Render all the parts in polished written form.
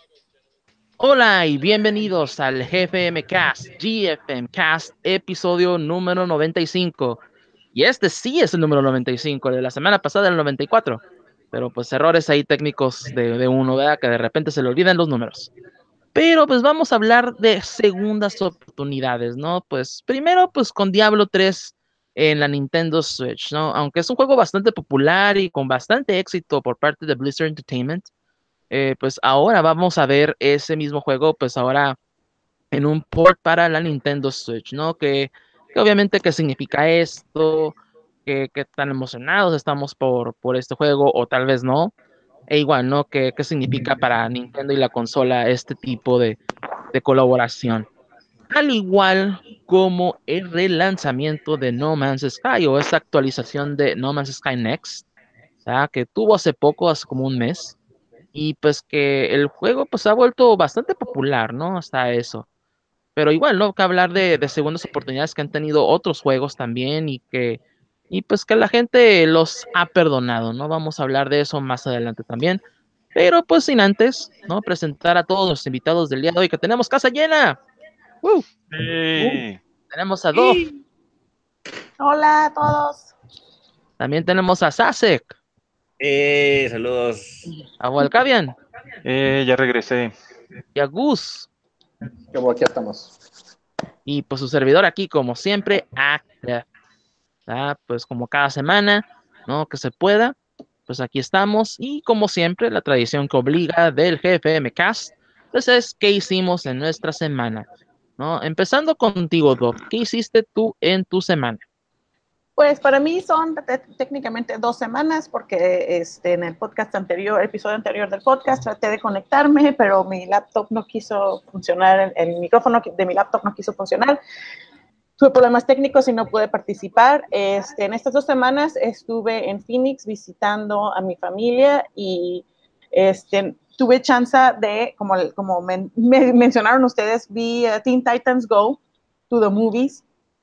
Hola y bienvenidos al GFM Cast, episodio número 95. Y este sí es el número 95, el de la semana pasada el 94. Pero pues errores ahí técnicos de uno, ¿verdad? Que de repente se le olvidan los números. Pero pues vamos a hablar de segundas oportunidades, ¿no? Pues primero pues con Diablo 3 en la Nintendo Switch, ¿no? Aunque es un juego bastante popular y con bastante éxito por parte de Blizzard Entertainment, pues ahora vamos a ver ese mismo juego, pues ahora en un port para la Nintendo Switch, ¿no? Que obviamente qué significa esto, que tan emocionados estamos por este juego o tal vez no, e igual, ¿no? Qué significa para Nintendo y la consola este tipo de colaboración. Al igual como el relanzamiento de No Man's Sky o esa actualización de No Man's Sky Next, ¿verdad? Que tuvo hace poco, hace como un mes y pues que el juego pues ha vuelto bastante popular, ¿no? Hasta eso. Pero igual, ¿no? Que hablar de segundas oportunidades que han tenido otros juegos también y pues que la gente los ha perdonado, ¿no? Vamos a hablar de eso más adelante también. Pero pues sin antes, ¿no? Presentar a todos los invitados del día de hoy que tenemos casa llena. ¡Uh! Sí. Tenemos a Dof, Hola a todos. también tenemos a Sasek, Saludos. a Walcavian Ya regresé. y a Gus. Que aquí estamos. Y pues su servidor aquí, como siempre, a pues como cada semana, ¿no? Que se pueda, pues aquí estamos y como siempre, la tradición que obliga del GFM Cast, pues es qué hicimos en nuestra semana, ¿no? Empezando contigo, Doc, ¿qué hiciste tú en tu semana? Pues para mí son técnicamente 2 semanas porque en el podcast anterior, el episodio anterior del podcast, traté de conectarme, pero mi laptop no quiso funcionar, el micrófono de mi laptop no quiso funcionar. Tuve problemas técnicos y no pude participar. En estas 2 semanas estuve en Phoenix visitando a mi familia y tuve chance de, como me mencionaron ustedes, vi Teen Titans Go to the Movies.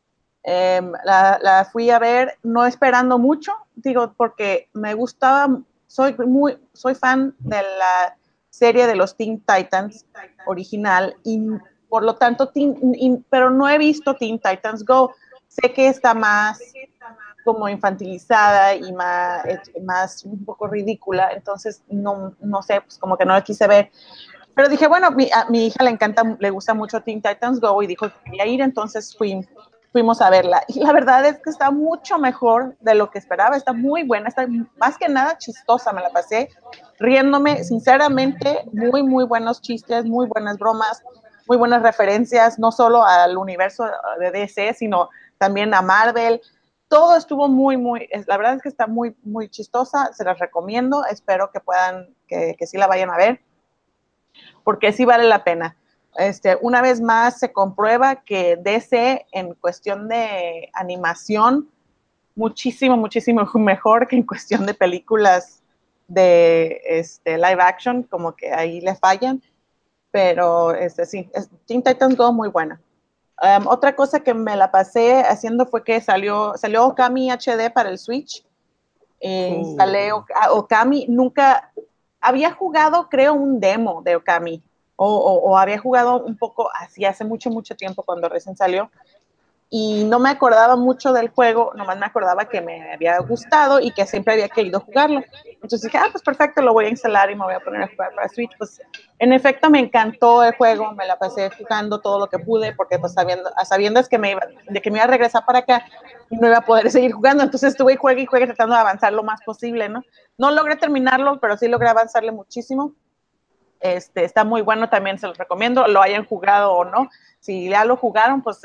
La fui a ver no esperando mucho, digo, porque me gustaba, soy fan de la serie de los Teen Titans original y por lo tanto, pero no he visto Teen Titans Go. Sé que está más como infantilizada y más un poco ridícula, entonces no sé, pues como que no la quise ver. Pero dije, bueno, a mi hija le gusta mucho Teen Titans Go y dijo que quería ir, entonces fuimos a verla. Y la verdad es que está mucho mejor de lo que esperaba, está muy buena, está más que nada chistosa, me la pasé riéndome, sinceramente, muy buenos chistes, muy buenas bromas, muy buenas referencias, no solo al universo de DC, sino también a Marvel. Todo estuvo la verdad es que está muy chistosa, se las recomiendo, espero que puedan, que sí la vayan a ver porque sí vale la pena. Una vez más se comprueba que DC en cuestión de animación muchísimo mejor que en cuestión de películas de live action, como que ahí le fallan, pero sí, Teen Titans Go muy buena. Otra cosa que me la pasé haciendo fue que salió Okami HD para el Switch. Instalé Okami, nunca había jugado, creo, un demo de Okami, o había jugado un poco así hace mucho tiempo cuando recién salió, y no me acordaba mucho del juego, nomás me acordaba que me había gustado y que siempre había querido jugarlo. Entonces dije, pues perfecto, lo voy a instalar y me voy a poner a jugar para Switch. Pues en efecto me encantó el juego, me la pasé jugando todo lo que pude, porque pues sabiendo que de que me iba a regresar para acá y no iba a poder seguir jugando, entonces estuve y juegue tratando de avanzar lo más posible, ¿no? No logré terminarlo, pero sí logré avanzarle muchísimo. Está muy bueno, también se los recomiendo, lo hayan jugado o no. Si ya lo jugaron, pues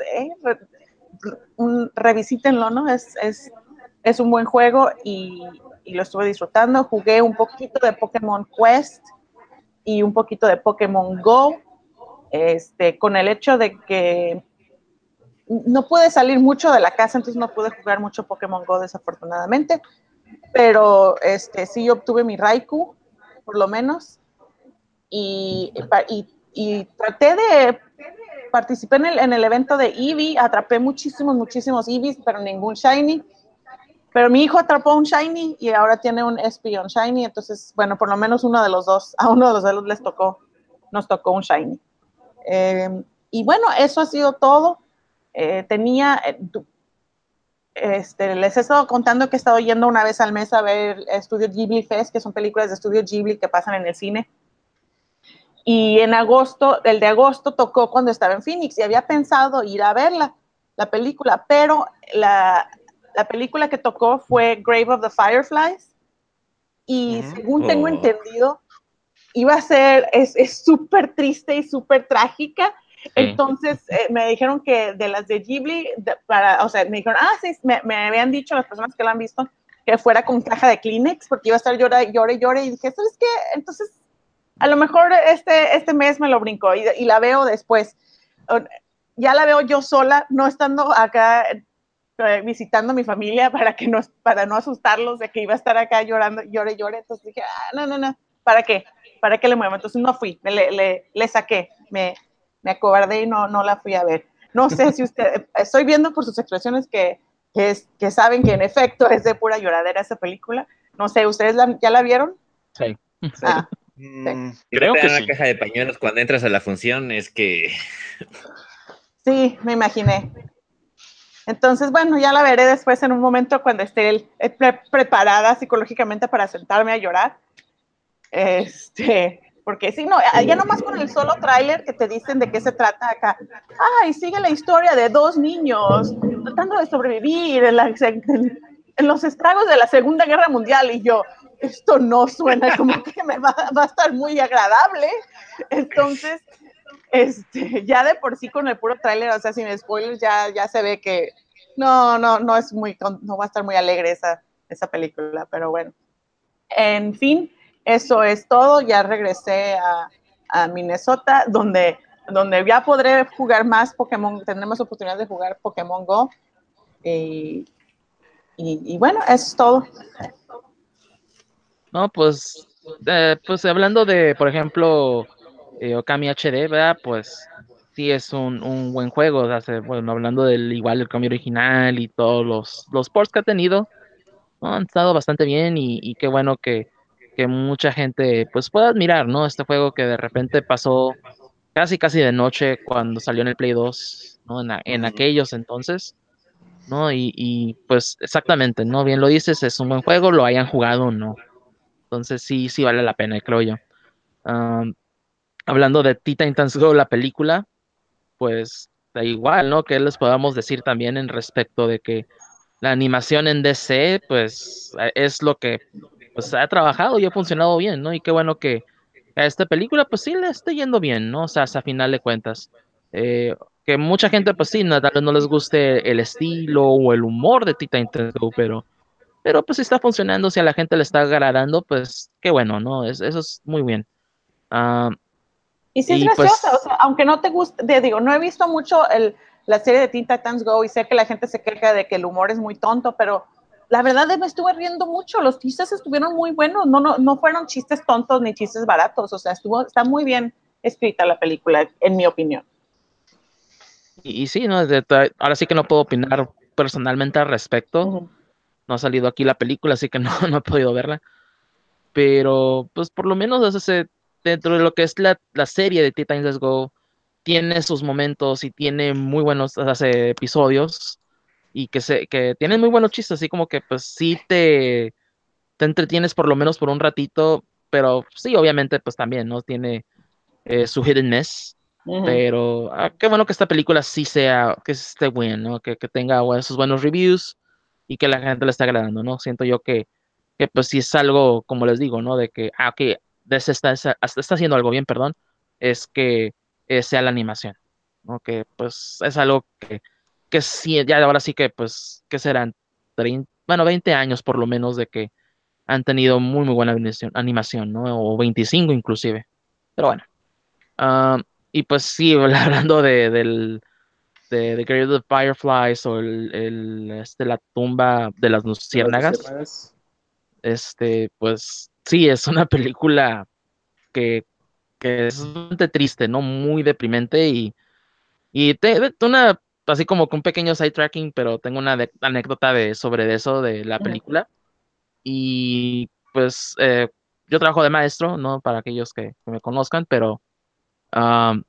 revisítenlo, ¿no? Es un buen juego y lo estuve disfrutando. Jugué un poquito de Pokémon Quest y un poquito de Pokémon Go, con el hecho de que no pude salir mucho de la casa, entonces no pude jugar mucho Pokémon Go desafortunadamente, pero sí obtuve mi Raikou, por lo menos, y traté de participé en el evento de Eevee, atrapé muchísimos Eevees, pero ningún Shiny. Pero mi hijo atrapó un Shiny y ahora tiene un Espeon Shiny, entonces, bueno, por lo menos uno de los dos, a uno de los dos les tocó. nos tocó un Shiny. Y bueno, eso ha sido todo. Les he estado contando que he estado yendo una vez al mes a ver Studio Ghibli Fest, que son películas de Studio Ghibli que pasan en el cine. Y en agosto, el de agosto tocó cuando estaba en Phoenix y había pensado ir a verla, la película, pero la película que tocó fue Grave of the Fireflies y según tengo entendido, iba a ser, es súper triste y súper trágica. Sí. Entonces me dijeron que de las de Ghibli, o sea, me dijeron, sí, me habían dicho las personas que la han visto que fuera con caja de Kleenex porque iba a estar llore y dije, ¿sabes qué? Entonces, a lo mejor este mes me lo brinco y la veo después. Ya la veo yo sola, no estando acá visitando a mi familia para no asustarlos de que iba a estar acá llorando, llore. Entonces dije, no, ¿para qué? ¿Para qué le muevo? Entonces no fui, le saqué, me acobardé y no la fui a ver. No sé si estoy viendo por sus expresiones que saben que en efecto es de pura lloradera esa película. No sé, ¿ustedes ya la vieron? Sí. Sí. Creo que una sí. caja de pañuelos cuando entras a la función, es que... Sí, me imaginé. Entonces, bueno, ya la veré después en un momento cuando esté preparada psicológicamente para sentarme a llorar. Porque sí, no, ya nomás con el solo tráiler que te dicen de qué se trata acá. Y sigue la historia de dos niños tratando de sobrevivir en los estragos de la Segunda Guerra Mundial. Y yo, esto no suena como que me va a estar muy agradable. Entonces, ya de por sí con el puro tráiler, o sea, sin spoilers, ya se ve que no va a estar muy alegre esa película, pero bueno. En fin, eso es todo. Ya regresé a Minnesota, donde ya podré jugar más Pokémon, tendremos oportunidad de jugar Pokémon Go. Y bueno, eso es todo. No, pues hablando de, por ejemplo, Okami HD, ¿verdad? Pues sí es un buen juego. O sea, bueno, hablando del igual el Okami original y todos los ports que ha tenido, ¿no? Han estado bastante bien y qué bueno que mucha gente pues pueda admirar, ¿no? Este juego que de repente pasó casi de noche cuando salió en el Play 2, ¿no? En aquellos entonces, ¿no? Pues exactamente, ¿no? Bien lo dices, es un buen juego, lo hayan jugado o no. Entonces sí vale la pena, creo yo. Am, Hablando de Teen Titans Go, la película, pues da igual, ¿no? Que les podamos decir también en respecto de que la animación en DC, pues es lo que pues ha trabajado y ha funcionado bien, ¿no? Y qué bueno que a esta película, pues sí le esté yendo bien, ¿no? O sea, hasta final de cuentas. Eh, que mucha gente, pues sí, tal vez no les guste el estilo o el humor de Teen Titans Go, pero pues si está funcionando, si a la gente le está agradando, pues qué bueno, ¿no? Eso es muy bien. Ah, Y sí es y graciosa, o pues sea, aunque no te guste, digo, no he visto mucho la serie de Teen Titans Go y sé que la gente se queja de que el humor es muy tonto, pero la verdad me estuve riendo mucho, los chistes estuvieron muy buenos, no fueron chistes tontos ni chistes baratos, o sea, está muy bien escrita la película, en mi opinión. y sí, ¿no? Ahora sí que no puedo opinar personalmente al respecto. No ha salido aquí la película, así que no, no he podido verla. Pero, pues por lo menos dentro de lo que es la serie de Titans Go, tiene sus momentos y tiene muy buenos episodios y que tienen muy buenos chistes, así como que pues sí te entretienes por lo menos por un ratito, pero sí, obviamente pues también, ¿no? Tiene su hit and miss. Pero qué bueno que esta película sí que esté buena, ¿no? Que tenga sus buenos reviews y que la gente le esté agradando, ¿no? Siento yo que pues sí es algo, como les digo, ¿no? De que, ok, está haciendo algo bien, perdón, es que sea la animación, ¿no? Que pues es algo que sí, ya ahora sí que pues, que serán 30, bueno, 20 años por lo menos de que han tenido muy buena animación, ¿no? O 25 inclusive. Pero bueno. ah, y pues sí, hablando de Grave of the Fireflies o la tumba de las De las luciérnagas. luciérnagas. Pues sí, es una película que, que es bastante triste, ¿no? Muy deprimente así como con un pequeño sidetracking, pero tengo una anécdota sobre eso de la película. Y pues yo trabajo de maestro, ¿no? Para aquellos que me conozcan, pero um,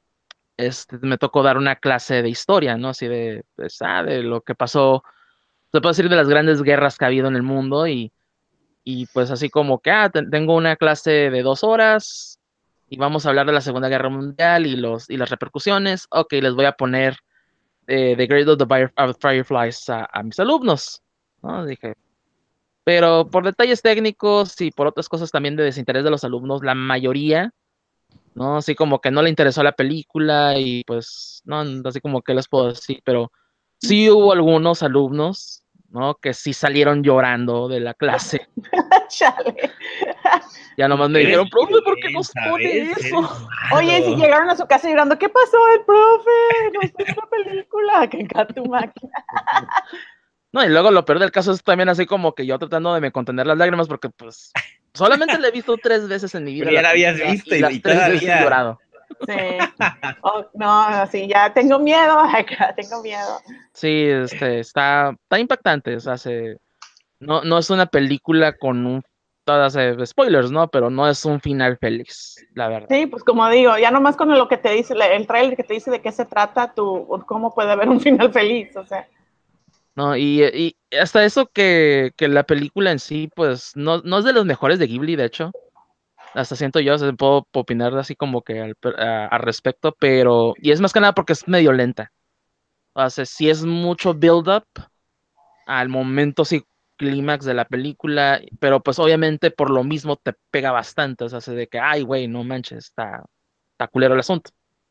me tocó dar una clase de historia, ¿no? Así de, pues, de lo que pasó, se puede decir de las grandes guerras que ha habido en el mundo y pues así como que, tengo una clase de 2 horas y vamos a hablar de la Segunda Guerra Mundial y las repercusiones. Ok, les voy a poner The Grave of the Fireflies a mis alumnos, ¿no? Dije, pero por detalles técnicos y por otras cosas también de desinterés de los alumnos, la mayoría, ¿no? Así como que no le interesó la película y pues, no, así como que les puedo decir, pero sí hubo algunos alumnos, ¿no? Que sí salieron llorando de la clase. Chale. Ya nomás me Eres dijeron, profe, ¿por qué nos vergüenza, pone ¿ves? eso? Eres malo. Oye, si llegaron a su casa llorando, ¿qué pasó el profe? Nos puso una película, que encanta tu máquina. No, y luego lo peor del caso es también así como que yo tratando de me contener las lágrimas porque pues solamente la he visto 3 veces en mi vida Pero ya la la habías película visto y las y 3 veces he todavía. llorado. Sí. Oh, no, sí, ya tengo miedo, acá tengo miedo. Sí, está impactante, o sea, no es una película con todas spoilers, ¿no? Pero no es un final feliz, la verdad. Sí, pues como digo, ya nomás con lo que te dice, el trailer que te dice de qué se trata, cómo puede haber un final feliz, o sea. No, y hasta eso que la película en sí, pues, no es de los mejores de Ghibli, de hecho. Hasta siento yo, o sea, puedo opinar así como que al respecto, pero, y es más que nada porque es medio lenta. O sea, sí es mucho build-up al momento, sí, clímax de la película, pero pues obviamente por lo mismo te pega bastante, o sea, de que, ay, güey, no manches, está culero el asunto.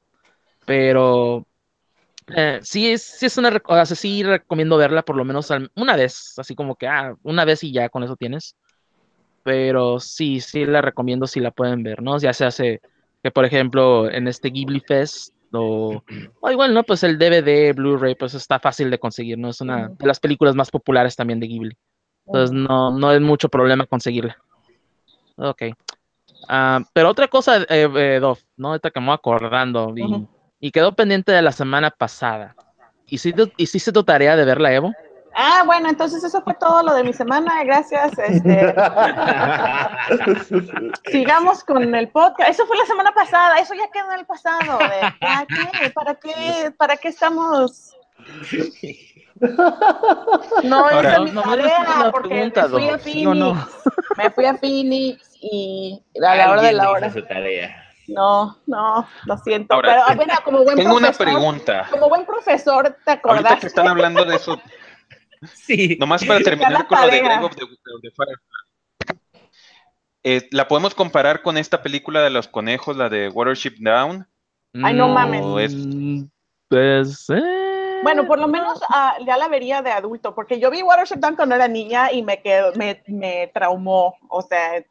Pero sí es o sea, sí recomiendo verla por lo menos una vez, así como que, una vez y ya con eso tienes. Pero sí la recomiendo si la pueden ver, ¿no? Ya se hace que, por ejemplo, en este Ghibli Fest o igual, ¿no? Pues el DVD, Blu-ray, pues está fácil de conseguir, ¿no? Es una de las películas más populares también de Ghibli. Entonces no es mucho problema conseguirla. Ok. Pero otra cosa, Dov, ¿no? Ahorita que me voy acordando y quedó pendiente de la semana pasada. ¿Hiciste tu tarea de ver la Evo? Bueno, entonces eso fue todo lo de mi semana, gracias. Sigamos con el podcast. Eso fue la semana pasada, eso ya quedó en el pasado. ¿Para qué? ¿Para qué estamos? No Ahora, hice mi Nomás le estoy dando tarea una porque me pregunta, fui a Dov, ¿sí o no? Phoenix. Me fui a Phoenix y a la hora de Alguien no la hizo hora. su tarea. No, lo siento. ahora, Pero bueno, tengo una pregunta. como buen profesor, te Ahorita que acordaste están hablando de eso, Sí. nomás para de hacer terminar la con lo de Grave tarea. of the Fire, ¿la podemos comparar con esta película de los conejos, la de Watership Down? Ay, no mames. ¿O es Mm, pues, Bueno, por lo menos ya la vería de adulto, porque yo vi Watership Down cuando era niña y me traumó, o sea,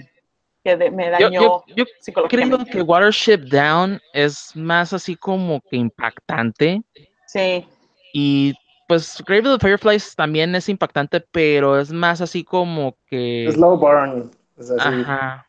me dañó yo creo psicológicamente. que Watership Down es más así como que impactante Sí, y pues Grave of the Fireflies también es impactante, pero es más así como que, Slow burn. Es así. ajá.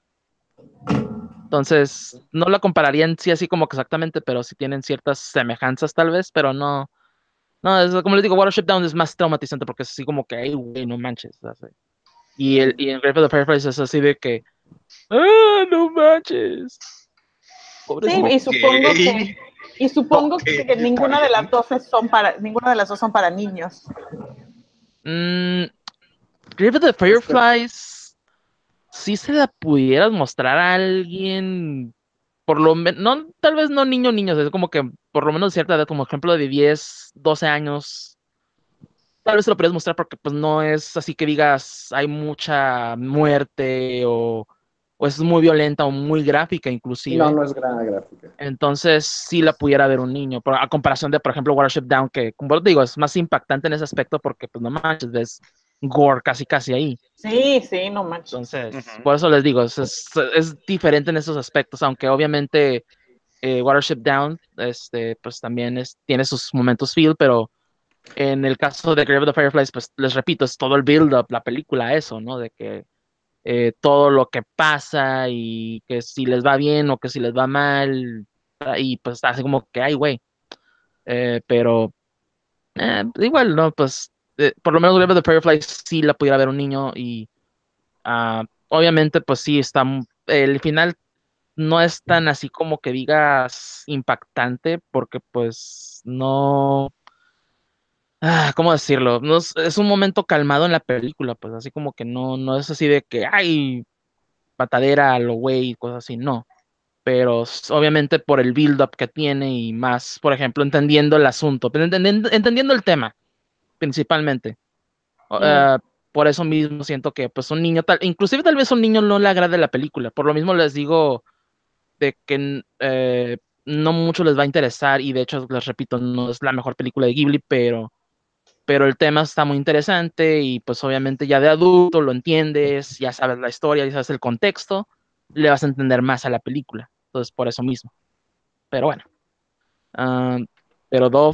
Entonces, no la compararía en sí así como que exactamente, pero sí tienen ciertas semejanzas tal vez, pero no. No, como les digo, Watership Down es más traumatizante porque es así como que, ay, güey, no manches. Así. Y en Grave of the Fireflies es así de que, no manches. sí, Pobrecito. ok? y supongo Ok, que está bien. ninguna de las dos son para niños. Mm, Grave of the Es que Fireflies, si se la pudieras mostrar a alguien, por lo menos, no, tal vez no niño, niños, es como que por lo menos de cierta edad, como ejemplo de 10 12 años, tal vez se lo podrías mostrar porque pues no es así que digas hay mucha muerte o es muy violenta o muy gráfica no, inclusive. no es gran gráfica. Entonces sí la pudiera ver un niño, a comparación de, por ejemplo, Watership Down, que como te digo, es más impactante en ese aspecto porque pues no manches, ves gore casi casi ahí. Sí, sí, no manches. Entonces, Ujú. por eso les digo, es diferente en esos aspectos, aunque obviamente Watership Down, pues también tiene sus momentos feel, pero en el caso de Grave of the Fireflies, pues les repito, es todo el build-up, la película, eso, ¿no? De que todo lo que pasa y que si les va bien o que si les va mal, y pues así como que, ay, güey, pero igual, ¿no? Pues por lo menos Grave of the Fireflies sí la pudiera ver un niño y obviamente, pues sí, el final no es tan así como que digas impactante, porque pues no, ¿cómo decirlo? No es un momento calmado en la película, pues así como que no es así de que, ay, patadera a lo güey, cosas así, no. Pero obviamente por el build-up que tiene y más, por ejemplo, entendiendo el asunto, pero entendiendo el tema, principalmente. O- Mm, eh, por eso mismo siento que pues un niño, inclusive tal vez a un niño no le agrade la película, por lo mismo les digo de que no mucho les va a interesar y de hecho les repito, no es la mejor película de Ghibli, pero el tema está muy interesante y pues obviamente ya de adulto lo entiendes, ya sabes la historia, ya sabes el contexto, le vas a entender más a la película. Entonces, por eso mismo. Pero bueno. ah, pero Dove,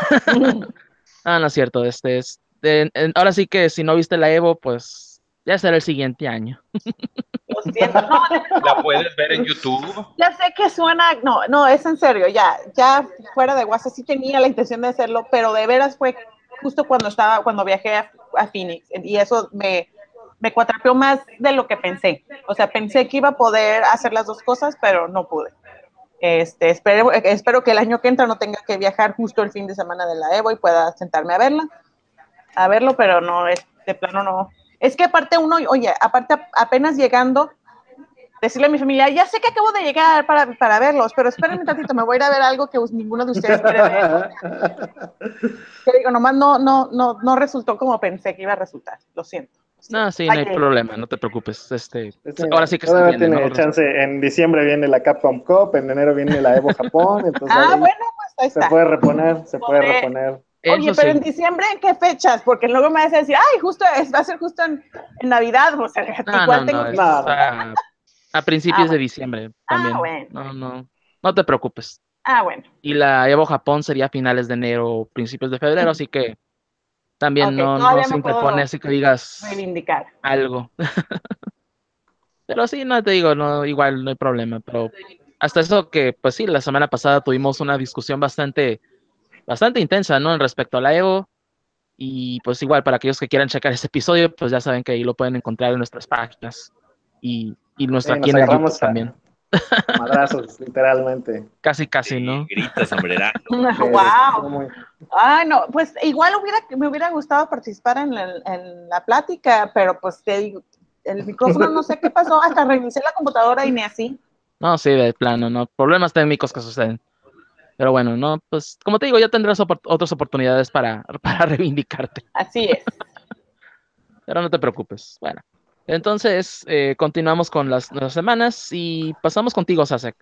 no es cierto, ahora sí que si no viste la Evo, pues ya será el siguiente año. lo siento. No, La puedes ver en YouTube. ya sé que suena, no, es en serio, ya fuera de WhatsApp sí tenía la intención de hacerlo, pero de veras fue justo cuando viajé a Phoenix, y eso me cuatrapeó más de lo que pensé. O sea, pensé que iba a poder hacer las dos cosas, pero no pude. Espero que el año que entra no tenga que viajar justo el fin de semana de la Evo y pueda sentarme a verlo, pero no, de plano no. Es que aparte oye, aparte apenas llegando, decirle a mi familia, ya sé que acabo de llegar para verlos, pero espérenme un tantito, me voy a ir a ver algo que ninguno de ustedes quiere ver. Que digo, nomás no resultó como pensé que iba a resultar. Lo siento. No, sí, no hay Fallé. problema, no te preocupes. Ahora Mira, sí que se todavía entiende, ¿no? tiene chance. En diciembre viene la Capcom Cup, en enero viene la Evo Japón, entonces ahí Bueno, pues ahí se está. puede reponer, se puede Podré. reponer. Oye, Eso pero en sí. diciembre, ¿en qué fechas? Porque luego me vas a decir, ay, va a ser justo en Navidad, o sea, No, igual tengo que... es No, no, no. a Ah, principios de bueno. diciembre Ah, también. bueno. No te preocupes. Bueno. Y la Evo Japón sería a finales de enero o principios de febrero, así que también Ok, no todavía se me interpone puedo así que digas reivindicar. algo. Pero sí, no te digo, no, igual no hay problema. Pero hasta eso que, pues sí, la semana pasada tuvimos una discusión bastante intensa, ¿no? En respecto a la Evo. Y pues igual, para aquellos que quieran checar ese episodio, pues ya saben que ahí lo pueden encontrar en nuestras páginas y nuestro aquí Nos en el YouTube agarramos también. a madrazos, literalmente. Casi, casi, Sí, ¿no? gritos, sombrerazo. Wow. Estuvo muy... No, pues igual me hubiera gustado participar en la plática, pero pues te digo, el micrófono no sé qué pasó, hasta reinicié la computadora y ni así. No, sí, de plano, ¿no? Problemas técnicos que suceden. Pero bueno, no, pues como te digo, ya tendrás otras oportunidades para reivindicarte. Así es. Pero no te preocupes. Bueno, entonces continuamos con las semanas y pasamos contigo, Sasek.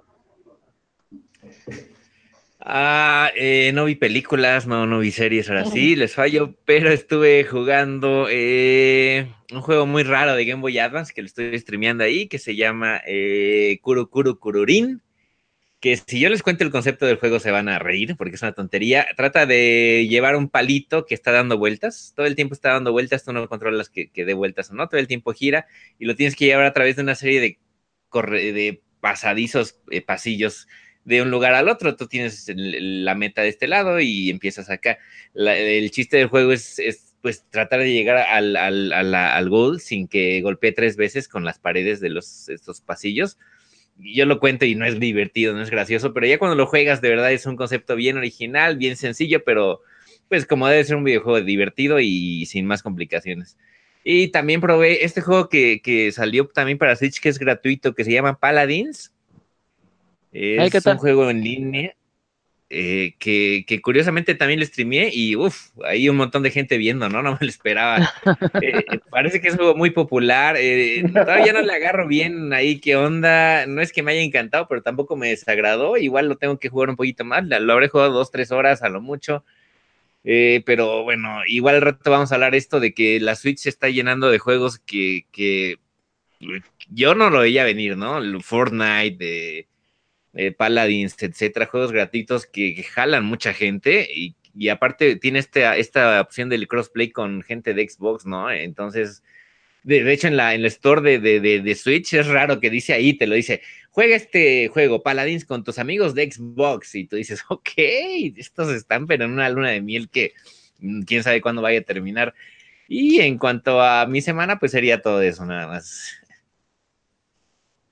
No vi películas, no vi series, ahora sí, les fallo, pero estuve jugando un juego muy raro de Game Boy Advance que lo estoy streameando ahí, que se llama Kuru Kuru Kururin, que si yo les cuento el concepto del juego se van a reír porque es una tontería. Trata de llevar un palito que está dando vueltas, todo el tiempo está dando vueltas, tú no controlas que dé vueltas o no, todo el tiempo gira y lo tienes que llevar a través de una serie de pasadizos, pasillos de un lugar al otro. Tú tienes la meta de este lado y empiezas acá. El chiste del juego es pues tratar de llegar al goal sin que golpee 3 veces con las paredes de estos pasillos. Yo lo cuento y no es divertido, no es gracioso, pero ya cuando lo juegas de verdad es un concepto bien original, bien sencillo, pero pues como debe ser un videojuego divertido y sin más complicaciones. Y también probé este juego que salió también para Switch, que es gratuito, que se llama Paladins. Ay, ¿qué Es un tal? juego en línea que curiosamente también lo streameé y ahí un montón de gente viendo, ¿no? No me lo esperaba. Parece que es algo muy popular. Todavía no le agarro bien ahí qué onda. No es que me haya encantado, pero tampoco me desagradó. Igual lo tengo que jugar un poquito más. Lo habré jugado 2, 3 horas a lo mucho. Pero bueno, igual al rato vamos a hablar esto de que la Switch se está llenando de juegos que yo no lo veía venir, ¿no? El Fortnite, Paladins, etcétera, juegos gratuitos que jalan mucha gente y aparte tiene esta opción del crossplay con gente de Xbox, ¿no? Entonces, de hecho, en la store de Switch es raro que dice ahí, te lo dice, juega este juego, Paladins, con tus amigos de Xbox, y tú dices, ok, estos están, pero en una luna de miel que quién sabe cuándo vaya a terminar. Y en cuanto a mi semana, pues sería todo eso, nada más.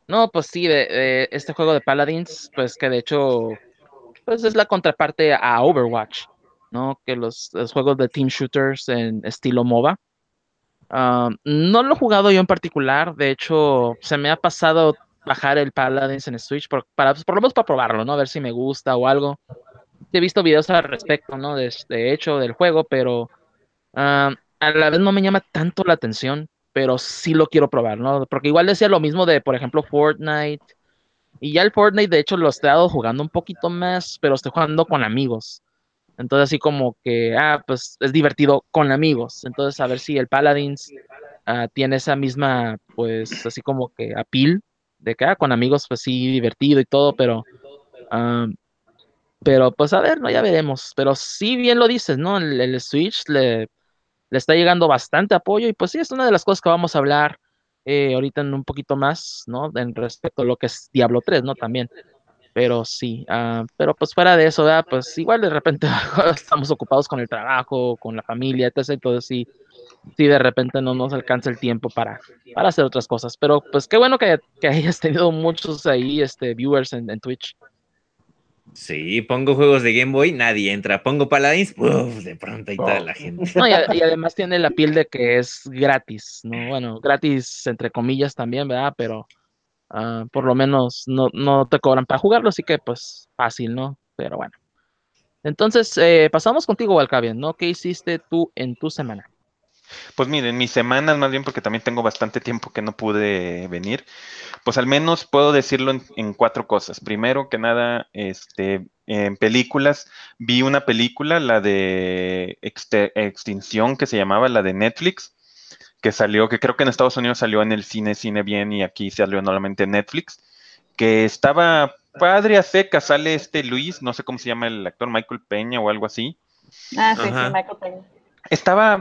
No, pues sí, de este juego de Paladins, pues que de hecho, pues es la contraparte a Overwatch, ¿no? Que los juegos de team shooters en estilo MOBA. No lo he jugado yo en particular, de hecho, se me ha pasado bajar el Paladins en Switch pues, por lo menos para probarlo, ¿no? A ver si me gusta o algo. He visto videos al respecto, ¿no? De hecho, del juego, pero a la vez no me llama tanto la atención, pero sí lo quiero probar, ¿no? Porque igual decía lo mismo de, por ejemplo, Fortnite. Y ya el Fortnite, de hecho, lo he estado jugando un poquito más, pero estoy jugando con amigos. Entonces, así como que, pues es divertido con amigos. Entonces, a ver si el Paladins tiene esa misma, pues, así como que appeal de que, con amigos, pues sí, divertido y todo, ah, pero pues a ver, no, ya veremos. Pero sí, bien lo dices, ¿no? El Switch le está llegando bastante apoyo y pues sí, es una de las cosas que vamos a hablar ahorita en un poquito más, ¿no? En respecto a lo que es Diablo 3, ¿no? También. Pero sí, pero pues fuera de eso, ¿verdad? Pues igual de repente estamos ocupados con el trabajo, con la familia, etc. Entonces sí, sí de repente no nos alcanza el tiempo para hacer otras cosas. Pero pues qué bueno que hayas tenido muchos ahí, viewers en Twitch. Sí, pongo juegos de Game Boy, nadie entra. Pongo Paladins, ¡uf! De pronto hay toda la gente. No, y además tiene la piel de que es gratis, ¿no? Bueno, gratis entre comillas también, ¿verdad? Pero por lo menos no te cobran para jugarlo, así que pues fácil, ¿no? Pero bueno. Entonces, pasamos contigo, Walcavian, ¿no? ¿Qué hiciste tú en tu semana? Pues miren, mis semanas, más bien porque también tengo bastante tiempo que no pude venir, pues al menos puedo decirlo en cuatro cosas. Primero que nada, en películas, vi una película, la de Extinción, que se llamaba, la de Netflix, que salió, que creo que en Estados Unidos salió en el cine bien, y aquí salió normalmente en Netflix, que estaba padre a seca, sale Luis, no sé cómo se llama el actor, Michael Peña o algo así. Sí, sí, Ajá. Michael Peña. Estaba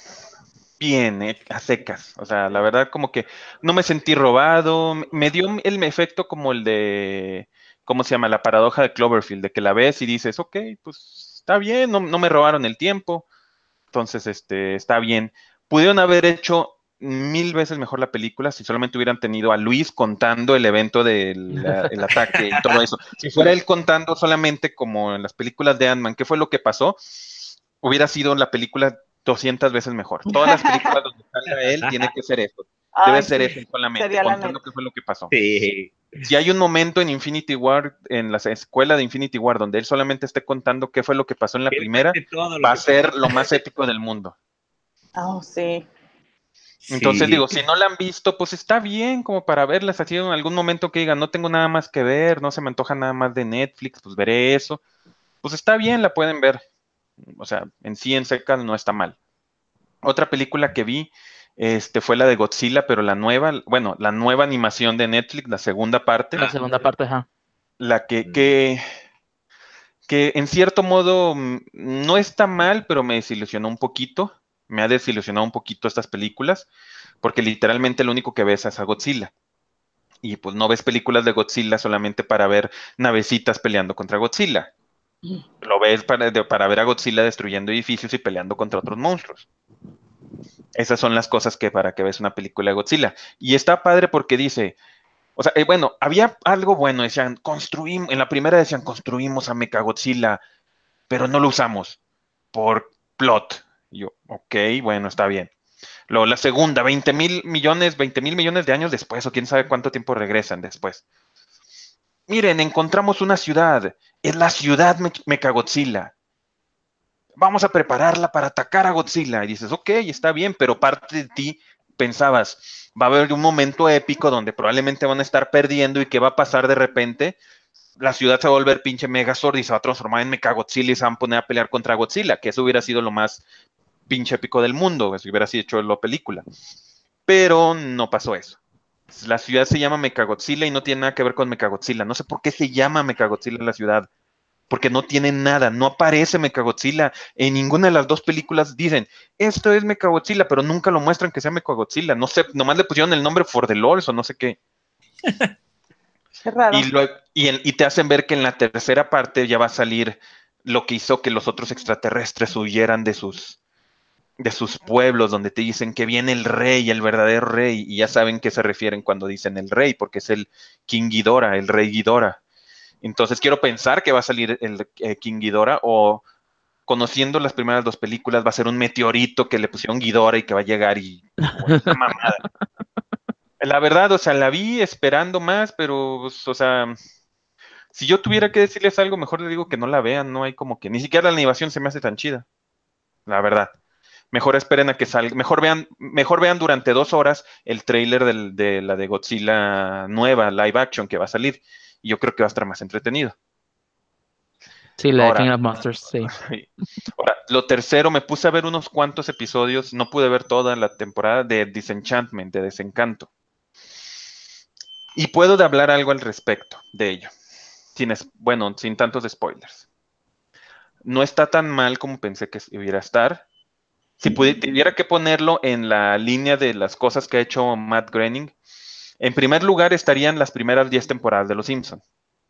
bien, a secas. O sea, la verdad como que no me sentí robado. Me dio el efecto como el de, ¿cómo se llama? La paradoja de Cloverfield, de que la ves y dices, ok, pues está bien, no me robaron el tiempo. Entonces, está bien. Pudieron haber hecho mil veces mejor la película si solamente hubieran tenido a Luis contando el evento del el ataque y todo eso. Si fuera él contando solamente como en las películas de Ant-Man, qué fue lo que pasó, hubiera sido la película 200 veces mejor. Todas las películas donde salga él tiene que ser eso. Debe Ay, ser sí, eso solamente, sería la contando neta. qué fue lo que pasó. Sí. Si hay un momento en Infinity War, en la escuela de Infinity War, donde él solamente esté contando qué fue lo que pasó en la Que él primera, cuente todo lo va a que pasó. ser lo más épico del mundo. Oh, sí. Entonces Sí. digo, si no la han visto, pues está bien como para verlas así en algún momento que digan, no tengo nada más que ver, no se me antoja nada más de Netflix, pues veré eso. Pues está bien, la pueden ver. O sea, en sí en secas no está mal. Otra película que vi, fue la de Godzilla, pero la nueva, bueno, la nueva animación de Netflix, la segunda parte, La segunda parte, ajá. la que en cierto modo no está mal, pero me desilusionó un poquito. Me ha desilusionado un poquito estas películas, porque literalmente lo único que ves es a Godzilla. Y pues no ves películas de Godzilla solamente para ver navecitas peleando contra Godzilla. Lo ves para ver a Godzilla destruyendo edificios y peleando contra otros monstruos. Esas son las cosas que para que ves una película de Godzilla. Y está padre porque dice, o sea, bueno, había algo bueno, decían, construimos, en la primera decían, construimos a Mechagodzilla, pero no lo usamos por plot. Y yo, ok, bueno, está bien. Luego, la segunda, 20.000 millones, 20.000 millones de años después, o quién sabe cuánto tiempo regresan después. Miren, encontramos una ciudad. Es la ciudad Mechagodzilla. Vamos a prepararla para atacar a Godzilla. Y dices, ok, está bien, pero parte de ti pensabas, va a haber un momento épico donde probablemente van a estar perdiendo y qué va a pasar de repente. La ciudad se va a volver pinche Megazord y se va a transformar en Mechagodzilla y se van a poner a pelear contra Godzilla, que eso hubiera sido lo más pinche épico del mundo, si hubiera sido hecho la película. Pero no pasó eso. La ciudad se llama Mechagodzilla y no tiene nada que ver con Mechagodzilla. No sé por qué se llama Mechagodzilla la ciudad, porque no tiene nada, no aparece Mechagodzilla. En ninguna de las dos películas dicen, esto es Mechagodzilla, pero nunca lo muestran que sea Mechagodzilla. No sé, nomás le pusieron el nombre for the lols o no sé qué. Qué raro. Y te hacen ver que en la tercera parte ya va a salir lo que hizo que los otros extraterrestres huyeran de sus pueblos, donde te dicen que viene el rey, el verdadero rey, y ya saben qué se refieren cuando dicen el rey, porque es el King Ghidorah, el rey Ghidorah. Entonces quiero pensar que va a salir el King Ghidorah, o conociendo las primeras dos películas, va a ser un meteorito que le pusieron Ghidorah y que va a llegar y una mamada. La verdad, o sea, la vi esperando más, pero, pues, o sea, si yo tuviera que decirles algo, mejor les digo que no la vean, no hay como que, ni siquiera la animación se me hace tan chida, la verdad. Mejor esperen a que salga, mejor vean durante 2 horas el tráiler de la de Godzilla nueva, live action que va a salir. Y yo creo que va a estar más entretenido. Sí, la de Ahora, King of Monsters, sí. ahora, lo tercero, me puse a ver unos cuantos episodios, no pude ver toda la temporada de Disenchantment, de Desencanto. Y puedo de hablar algo al respecto de ello, bueno, sin tantos spoilers. No está tan mal como pensé que iba a estar. Si tuviera que ponerlo en la línea de las cosas que ha hecho Matt Groening, en primer lugar estarían las primeras 10 temporadas de Los Simpson.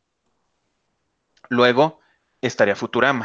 Luego estaría Futurama.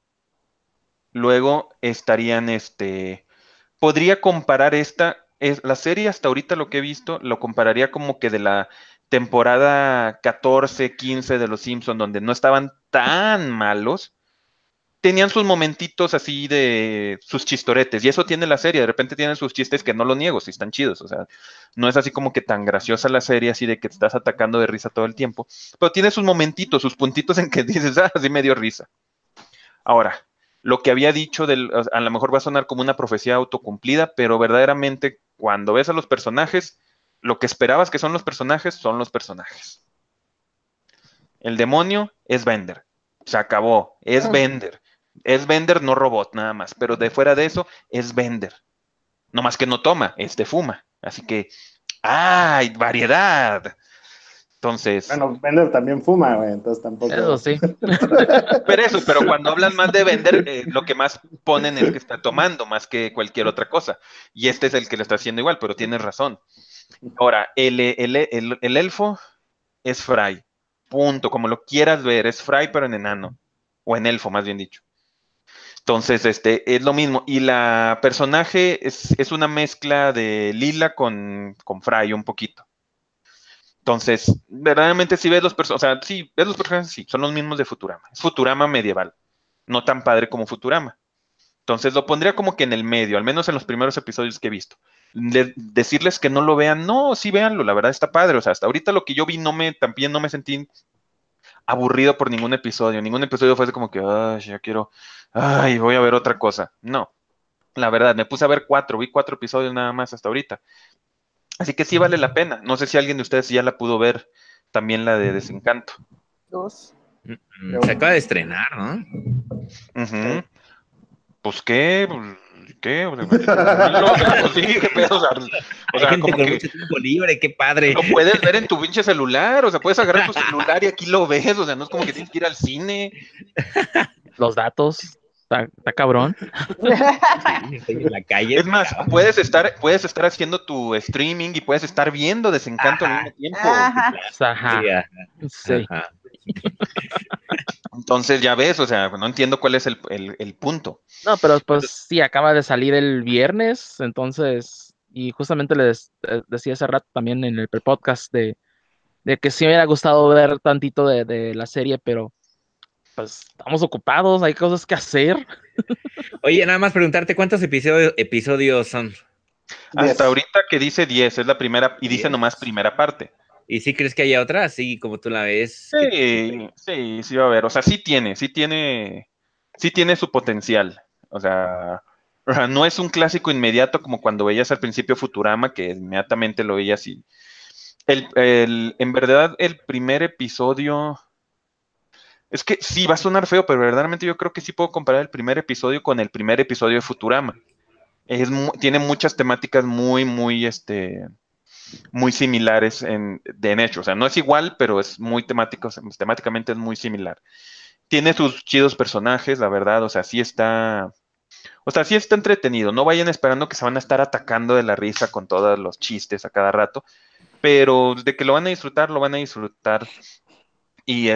Luego estarían podría comparar la serie hasta ahorita lo que he visto, lo compararía como que de la temporada 14, 15 de Los Simpson, donde no estaban tan malos, tenían sus momentitos así de sus chistoretes, y eso tiene la serie, de repente tienen sus chistes que no lo niego, si están chidos, o sea, no es así como que tan graciosa la serie, así de que te estás atacando de risa todo el tiempo, pero tiene sus momentitos, sus puntitos en que dices, ah, sí me dio risa. Ahora, lo que había dicho, a lo mejor va a sonar como una profecía autocumplida, pero verdaderamente cuando ves a los personajes, lo que esperabas que son los personajes. El demonio es Bender. Se acabó. Es Bender. Es Bender, no robot, nada más. Pero de fuera de eso, es Bender. No más que no toma, fuma. Así que, ¡ay, variedad! Entonces, Bueno, Bender también fuma, güey, entonces Eso tampoco. sí. pero cuando hablan más de Bender, lo que más ponen es que está tomando, más que cualquier otra cosa. Y este es el que lo está haciendo igual, pero tienes razón. Ahora, el elfo es Fry. Punto. Como lo quieras ver, es Fry, pero en enano. O en elfo, más bien dicho. Entonces, es lo mismo. Y la personaje es una mezcla de Lila con Fry un poquito. Entonces, verdaderamente si ves los personajes, o sea, sí, ves los personajes, sí, son los mismos de Futurama. Es Futurama medieval. No tan padre como Futurama. Entonces lo pondría como que en el medio, al menos en los primeros episodios que he visto. Decirles que no lo vean, no, sí véanlo, la verdad está padre. O sea, hasta ahorita lo que yo vi también no me sentí aburrido por ningún episodio. Ningún episodio fue así como que, ay, ya quiero, ay, voy a ver otra cosa. No, la verdad, me puse a ver vi 4 episodios nada más hasta ahorita. Así que sí vale la pena. No sé si alguien de ustedes ya la pudo ver, también la de Desencanto. Dos. Se acaba de estrenar, ¿no? Ujú. Pues qué, qué, o sea, tranquilo, o sea, pues sí, qué pedo, o Hay sea, gente como con que mucho tiempo libre, qué padre. lo puedes ver en tu pinche celular, o sea, puedes agarrar tu celular y aquí lo ves, o sea, no es como que tienes que ir al cine. Los datos. Está cabrón. Sí, estoy en la calle, Es se más, acaba. puedes estar haciendo tu streaming y puedes estar viendo Desencanto al Ajá, mismo tiempo. Ajá. sí, Ajá. ajá, Sí. ajá. Entonces ya ves, o sea, no entiendo cuál es el punto. No, pero pues sí, acaba de salir el viernes, entonces, y justamente les decía hace rato también en el podcast de que sí me hubiera gustado ver tantito de la serie, pero pues estamos ocupados, hay cosas que hacer. Oye, nada más preguntarte cuántos episodios son. Hasta 10. ahorita que dice 10 es la primera, y dice 10. nomás primera parte. ¿Y si crees que haya otra? Así como tú la ves. Sí va a haber. O sea, sí tiene su potencial. O sea, no es un clásico inmediato como cuando veías al principio Futurama, que inmediatamente lo veías y. En verdad, el primer episodio. Es que sí, va a sonar feo, pero verdaderamente yo creo que sí puedo comparar el primer episodio con el primer episodio de Futurama. Tiene muchas temáticas muy similares en hecho. O sea, no es igual, pero es muy temático, temáticamente es muy similar. Tiene sus chidos personajes, la verdad, o sea, sí está entretenido. No vayan esperando que se van a estar atacando de la risa con todos los chistes a cada rato, pero de que lo van a disfrutar, lo van a disfrutar. Y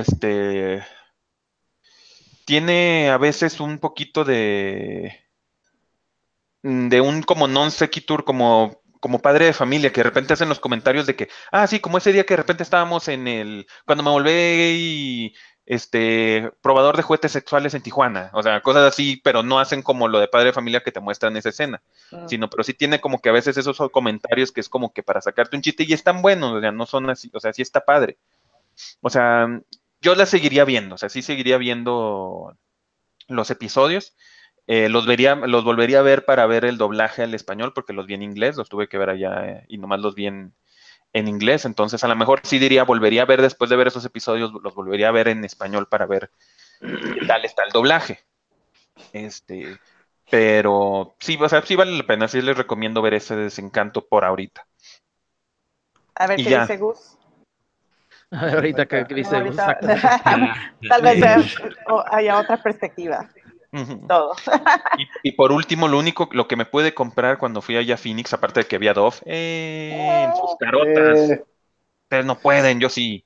tiene a veces un poquito de un como non sequitur, como padre de familia, que de repente hacen los comentarios de que, sí, como ese día que de repente estábamos cuando me volví probador de juguetes sexuales en Tijuana, o sea, cosas así, pero no hacen como lo de padre de familia que te muestran esa escena, pero sí tiene como que a veces esos son comentarios que es como que para sacarte un chiste y están buenos, o sea, no son así, o sea, sí está padre. O sea, yo la seguiría viendo, o sea, sí seguiría viendo los episodios. Los volvería a ver para ver el doblaje al español, porque los vi en inglés, los tuve que ver allá y nomás los vi en inglés. Entonces, a lo mejor sí diría, volvería a ver después de ver esos episodios, los volvería a ver en español para ver qué tal está el doblaje. Este, pero sí, o sea, sí vale la pena, sí les recomiendo ver ese Desencanto por ahorita. A ver Y qué ya. dice Gus. A ver, ahorita que No, dice, ahorita sácate. tal vez haya otra perspectiva. Ujú. Todo. Y por último, lo que me pude comprar cuando fui allá a Phoenix, aparte de que había Dove, en sus carotas. Eh, Ustedes no pueden, yo sí.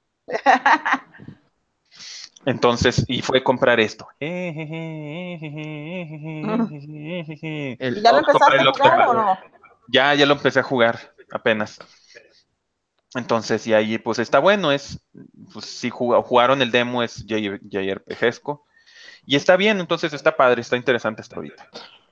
Entonces, y fue comprar esto. ¿Y ya lo Compré empezaste a el jugar Octopath. o no? Ya lo empecé a jugar apenas. Entonces, y ahí pues está bueno, pues si jugaron el demo es JRPGesco. Y está bien, entonces está padre, está interesante hasta ahorita.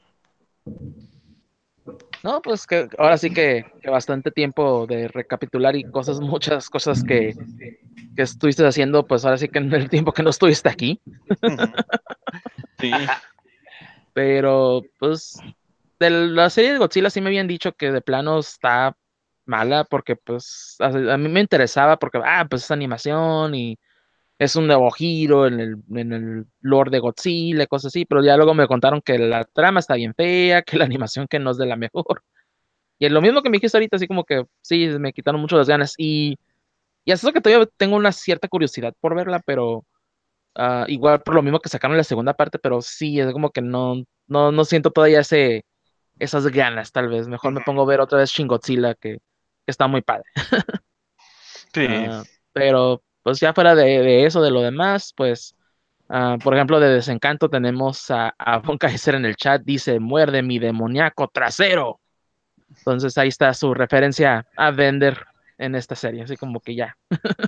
No, pues que ahora sí que bastante tiempo de recapitular y cosas, muchas cosas que estuviste haciendo, pues ahora sí que en el tiempo que no estuviste aquí. Ujú. Sí. Pero pues de la serie de Godzilla sí me habían dicho que de plano está mala porque pues a mí me interesaba porque pues es animación y es un nuevo giro en el lore de Godzilla y cosas así, pero ya luego me contaron que la trama está bien fea, que la animación que no es de la mejor. Y es lo mismo que me dijiste ahorita, así como que sí, me quitaron mucho las ganas y hasta eso que todavía tengo una cierta curiosidad por verla, pero igual por lo mismo que sacaron la segunda parte, pero sí, es como que no siento todavía esas ganas, tal vez. Mejor me Ujú. pongo a ver otra vez Shin Godzilla, que está muy padre. Sí. Pero pues ya fuera de eso, de lo demás, pues, por ejemplo, de Desencanto tenemos a Von Kaiser en el chat, dice, muerde mi demoníaco trasero. Entonces ahí está su referencia a Bender en esta serie, así como que ya.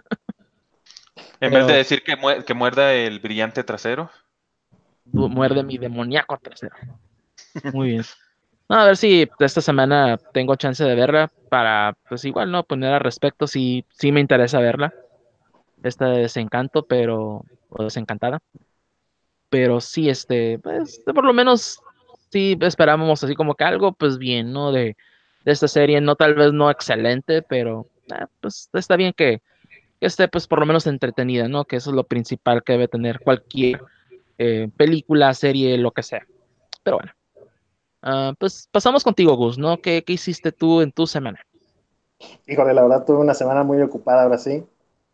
En vez de Pero decir que muerda el brillante trasero. muerde mi demoníaco trasero. Muy bien. No, a ver si esta semana tengo chance de verla para, pues igual, ¿no? Poner al respecto, sí me interesa verla, esta de Desencanto, o Desencantada, pero sí, pues, por lo menos, sí esperábamos así como que algo, pues bien, ¿no? De esta serie, no tal vez no excelente, pero, pues está bien que esté, pues, por lo menos entretenida, ¿no? Que eso es lo principal que debe tener cualquier película, serie, lo que sea. Pero bueno. Pues pasamos contigo, Gus, ¿no? ¿Qué hiciste tú en tu semana? híjole, la verdad tuve una semana muy ocupada ahora sí,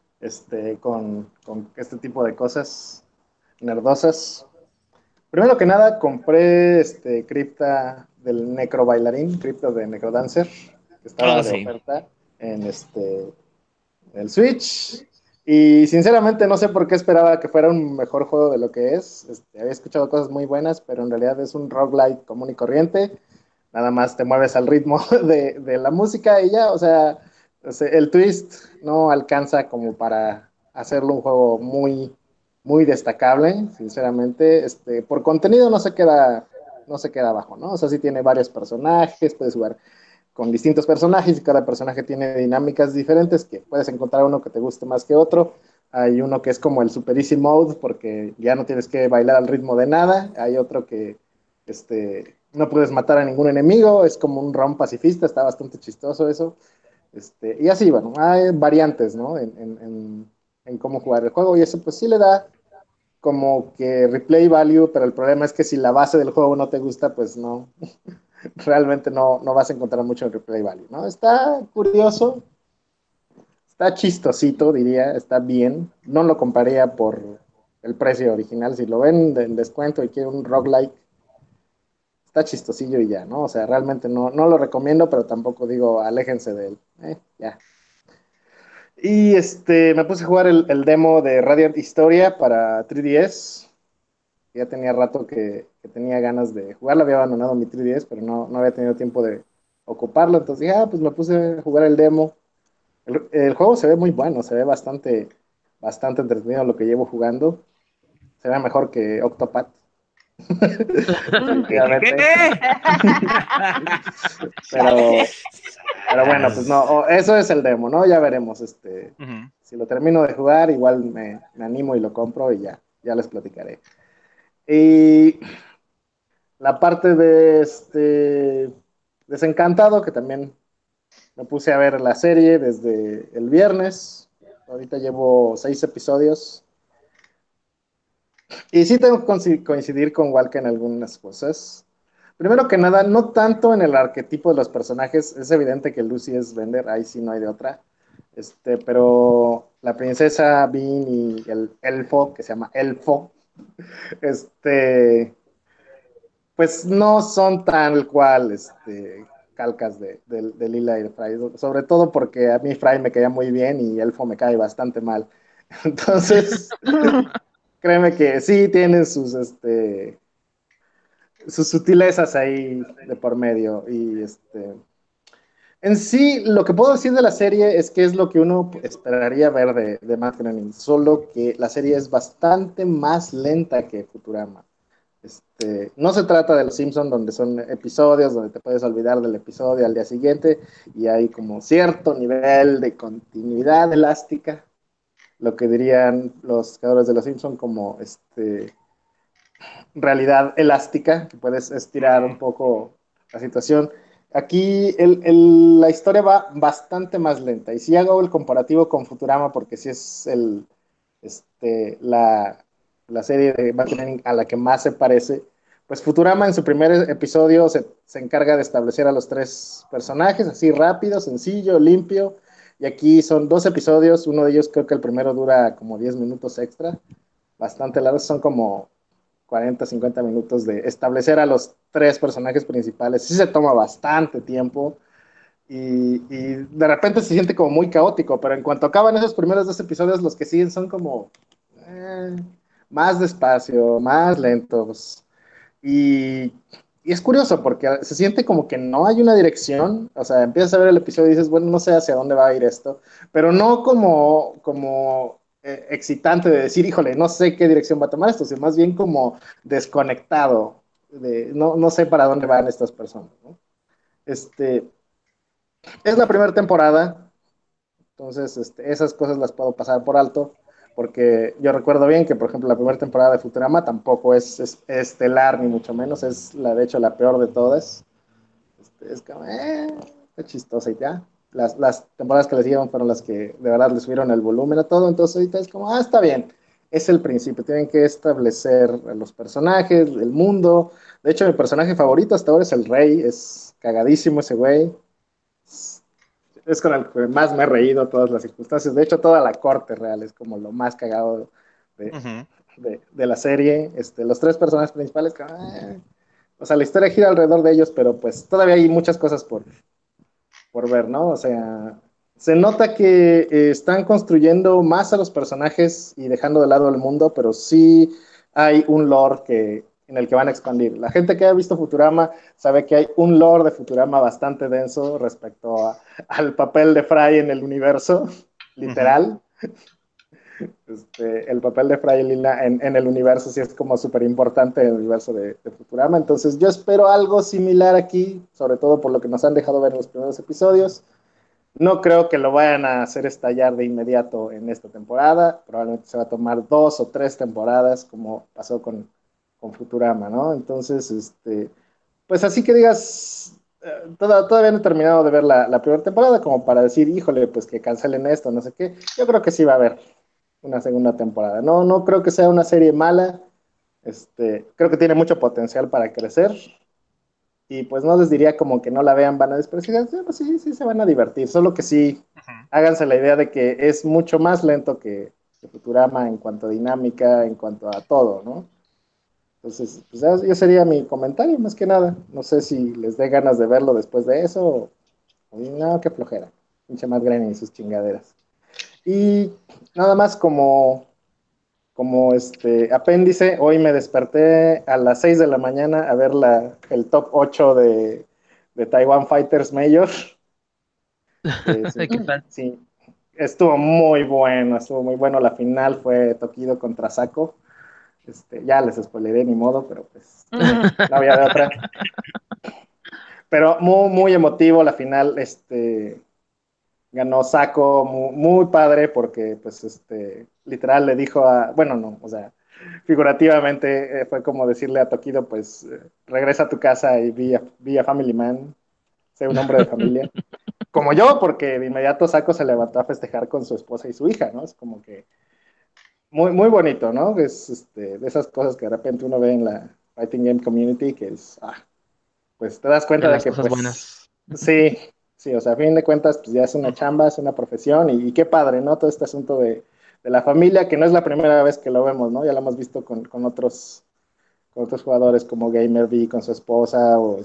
con este tipo de cosas nerdosas. Primero que nada, compré cripta del Necro Bailarín, cripta de Necrodancer, que estaba Oh, de sí. oferta en el Switch. Y sinceramente no sé por qué esperaba que fuera un mejor juego de lo que es. Había escuchado cosas muy buenas, pero en realidad es un roguelite común y corriente. Nada más te mueves al ritmo de la música y ya, o sea, el twist no alcanza como para hacerlo un juego muy, muy destacable, sinceramente. Por contenido no se queda abajo, ¿no? O sea, sí tiene varios personajes, puedes jugar con distintos personajes y cada personaje tiene dinámicas diferentes que puedes encontrar uno que te guste más que otro. Hay uno que es como el Super Easy Mode porque ya no tienes que bailar al ritmo de nada. Hay otro que no puedes matar a ningún enemigo, es como un round pacifista, está bastante chistoso eso. Y así, bueno, hay variantes, ¿no? En cómo jugar el juego y eso pues sí le da como que replay value, pero el problema es que si la base del juego no te gusta, pues no, realmente no vas a encontrar mucho en replay value, ¿no? Está curioso, está chistosito, diría, está bien. No lo compraría por el precio original. Si lo ven en descuento y quieren un roguelike, está chistosillo y ya, ¿no? O sea, realmente no lo recomiendo, pero tampoco digo aléjense de él. Ya. Y me puse a jugar el demo de Radiant Historia para 3DS. Ya tenía rato que porque tenía ganas de jugarlo, había abandonado mi 3DS, pero no había tenido tiempo de ocuparlo, entonces dije, pues me puse a jugar el demo. El juego se ve muy bueno, se ve bastante entretenido lo que llevo jugando, se ve mejor que Octopath, definitivamente, ¿Qué? pero, pero bueno, pues no, eso es el demo, ¿no? Ya veremos, Ujú. si lo termino de jugar, igual me animo y lo compro y ya les platicaré. Y la parte de Desencantado, que también me puse a ver la serie desde el viernes. Ahorita llevo 6 episodios. Y sí tengo que coincidir con Walker en algunas cosas. Primero que nada, no tanto en el arquetipo de los personajes. Es evidente que Lucy es Bender, ahí sí no hay de otra. Pero la princesa Bean y el elfo, que se llama Elfo, este, pues no son tal cual calcas de Lila y de Fry, sobre todo porque a mí Fry me caía muy bien y Elfo me cae bastante mal. Entonces, créeme que sí tienen sus sutilezas ahí de por medio. Y en sí, lo que puedo decir de la serie es que es lo que uno esperaría ver de Matt Groening, solo que la serie es bastante más lenta que Futurama. No se trata de Los Simpsons, donde son episodios, donde te puedes olvidar del episodio al día siguiente y hay como cierto nivel de continuidad elástica, lo que dirían los creadores de Los Simpsons como realidad elástica, que puedes estirar un Ujú. poco la situación. Aquí la historia va bastante más lenta y si hago el comparativo con Futurama, porque si es este, la, la serie de Matt Groening a la que más se parece, pues Futurama en su primer episodio se encarga de establecer a los tres personajes, así rápido, sencillo, limpio, y aquí son 2 episodios, uno de ellos creo que el primero dura como 10 minutos extra, bastante largos, son como 40, 50 minutos de establecer a los tres personajes principales, sí se toma bastante tiempo, y de repente se siente como muy caótico, pero en cuanto acaban esos primeros 2 episodios, los que siguen son como eh, más despacio, más lentos. Y, y es curioso porque se siente como que no hay una dirección, o sea, empiezas a ver el episodio y dices, bueno, no sé hacia dónde va a ir esto, pero no como excitante de decir, híjole, no sé qué dirección va a tomar esto, sino más bien como desconectado, no sé para dónde van estas personas, ¿no? Este, es la primera temporada, entonces esas cosas las puedo pasar por alto, porque yo recuerdo bien que, por ejemplo, la primera temporada de Futurama tampoco es estelar, ni mucho menos, es de hecho la peor de todas. Es como, es chistosa y ya. Las temporadas que les dieron fueron las que de verdad le subieron el volumen a todo, entonces ahorita es como, está bien, es el principio, tienen que establecer los personajes, el mundo. De hecho, mi personaje favorito hasta ahora es el rey, es cagadísimo ese güey, es con el que más me he reído todas las circunstancias. De hecho, toda la corte real es como lo más cagado de, Ujú. de la serie. Los tres personajes principales, o sea, la historia gira alrededor de ellos, pero pues todavía hay muchas cosas por ver, ¿no? O sea, se nota que están construyendo más a los personajes y dejando de lado el mundo, pero sí hay un lore en el que van a expandir. La gente que ha visto Futurama sabe que hay un lore de Futurama bastante denso respecto al papel de Fry en el universo, Ujú. literal. El papel de Fry y Lila en el universo sí es como súper importante en el universo de Futurama. Entonces yo espero algo similar aquí, sobre todo por lo que nos han dejado ver en los primeros episodios. No creo que lo vayan a hacer estallar de inmediato en esta temporada. Probablemente se va a tomar 2 o 3 temporadas, como pasó con Futurama, ¿no? Entonces, pues así que digas, todavía no he terminado de ver la primera temporada, como para decir, híjole, pues que cancelen esto, no sé qué. Yo creo que sí va a haber una segunda temporada. No creo que sea una serie mala. Creo que tiene mucho potencial para crecer. Y pues no les diría como que no la vean, van a despreciar. Sí, pues sí, sí se van a divertir. Solo que sí, Ujú. háganse la idea de que es mucho más lento que Futurama en cuanto a dinámica, en cuanto a todo, ¿no? Entonces, pues ya sería mi comentario, más que nada. No sé si les dé ganas de verlo después de eso. No, qué flojera. Pinche Matt Groening y sus chingaderas. Y nada más como apéndice, hoy me desperté a las 6 de la mañana a ver el top 8 de Taiwan Fighters Major. Sí, ¿Qué tal? sí, estuvo muy bueno. La final fue Tokido contra Sako. Ya les spoileré, ni modo, pero pues no había de otra. Pero muy, muy emotivo la final. Ganó Sako, muy, muy padre, porque pues literal le dijo bueno, no, o sea, figurativamente fue como decirle a Tokido, pues regresa a tu casa y be a family man, sé un hombre de familia. Como yo, porque de inmediato Sako se levantó a festejar con su esposa y su hija, ¿no? Es como que muy, muy bonito, ¿no? Es de esas cosas que de repente uno ve en la Fighting Game Community, que pues te das De cuenta de las que cosas pues buenas. sí, sí, o sea, a fin de cuentas pues ya es una chamba, es una profesión y qué padre, ¿no? Todo este asunto de la familia, que no es la primera vez que lo vemos, ¿no? Ya lo hemos visto con otros jugadores como GamerB con su esposa o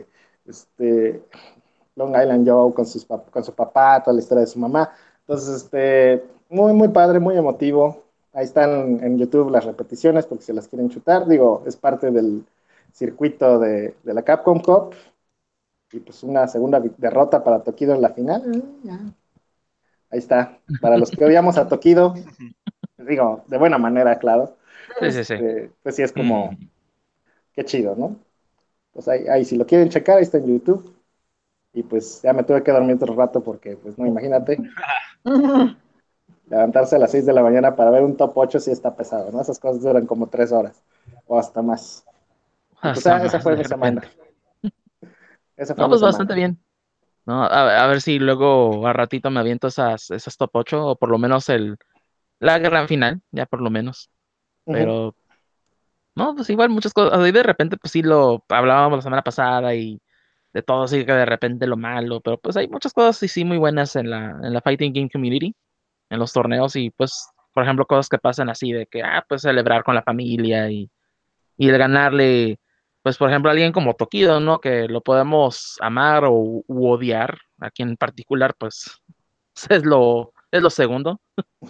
Long Island Joe con su papá, toda la historia de su mamá. Entonces, muy, muy padre, muy emotivo. Ahí están en YouTube las repeticiones porque se las quieren chutar. Digo, es parte del circuito de la Capcom Cup y pues una segunda derrota para Tokido en la final. Ya. Ahí está. Para los que odiamos a Tokido, digo, de buena manera, claro. Sí, sí, sí. Pues sí es como, qué chido, ¿no? Pues ahí si lo quieren checar, ahí está en YouTube. Y pues ya me tuve que dormir otro rato porque, pues no, imagínate, levantarse a las 6 de la mañana para ver un top 8 sí está pesado, ¿no? Esas cosas duran como 3 horas o hasta más. Y pues Hasta esa más, fue de mi semana. repente. Esa fue No, mi pues bastante semana. bien. No, a ver si luego a ratito me aviento esas top 8 o por lo menos la gran final, ya por lo menos. Ujú. Pero, no, pues igual muchas cosas. Así de repente, pues sí lo hablábamos la semana pasada y de todo, sí que de repente lo malo. Pero pues hay muchas cosas sí, sí muy buenas en la Fighting Game Community, en los torneos y pues, por ejemplo, cosas que pasan así de que, pues celebrar con la familia y el ganarle, pues por ejemplo, a alguien como Tokido, ¿no? Que lo podemos amar o u odiar, a quien en particular, pues es lo segundo,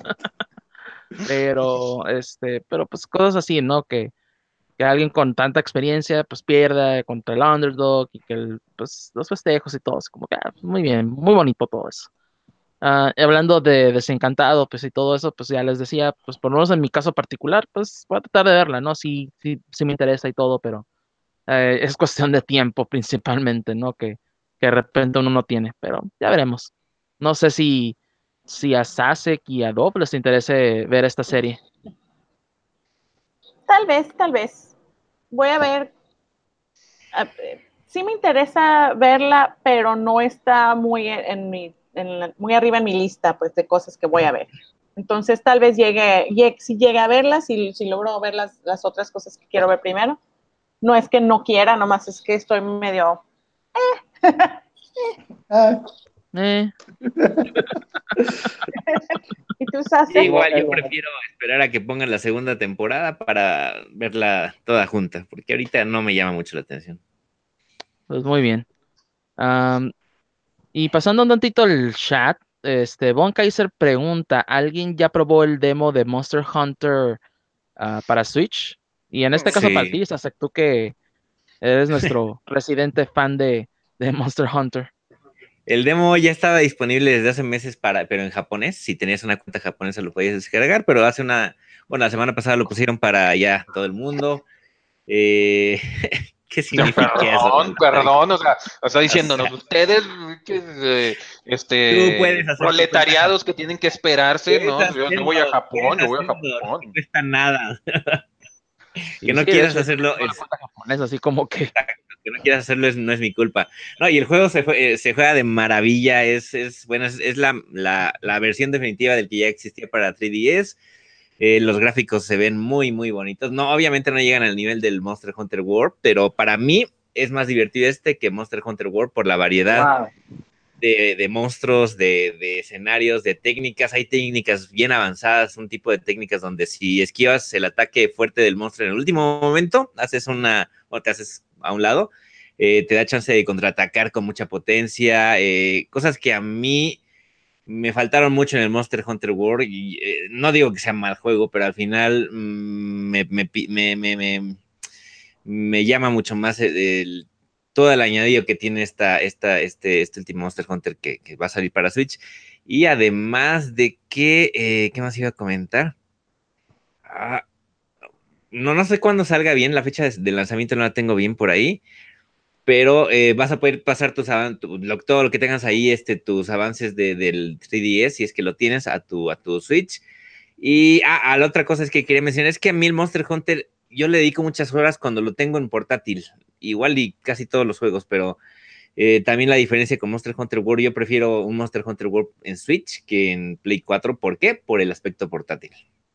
pero pues cosas así, ¿no? Que alguien con tanta experiencia, pues pierda contra el underdog y que pues los festejos y todo, es como que, pues, muy bien, muy bonito todo eso. Y hablando de Desencantado, pues y todo eso, pues ya les decía, pues por lo menos en mi caso particular, pues voy a tratar de verla, ¿no? Sí, sí, sí me interesa y todo, pero es cuestión de tiempo principalmente, ¿no? Que de repente uno no tiene, pero ya veremos. No sé si a Sasek y a Dob les interese ver esta serie. Tal vez, tal vez. Voy a ver. Sí me interesa verla, pero no está muy muy arriba en mi lista, pues, de cosas que voy a ver. Entonces, tal vez si llegue a verlas, si logro ver las otras cosas que quiero ver primero. No es que no quiera, nomás es que estoy medio. Ah, Eh, ¿Y tú, Sase? Igual yo prefiero esperar a que pongan la segunda temporada para verla toda junta, porque ahorita no me llama mucho la atención. pues muy bien. Am, y pasando un tantito el chat, Von Kaiser pregunta, ¿alguien ya probó el demo de Monster Hunter para Switch? Y en este caso para Sí, ti, Sasek, tú que eres nuestro residente fan de Monster Hunter. el demo ya estaba disponible desde hace meses pero en japonés. Si tenías una cuenta japonesa lo podías descargar, pero bueno, la semana pasada lo pusieron para ya todo el mundo. Eh, ¿Qué significa eso? Perdón, o sea, está O sea, diciéndonos, ustedes, tú puedes hacer tu cuenta proletariados que japonesa. tienen que esperarse, Puedes ¿no? Yo voy a puedes Japón, yo voy a hacerlo, no te Japón. cuesta nada. Que Y no sí, de quieras hecho, yo también hacerlo, tengo la cuenta japonesa, así como que, que no quieras hacerlo no es mi culpa. No, y el juego se juega de maravilla, bueno, es la versión definitiva del que ya existía para 3DS. Los gráficos se ven muy, muy bonitos. No, obviamente no llegan al nivel del Monster Hunter World, pero para mí es más divertido que Monster Hunter World por la variedad wow. de monstruos, de escenarios, de técnicas. Hay técnicas bien avanzadas, un tipo de técnicas donde si esquivas el ataque fuerte del monstruo en el último momento, o te haces a un lado, te da chance de contraatacar con mucha potencia, cosas que a mí me faltaron mucho en el Monster Hunter World y no digo que sea mal juego, pero al final me llama mucho más todo el añadido que tiene este último Monster Hunter que va a salir para Switch. Y además de que, ¿qué más iba a comentar? Ah, no sé cuándo salga bien, la fecha de lanzamiento no la tengo bien por ahí, pero vas a poder pasar todo lo que tengas ahí, tus avances del 3DS, si es que lo tienes, a tu Switch. Y la otra cosa es que quería mencionar, es que a mí el Monster Hunter, yo le dedico muchas horas cuando lo tengo en portátil, igual y casi todos los juegos, pero también la diferencia con Monster Hunter World, yo prefiero un Monster Hunter World en Switch que en Play 4. ¿Por qué? Por el aspecto portátil.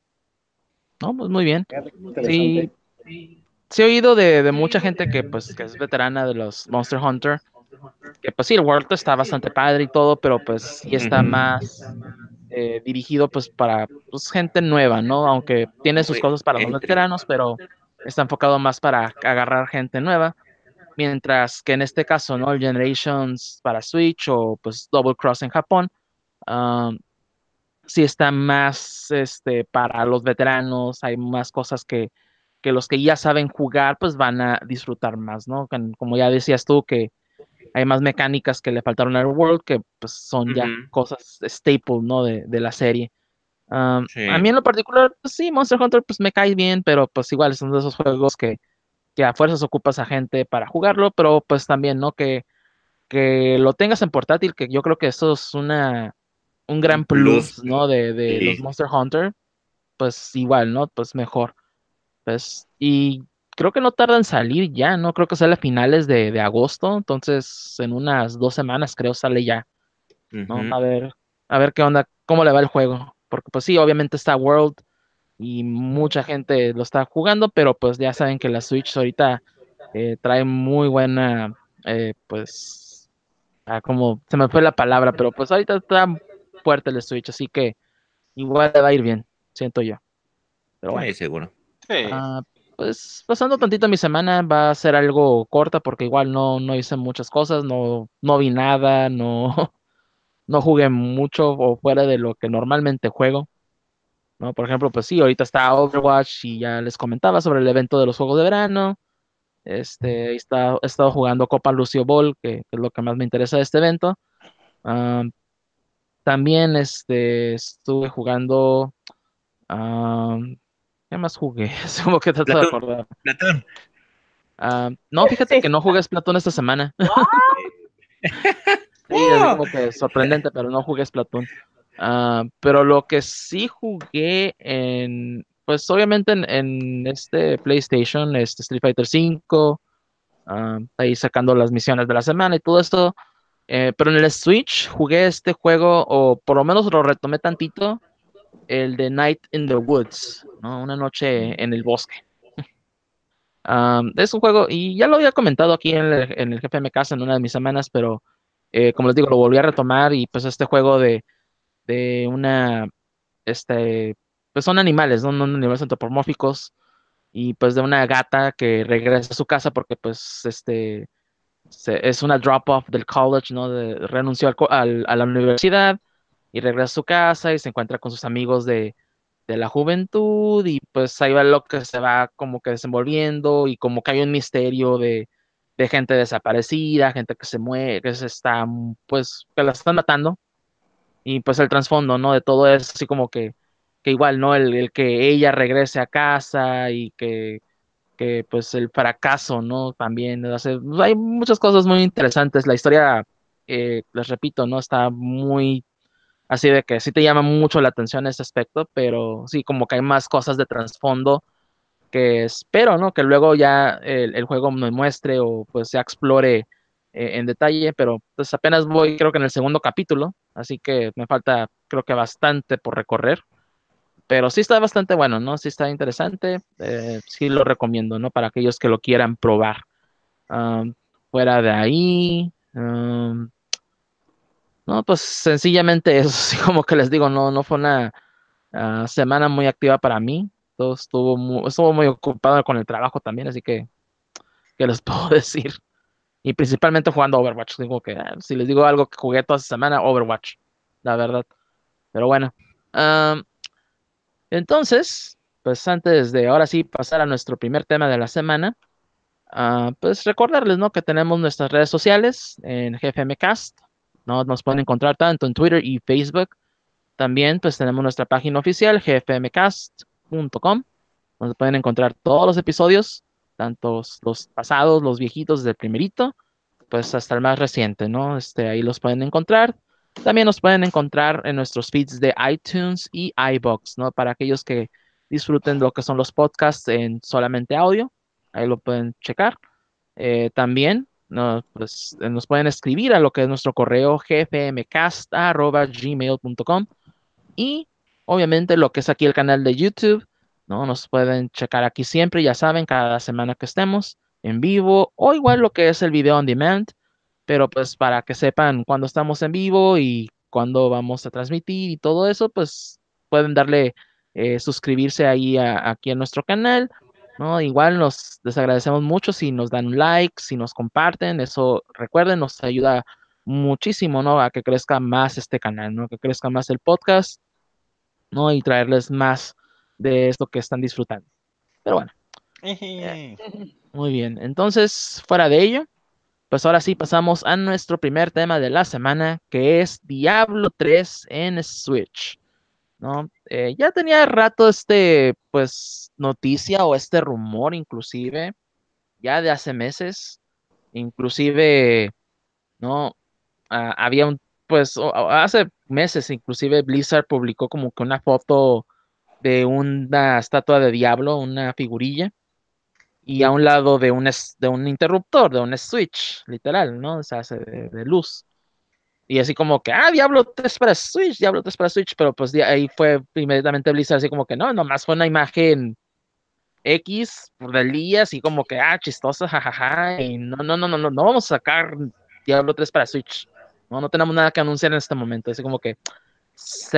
No, pues muy bien. Sí, Interesante. sí he oído de mucha gente que pues que es veterana de los Monster Hunter, que pues sí, el World está bastante padre y todo, pero pues sí está más dirigido pues para pues, gente nueva, ¿no? Aunque tiene sus Muy cosas para los entry. veteranos, pero está enfocado más para agarrar gente nueva. Mientras que en este caso, ¿no? El Generations para Switch o pues Double Cross en Japón, um, sí está más para los veteranos, hay más cosas que los que ya saben jugar pues van a disfrutar más, ¿no? Como ya decías tú, que hay más mecánicas que le faltaron al World, que pues son ya Ujú. cosas staple, ¿no? De la serie. A mí Sí. en lo particular, pues sí, Monster Hunter pues me cae bien, pero pues igual son de esos juegos que a fuerzas ocupas a gente para jugarlo, pero pues también, ¿no? Que lo tengas en portátil, que yo creo que eso es un Un gran plus. plus, ¿no? De los Sí. Monster Hunter, pues igual, ¿no? Pues mejor. Pues, y creo que no tarda en salir ya, ¿no? Creo que sale a finales de agosto, entonces en unas 2 semanas creo sale ya, ¿no? Ujú. A ver qué onda, cómo le va el juego. Porque pues sí, obviamente está World y mucha gente lo está jugando, pero pues ya saben que la Switch ahorita trae muy buena, pues, como se me fue la palabra, pero pues ahorita está fuerte el Switch, así que igual le va a ir bien, siento yo. Pero bueno. Sí, seguro. Sí. Ah, pues pasando tantito mi semana va a ser algo corta porque igual no hice muchas cosas, no vi nada, no, no jugué mucho o fuera de lo que normalmente juego, ¿no? Por ejemplo, pues sí, ahorita está Overwatch y ya les comentaba sobre el evento de los Juegos de Verano. He estado jugando Copa Lucio Ball, que es lo que más me interesa de este evento. Ah, también estuve jugando. ah, ¿Qué más jugué? Es como que trato de Platón. acordar. Platón. No, fíjate Sí. que no jugué Splatoon esta semana. Sí, así ¡Oh! como que sorprendente, pero no jugué Splatoon. Pero lo que sí jugué pues obviamente en este PlayStation, Street Fighter 5, ahí sacando las misiones de la semana y todo esto. Pero en el Switch jugué este juego, o por lo menos lo retomé tantito, el de Night in the Woods, ¿no? Una noche en el bosque. Es un juego, y ya lo había comentado aquí en el GPM Casa en una de mis semanas, pero como les digo, lo volví a retomar y pues este juego de este, pues son animales, ¿no? No animales antropomórficos y pues de una gata que regresa a su casa porque pues es una drop-off del college, ¿no? Renunció a la universidad y regresa a su casa y se encuentra con sus amigos de la juventud y pues ahí va lo que se va como que desenvolviendo y como que hay un misterio de gente desaparecida, gente que se muere, que se está, pues, que la están matando y pues el trasfondo, ¿no? De todo es así como que igual, ¿no? El que ella regrese a casa y que pues el fracaso, ¿no? También, o sea, pues, hay muchas cosas muy interesantes. La historia, les repito, ¿no? Está muy así de que sí te llama mucho la atención ese aspecto, pero sí, como que hay más cosas de trasfondo que espero, ¿no? Que luego ya el juego me muestre o pues se explore en detalle, pero pues apenas voy creo que en el segundo capítulo, así que me falta creo que bastante por recorrer, pero sí está bastante bueno, ¿no? Sí está interesante, sí lo recomiendo, ¿no? Para aquellos que lo quieran probar. Am, fuera de ahí, no, pues sencillamente eso, sí, como que les digo, no fue una semana muy activa para mí. Todo estuvo muy ocupado con el trabajo también, así que, ¿qué les puedo decir? Y principalmente jugando Overwatch. Digo que si les digo algo que jugué toda esta semana, Overwatch. la verdad. Pero bueno, am, entonces, pues antes de ahora sí pasar a nuestro primer tema de la semana, pues recordarles, ¿no? Que tenemos nuestras redes sociales en GFMcast, ¿no? Nos pueden encontrar tanto en Twitter y Facebook. También, pues tenemos nuestra página oficial, gfmcast.com, donde pueden encontrar todos los episodios, tanto los pasados, los viejitos del primerito, pues hasta el más reciente, ¿no? Ahí los pueden encontrar. También nos pueden encontrar en nuestros feeds de iTunes y iBox, ¿no? Para aquellos que disfruten de lo que son los podcasts en solamente audio, ahí lo pueden checar. También, no, pues, nos pueden escribir a lo que es nuestro correo gfmcast@gmail.com y obviamente lo que es aquí el canal de YouTube, ¿no? Nos pueden checar aquí siempre, ya saben, cada semana que estemos en vivo o igual lo que es el video on demand, pero pues para que sepan cuándo estamos en vivo y cuándo vamos a transmitir y todo eso, pues pueden darle suscribirse ahí aquí a nuestro canal, ¿no? Igual les agradecemos mucho si nos dan un like, si nos comparten, eso recuerden, nos ayuda muchísimo, ¿no? A que crezca más este canal, ¿no? Que crezca más el podcast, ¿no? Y traerles más de esto que están disfrutando. Pero bueno, eh, Eje. muy bien. Entonces, fuera de ello, pues ahora sí pasamos a nuestro primer tema de la semana, que es Diablo 3 en Switch, ¿no? Ya tenía rato pues, noticia o este rumor, inclusive, ya de hace meses, inclusive, ¿no? Había pues, hace meses, inclusive Blizzard publicó como que una foto de una estatua de Diablo, una figurilla, y a un lado de un interruptor, de un switch, literal, ¿no? O sea, de luz. Y así como que, Diablo 3 para Switch, Diablo 3 para Switch, pero pues de ahí fue inmediatamente Blizzard así como que no, nomás fue una imagen X por del día, así como que, chistosa, jajaja, y no vamos a sacar Diablo 3 para Switch. No, no tenemos nada que anunciar en este momento, así como que, sí.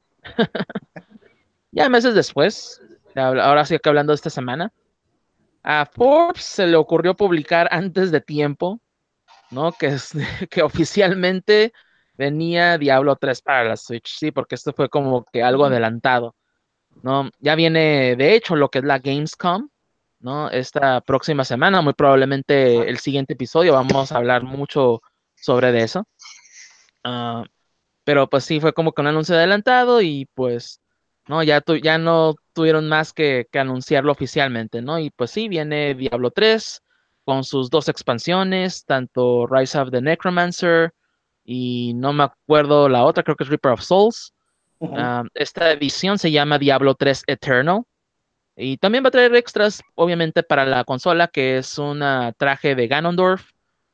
Ya meses después, ahora sí que hablando de esta semana, a Forbes se le ocurrió publicar antes de tiempo, ¿no? Que oficialmente venía Diablo 3 para la Switch, sí, porque esto fue como que algo adelantado, ¿no? Ya viene, de hecho, lo que es la Gamescom, ¿no? Esta próxima semana, muy probablemente el siguiente episodio, vamos a hablar mucho sobre de eso. Ah, pero pues sí, fue como que un anuncio adelantado y pues, no, ya no tuvieron más que anunciarlo oficialmente, ¿no? Y pues sí, viene Diablo 3 con sus dos expansiones, tanto Rise of the Necromancer y no me acuerdo la otra, creo que es Reaper of Souls. Ujú. Esta edición se llama Diablo 3 Eternal y también va a traer extras, obviamente, para la consola, que es un traje de Ganondorf,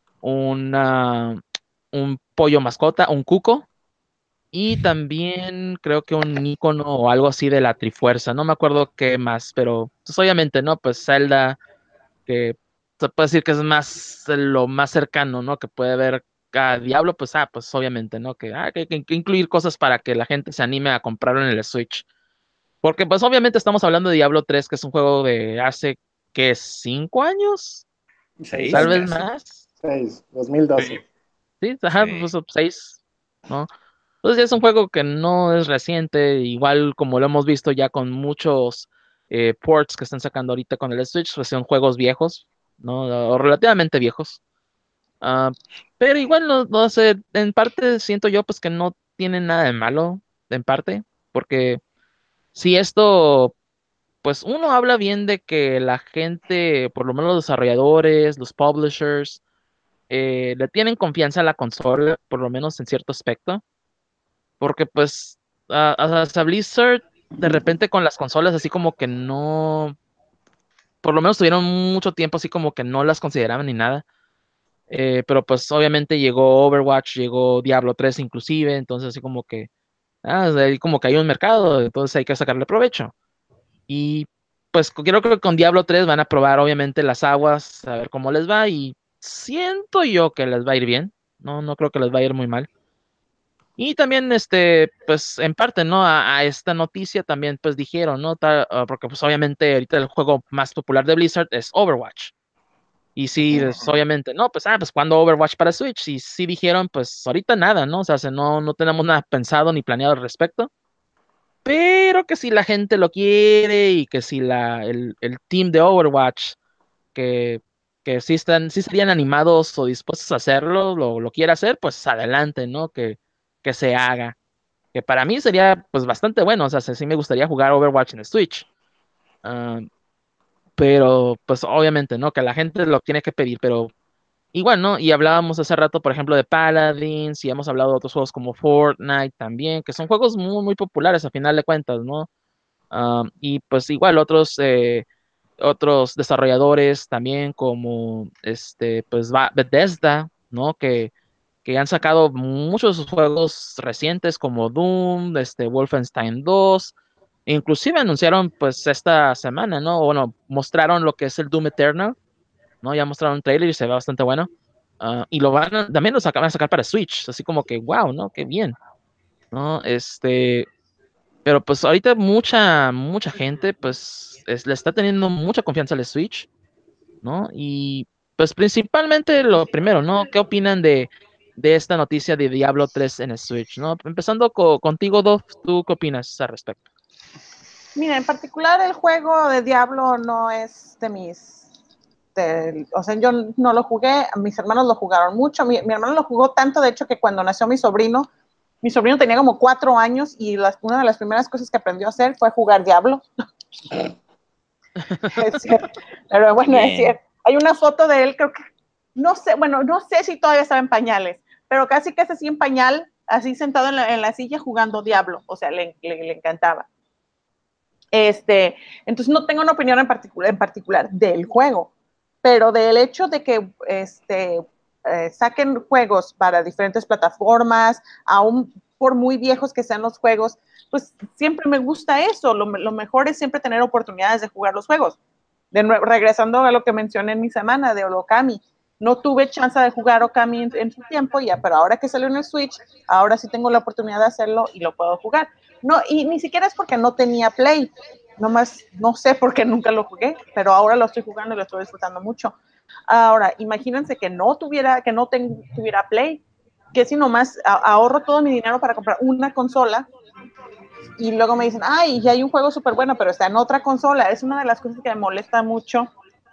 una, un pollo mascota, un cuco y también creo que un icono o algo así de la Trifuerza. No me acuerdo qué más, pero pues obviamente, ¿no? Pues Zelda, que se puede decir que es más lo más cercano, ¿no? Que puede haber a Diablo, pues pues obviamente, ¿no? Que hay que incluir cosas para que la gente se anime a comprarlo en el Switch. Porque pues obviamente estamos hablando de Diablo 3, que es un juego de hace, ¿qué? ¿5 años? Seis Tal 6 vez años. casi. más. 6, Sí. 2012. Sí, ajá, Sí. pues 6, ¿no? Entonces ya es un juego que no es reciente, igual como lo hemos visto ya con muchos ports que están sacando ahorita con el Switch, pues son juegos viejos, ¿no? O relativamente viejos. Ah, pero igual no sé, en parte siento yo pues que no tiene nada de malo, en parte, porque si esto, pues uno habla bien de que la gente, por lo menos los desarrolladores, los publishers, le tienen confianza a la consola, por lo menos en cierto aspecto. Porque pues hasta Blizzard de repente con las consolas así como que no, por lo menos tuvieron mucho tiempo así como que no las consideraban ni nada. Pero pues obviamente llegó Overwatch, llegó Diablo 3 inclusive, entonces así como que, ahí como que hay un mercado, entonces hay que sacarle provecho. Y pues creo que con Diablo 3 van a probar obviamente las aguas, a ver cómo les va y siento yo que les va a ir bien. No creo que les va a ir muy mal. Y también, pues en parte, ¿no? A esta noticia también, pues dijeron, ¿no? Porque pues obviamente ahorita el juego más popular de Blizzard es Overwatch. Y sí, pues, obviamente, no, pues cuando Overwatch para Switch, y sí dijeron, pues ahorita nada, ¿no? O sea, no tenemos nada pensado ni planeado al respecto, pero que si la gente lo quiere y que si el team de Overwatch, que, que sí estarían animados o dispuestos a hacerlo, lo quiere hacer, pues adelante, ¿no? Que se haga. Que para mí sería pues bastante bueno, o sea, sí me gustaría jugar Overwatch en Switch. Ah, pero pues obviamente, ¿no? Que la gente lo tiene que pedir, pero igual, ¿no? Y hablábamos hace rato, por ejemplo, de Paladins, y hemos hablado de otros juegos como Fortnite también, que son juegos muy populares a final de cuentas, ¿no? Y pues igual otros desarrolladores también como pues Bethesda, ¿no? Que han sacado muchos de sus juegos recientes como Doom, Wolfenstein 2, inclusive anunciaron pues esta semana, ¿no? Bueno, mostraron lo que es el Doom Eternal, ¿no? Ya mostraron un trailer y se ve bastante bueno. Y también van a sacar para Switch, así como que wow, ¿no? Qué bien, ¿no? Pero pues ahorita mucha gente pues le está teniendo mucha confianza al Switch, ¿no? Y pues principalmente lo primero, ¿no? ¿Qué opinan de esta noticia de Diablo 3 en el Switch, ¿no? Empezando contigo, Dov, ¿tú qué opinas al respecto? Mira, en particular el juego de Diablo no es de o sea, yo no lo jugué, mis hermanos lo jugaron mucho, mi hermano lo jugó tanto, de hecho, que cuando nació mi sobrino tenía como 4 años y una de las primeras cosas que aprendió a hacer fue jugar Diablo. Es cierto. Pero bueno, es Bien. cierto. Hay una foto de él, creo que, no sé, bueno, no sé si todavía estaba en pañales, pero casi así en pañal, así sentado en la silla jugando Diablo, o sea, le encantaba. Entonces no tengo una opinión en particular del juego, pero del hecho de que saquen juegos para diferentes plataformas, aún por muy viejos que sean los juegos, pues siempre me gusta eso. Lo mejor es siempre tener oportunidades de jugar los juegos. De nuevo, regresando a lo que mencioné en mi semana de Okami, no tuve chance de jugar Okami en su tiempo, ya, pero ahora que salió en el Switch, ahora sí tengo la oportunidad de hacerlo y lo puedo jugar. No, y ni siquiera es porque no tenía Play, nomás no sé por qué nunca lo jugué, pero ahora lo estoy jugando y lo estoy disfrutando mucho. Ahora, imagínense que no tuviera Play, que si nomás ahorro todo mi dinero para comprar una consola y luego me dicen, ay, ya hay un juego súper bueno, pero está en otra consola. Es una de las cosas que me molesta mucho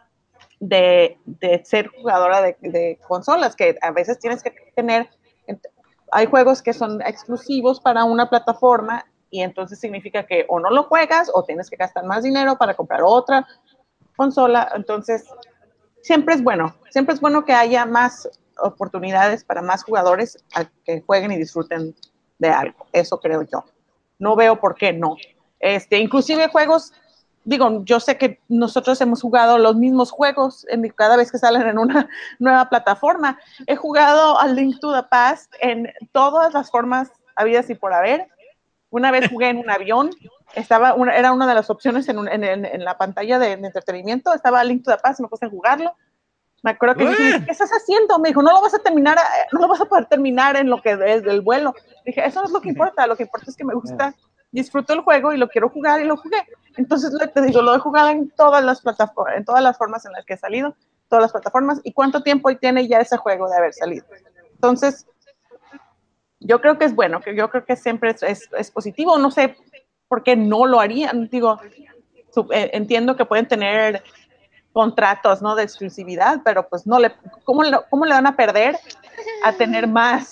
de ser jugadora de consolas, que a veces tienes que tener, hay juegos que son exclusivos para una plataforma y entonces significa que o no lo juegas o tienes que gastar más dinero para comprar otra consola. Entonces, siempre es bueno que haya más oportunidades para más jugadores a que jueguen y disfruten de algo. Eso creo yo. No veo por qué no. Inclusive juegos, digo, yo sé que nosotros hemos jugado los mismos juegos cada vez que salen en una nueva plataforma. He jugado a Link to the Past en todas las formas habidas y por haber. Una vez jugué en un avión, era una de las opciones en la pantalla de entretenimiento, estaba Link to the Past y me puse a jugarlo. Me acuerdo que dije, ¿qué estás haciendo? Me dijo, no lo vas a terminar, no lo vas a poder terminar en lo que es del vuelo. Dije, eso no es lo que importa es que me gusta, disfruto el juego y lo quiero jugar y lo jugué. Entonces, te digo, lo he jugado en todas las plataformas, en todas las formas en las que he salido, todas las plataformas. ¿Y cuánto tiempo tiene ya ese juego de haber salido? Entonces, yo creo que es bueno, que yo creo que siempre es positivo. No sé por qué no lo harían. Digo, entiendo que pueden tener contratos, ¿no? De exclusividad, pero pues ¿cómo le van a perder a tener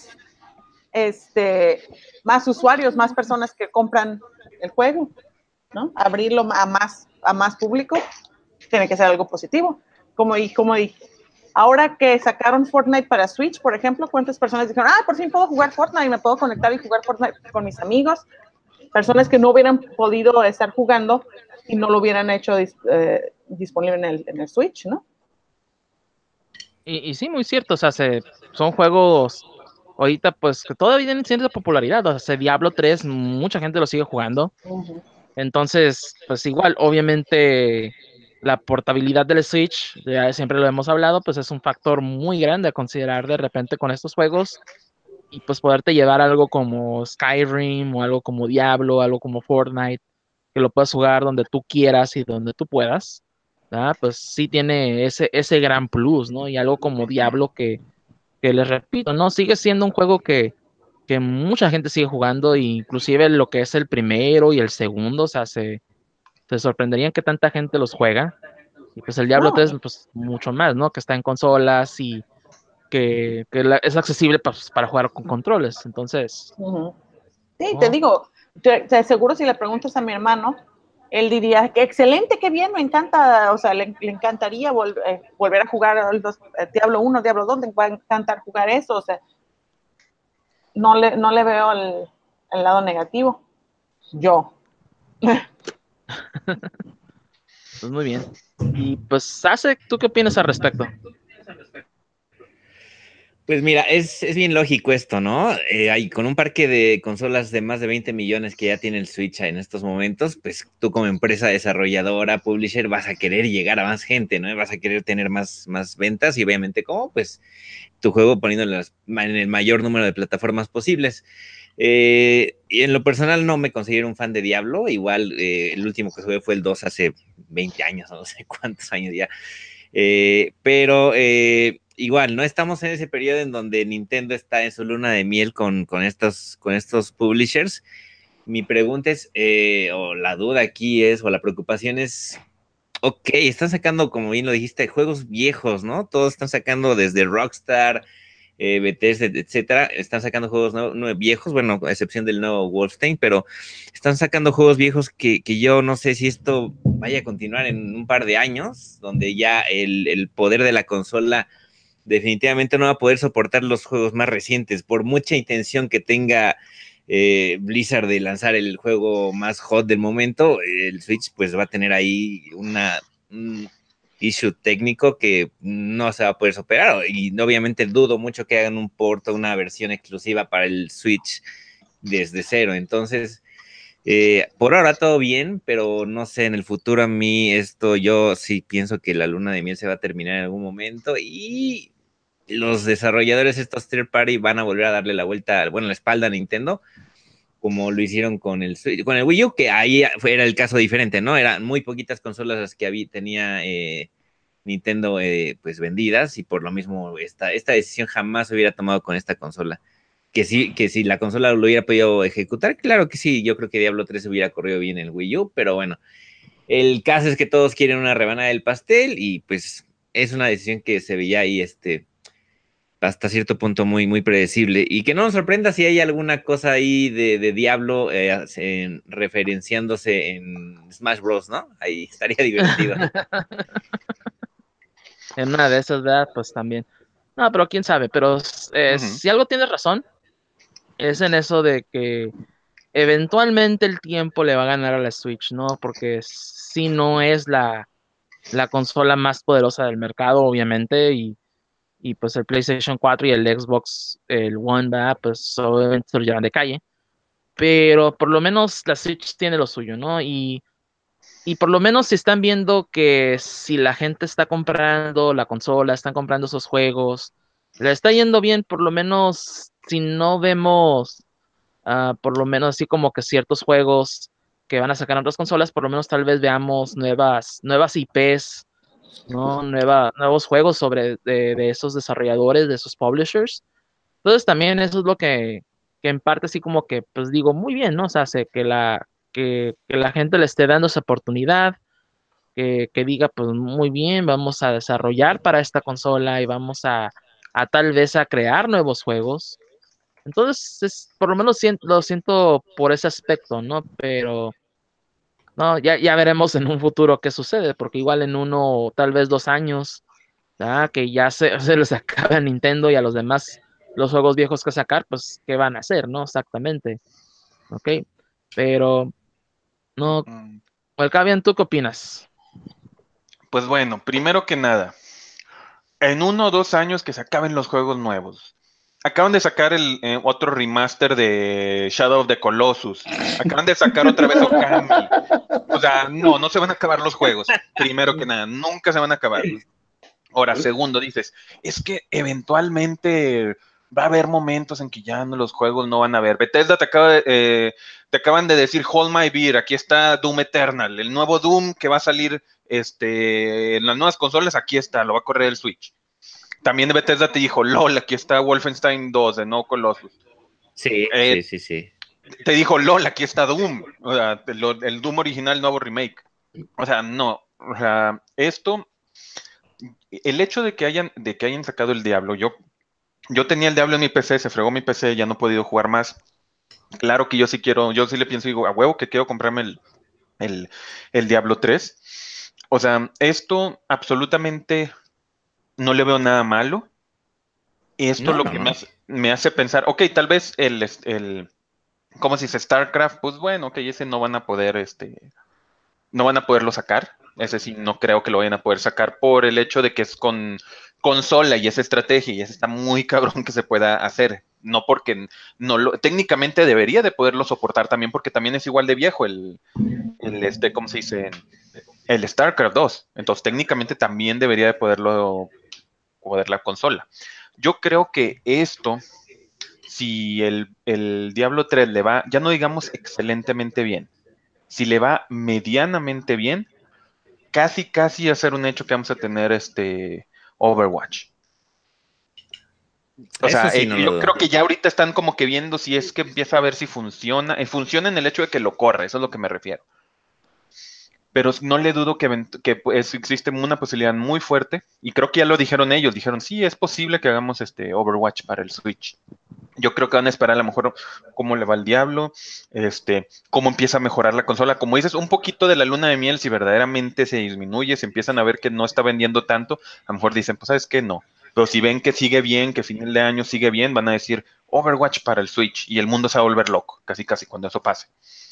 más usuarios, más personas que compran el juego, ¿no? Abrirlo a más público tiene que ser algo positivo. Como dije, ahora que sacaron Fortnite para Switch, por ejemplo, ¿cuántas personas dijeron, por fin puedo jugar Fortnite y me puedo conectar y jugar Fortnite con mis amigos? Personas que no hubieran podido estar jugando y no lo hubieran hecho disponible en el Switch, ¿no? Y sí, muy cierto, o sea, son juegos ahorita pues que todavía tienen cierta popularidad, o sea, Diablo 3 mucha gente lo sigue jugando, entonces pues igual, obviamente la portabilidad del Switch, ya siempre lo hemos hablado, pues es un factor muy grande a considerar de repente con estos juegos y pues poderte llevar algo como Skyrim o algo como Diablo, algo como Fortnite, que lo puedas jugar donde tú quieras y donde tú puedas. Pues sí tiene ese gran plus, ¿no? Y algo como Diablo que les repito, ¿no? Sigue siendo un juego que mucha gente sigue jugando, e inclusive lo que es el primero y el segundo, o sea, se sorprenderían que tanta gente los juega. Y pues el Diablo No. 3 pues mucho más, ¿no? Que está en consolas y es accesible para jugar con controles. Entonces, Ujú. Sí, te ¿no? digo, te aseguro si le preguntas a mi hermano, él diría que excelente, qué bien, me encanta, o sea, le encantaría volver a jugar Diablo 1, Diablo 2, le va a encantar jugar eso, o sea, no le veo el lado negativo. Yo. Pues muy bien. Y pues, Hace, ¿tú qué opinas al respecto? Pues mira, es bien lógico esto, ¿no? Con un parque de consolas de más de 20 millones que ya tiene el Switch en estos momentos, pues tú como empresa desarrolladora, publisher, vas a querer llegar a más gente, ¿no? Vas a querer tener más ventas y obviamente, ¿cómo? Pues tu juego poniéndolo en el mayor número de plataformas posibles. Y en lo personal no me considero un fan de Diablo, igual el último que jugué fue el 2 hace 20 años, no sé cuántos años ya. Pero igual, no estamos en ese periodo en donde Nintendo está en su luna de miel con estos publishers. Mi pregunta es, o la duda aquí es, o la preocupación es, ok, están sacando, como bien lo dijiste, juegos viejos, ¿no? Todos están sacando desde Rockstar, Bethesda, etcétera, están sacando juegos viejos, bueno, a excepción del nuevo Wolfenstein, pero están sacando juegos viejos que yo no sé si esto vaya a continuar en un par de años, donde ya el poder de la consola definitivamente no va a poder soportar los juegos más recientes, por mucha intención que tenga Blizzard de lanzar el juego más hot del momento, el Switch pues va a tener ahí un issue técnico que no se va a poder superar y obviamente dudo mucho que hagan un port o una versión exclusiva para el Switch desde cero, entonces por ahora todo bien, pero no sé, en el futuro a mí esto yo sí pienso que la luna de miel se va a terminar en algún momento y los desarrolladores estos third party van a volver a darle la vuelta, bueno, la espalda a Nintendo, como lo hicieron con el Wii U, que ahí era el caso diferente, ¿no? Eran muy poquitas consolas las que tenía Nintendo pues vendidas y por lo mismo esta decisión jamás se hubiera tomado con esta consola. Que si la consola lo hubiera podido ejecutar, claro que sí, yo creo que Diablo 3 hubiera corrido bien en el Wii U, pero bueno, el caso es que todos quieren una rebanada del pastel y pues es una decisión que se veía ahí hasta cierto punto muy predecible. Y que no nos sorprenda si hay alguna cosa ahí de Diablo referenciándose en Smash Bros, ¿no? Ahí estaría divertido. En una de esas, ¿verdad? Pues también. No, pero quién sabe, pero Ujú. si algo tienes razón, es en eso de que eventualmente el tiempo le va a ganar a la Switch, ¿no? Porque si no es la consola más poderosa del mercado, obviamente, y pues el PlayStation 4 y el Xbox, el One, ¿verdad? Pues obviamente se lo llevan de calle, pero por lo menos la Switch tiene lo suyo, ¿no? Y por lo menos si están viendo que si la gente está comprando la consola, están comprando esos juegos, le está yendo bien, por lo menos si no vemos, por lo menos así como que ciertos juegos que van a sacar en otras consolas, por lo menos tal vez veamos nuevas IPs, ¿no? Nuevos juegos de esos desarrolladores, de esos publishers. Entonces también eso es lo que en parte así como que, pues digo, muy bien, ¿no? O sea, hace que la gente le esté dando esa oportunidad, que diga, pues muy bien, vamos a desarrollar para esta consola y vamos a tal vez a crear nuevos juegos. Entonces, por lo menos lo siento por ese aspecto, ¿no? Pero no, ya veremos en un futuro qué sucede, porque igual en uno, tal vez 2 años, que ya se les acaba a Nintendo y a los demás los juegos viejos que sacar, pues, ¿qué van a hacer, no? Exactamente, ¿ok? Pero, no, Mm, Cabian, ¿tú qué opinas? Pues bueno, primero que nada, en 1 o 2 años que se acaben los juegos nuevos. Acaban de sacar el otro remaster de Shadow of the Colossus. Acaban de sacar otra vez Okami. O sea, no se van a acabar los juegos. Primero que nada, nunca se van a acabar. Ahora, segundo, dices, es que eventualmente va a haber momentos en que ya no, los juegos no van a ver. Bethesda te acaban de decir Hold My Beer, aquí está Doom Eternal, el nuevo Doom que va a salir en las nuevas consolas, aquí está, lo va a correr el Switch. También Bethesda te dijo, LOL, aquí está Wolfenstein 2 de No Colossus. Sí. Te dijo, LOL, aquí está Doom. O sea, el Doom original, nuevo remake. O sea, no. O sea, el hecho de que hayan sacado el Diablo, yo tenía el Diablo en mi PC, se fregó mi PC, ya no he podido jugar más. Claro que yo sí le pienso, digo, a huevo que quiero comprarme el Diablo 3. O sea, esto absolutamente no le veo nada malo. Y esto lo que me hace pensar, ok, tal vez ¿cómo se dice? StarCraft, pues bueno, ok, ese no van a poderlo sacar. Ese sí, no creo que lo vayan a poder sacar por el hecho de que es con consola y es estrategia y ese está muy cabrón que se pueda hacer. No porque técnicamente debería de poderlo soportar también porque también es igual de viejo ¿cómo se dice? El StarCraft 2. Entonces técnicamente también debería de poder la consola. Yo creo que si el Diablo 3 le va, ya no digamos excelentemente bien, si le va medianamente bien, casi a ser un hecho que vamos a tener Overwatch. O Eso sea, sí, no lo yo dudo. creo que ya ahorita están como que viendo si es que empieza a ver si funciona. Funciona en el hecho de que lo corre, eso es lo que me refiero. Pero no le dudo que pues, existe una posibilidad muy fuerte, y creo que ya lo dijeron ellos, dijeron, sí, es posible que hagamos Overwatch para el Switch. Yo creo que van a esperar a lo mejor cómo le va el Diablo, cómo empieza a mejorar la consola. Como dices, un poquito de la luna de miel, si verdaderamente se disminuye, se empiezan a ver que no está vendiendo tanto, a lo mejor dicen, pues, ¿sabes qué? No. Pero si ven que sigue bien, que final de año sigue bien, van a decir Overwatch para el Switch y el mundo se va a volver loco, casi cuando eso pase.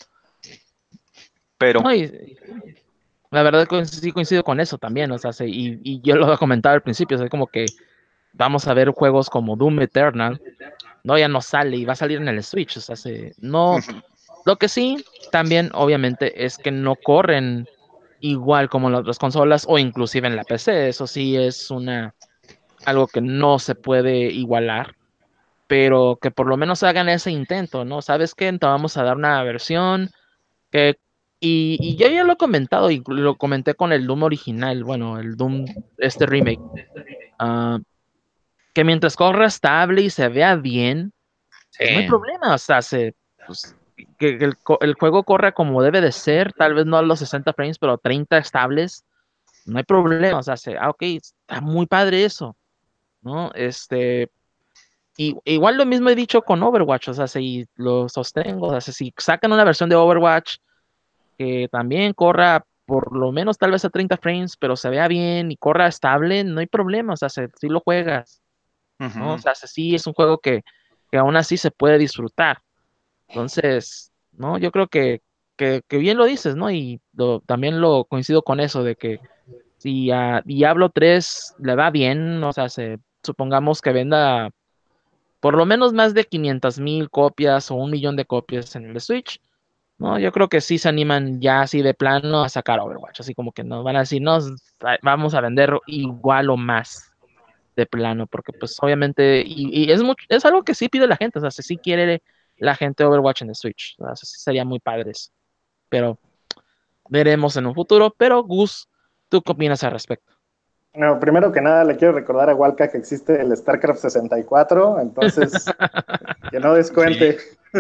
Pero, No, y la verdad que sí coincido con eso también, o sea, y yo lo he comentado al principio, o sea, como que vamos a ver juegos como Doom Eternal, no, ya no sale y va a salir en el Switch, o sea, no, lo que sí, también obviamente es que no corren igual como las otras consolas o inclusive en la PC, eso sí es algo que no se puede igualar, pero que por lo menos hagan ese intento, ¿no? ¿Sabes qué? Entonces vamos a dar una versión que, y yo ya lo he comentado, y lo comenté con el Doom original, bueno, el Doom, este remake, ah, que mientras corra estable y se vea bien, pues no hay problema, o sea, pues, que el juego corra como debe de ser, tal vez no a los 60 frames, pero 30 estables, no hay problema, o sea, ok, está muy padre eso, ¿no? Y igual lo mismo he dicho con Overwatch, o sea, si lo sostengo, o sea, si sacan una versión de Overwatch que también corra por lo menos tal vez a 30 frames, pero se vea bien y corra estable, no hay problema, o sea, si lo juegas, ¿no? O sea, sí es un juego que aún así se puede disfrutar. Entonces, ¿no? Yo creo que bien lo dices, ¿no? Y también lo coincido con eso, de que si a Diablo 3 le va bien, o sea, supongamos que venda por lo menos más de 500,000 copias o 1 millón de copias en el Switch, ¿no? Yo creo que sí se animan ya así de plano a sacar Overwatch, así como que nos van a decir, no, vamos a vender igual o más de plano, porque pues obviamente, y es algo que sí pide la gente, o sea, si sí quiere la gente Overwatch en el Switch, o sea, sí sería muy padre eso, pero veremos en un futuro, pero Gus, ¿tú qué opinas al respecto? No, primero que nada le quiero recordar a Walca que existe el StarCraft 64, entonces que no sí. descuente.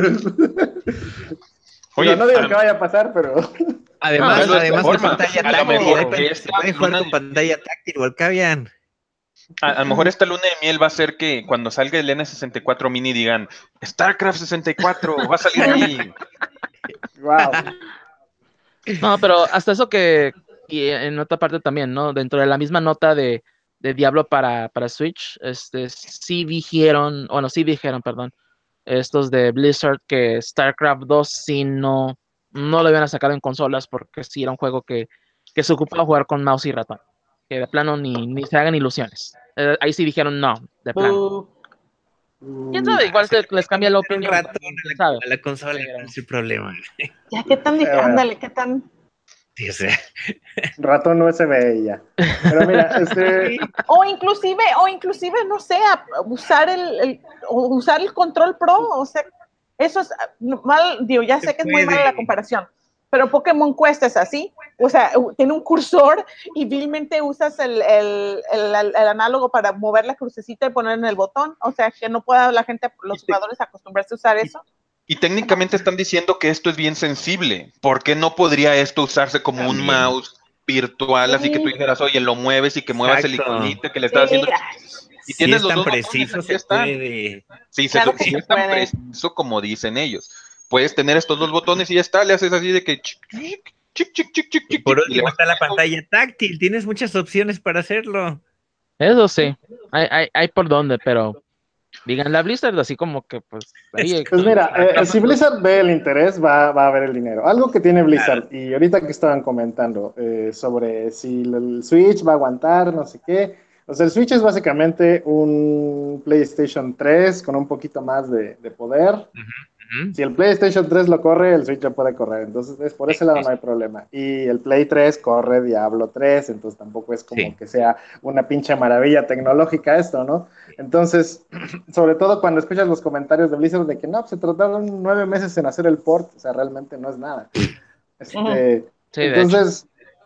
Digo, Oye, no digo que vaya a pasar, pero No, Además, hablando de esta con forma, pantalla a lo táctil, mejor se puede jugar con pantalla táctil, Volcavian. a lo mejor esta luna de miel va a ser que cuando salga el N64 Mini digan StarCraft 64, va a salir ahí. wow. no, pero hasta eso y en otra parte también, ¿no? Dentro de la misma nota de Diablo para Switch, sí dijeron, perdón, estos de Blizzard que StarCraft 2 sí no lo habían sacado en consolas porque sí era un juego que se ocupaba jugar con mouse y ratón. Que de plano ni se hagan ilusiones. Ahí sí dijeron no, de plano. ¿Quién sabe? Igual Se le les puede cambia la meter un opinión ratón también, quién sabe. a la consola, ¿cuál Pero es el problema? Ya, qué tan Bueno, ándale, qué tan. Sí, o sea, ratón USB y ya. Pero mira, sí, O inclusive, no sé, usar el control pro, o sea, eso es mal, digo, ya se sé que es muy mala la puede. comparación, pero Pokémon Quest es así, O sea, tiene un cursor y vilmente usas el análogo para mover la crucecita y poner en el botón. O sea, que no pueda la gente, los jugadores acostumbrarse a usar eso. Y técnicamente están diciendo que esto es bien sensible. ¿Por qué no podría esto usarse como un También. mouse virtual? Así que tú Sí, dijeras, oye, lo mueves y que muevas el Exacto. iconito que le estás haciendo. sí, Y Si tienes es los tan dos botones, preciso, aquí se están. puede. Sí, claro que sí se es tan puede. preciso como dicen ellos. Puedes tener estos dos botones y ya está, le haces así de que chic, chic, chic, chic, chic, chic, chic, Por chic, y le último vas está la moviendo. pantalla táctil, tienes muchas opciones para hacerlo. Eso sí, hay por dónde, pero díganle a Blizzard así como que, pues, ahí, Pues mira, sacamos si los- Blizzard ve el interés, va a haber el dinero. Algo que tiene Claro. Blizzard, y ahorita que estaban comentando sobre si el Switch va a aguantar, no sé qué. O sea, el Switch es básicamente un PlayStation 3 con un poquito más de poder. Ujú. Si el PlayStation 3 lo corre, el Switch lo puede correr. Entonces, por Sí, ese lado sí, no hay problema. Y el Play 3 corre Diablo 3, entonces tampoco es como sí. que sea una pinche maravilla tecnológica esto, ¿no? Entonces, sobre todo cuando escuchas los comentarios de Blizzard de que no, pues, se trataron 9 meses en hacer el port, o sea, realmente no es nada. Ujú. Sí, de hecho. Entonces,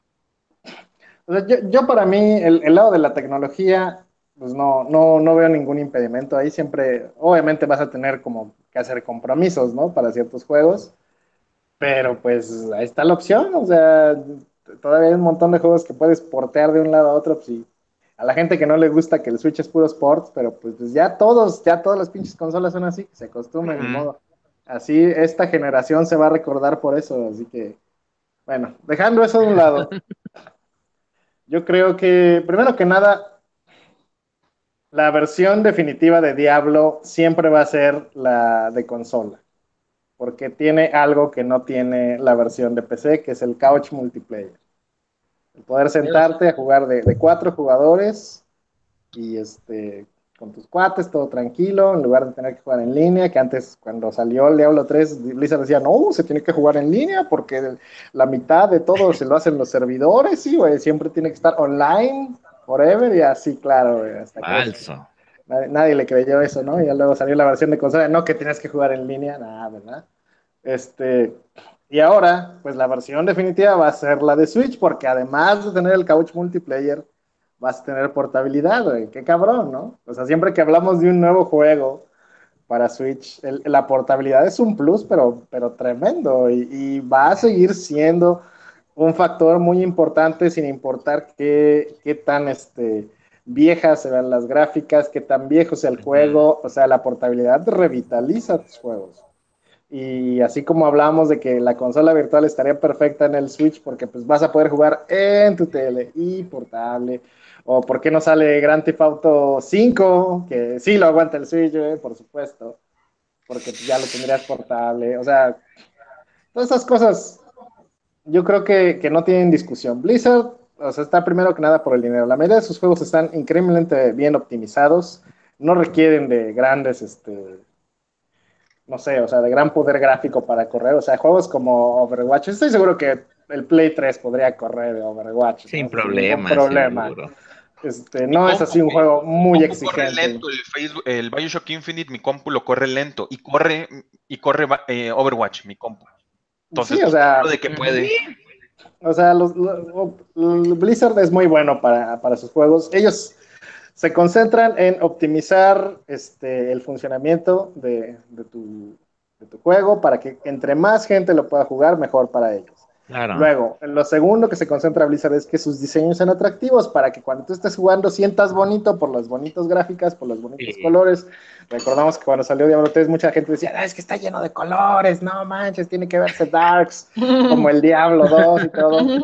o sea, yo para mí, el lado de la tecnología, pues no veo ningún impedimento. Ahí siempre, obviamente vas a tener como que hacer compromisos, ¿no? Para ciertos juegos. Pero pues ahí está la opción, o sea, todavía hay un montón de juegos que puedes portear de un lado a otro, pues sí. A la gente que no le gusta que el Switch es puro sports, pero pues ya todas las pinches consolas son así, que se acostumbren, ni Ujú. modo. Así esta generación se va a recordar por eso, así que, bueno, dejando eso de un lado, yo creo que, primero que nada, la versión definitiva de Diablo siempre va a ser la de consola, porque tiene algo que no tiene la versión de PC, que es el couch multiplayer. El poder Eso sí. sentarte a jugar de 4 jugadores y con tus cuates, todo tranquilo, en lugar de tener que jugar en línea, que antes cuando salió el Diablo 3, Blizzard decía, no, se tiene que jugar en línea porque la mitad de todo se lo hacen los servidores, sí, güey, siempre tiene que estar online, forever, y así, claro, güey, hasta que Falso. nadie le creyó eso, ¿no? Y ya luego salió la versión de consola, no, que tienes que jugar en línea, nada, ¿verdad? Este, y ahora, pues la versión definitiva va a ser la de Switch, porque además de tener el couch multiplayer, vas a tener portabilidad, güey. Qué cabrón, ¿no? O sea, siempre que hablamos de un nuevo juego para Switch, la portabilidad es un plus, pero tremendo. Y va a seguir siendo un factor muy importante, sin importar qué tan viejas se vean las gráficas, qué tan viejo sea el Ujú. juego. O sea, la portabilidad revitaliza tus juegos. Y así como hablamos de que la consola virtual estaría perfecta en el Switch porque pues vas a poder jugar en tu tele y portable. O por qué no sale Grand Theft Auto 5, que sí lo aguanta el Switch, por supuesto, porque pues, ya lo tendrías portable. O sea, todas esas cosas yo creo que no tienen discusión. Blizzard, o sea, está primero que nada por el dinero. La mayoría de sus juegos están increíblemente bien optimizados, no requieren de grandes no sé, o sea, de gran poder gráfico para correr. O sea, juegos como Overwatch, estoy seguro que el Play 3 podría correr de Overwatch, Sin ¿no? Sin ningún problema, problema. seguro. Mi No es así un juego mi muy compu corre exigente. lento, el Facebook, el Bioshock Infinite, mi compu lo corre lento y corre Overwatch, mi compu. Entonces, Sí, o pues, hablo sea, de que Ujú. puede. Blizzard es muy bueno para sus juegos. Ellos se concentran en optimizar el funcionamiento de tu juego para que entre más gente lo pueda jugar, mejor para ellos. Claro. Luego, lo segundo que se concentra Blizzard es que sus diseños sean atractivos para que cuando tú estés jugando sientas bonito por las bonitas gráficas, por los bonitos Sí. colores. Recordamos que cuando salió Diablo 3 mucha gente decía, es que está lleno de colores, no manches, tiene que verse darks como el Diablo 2 y todo.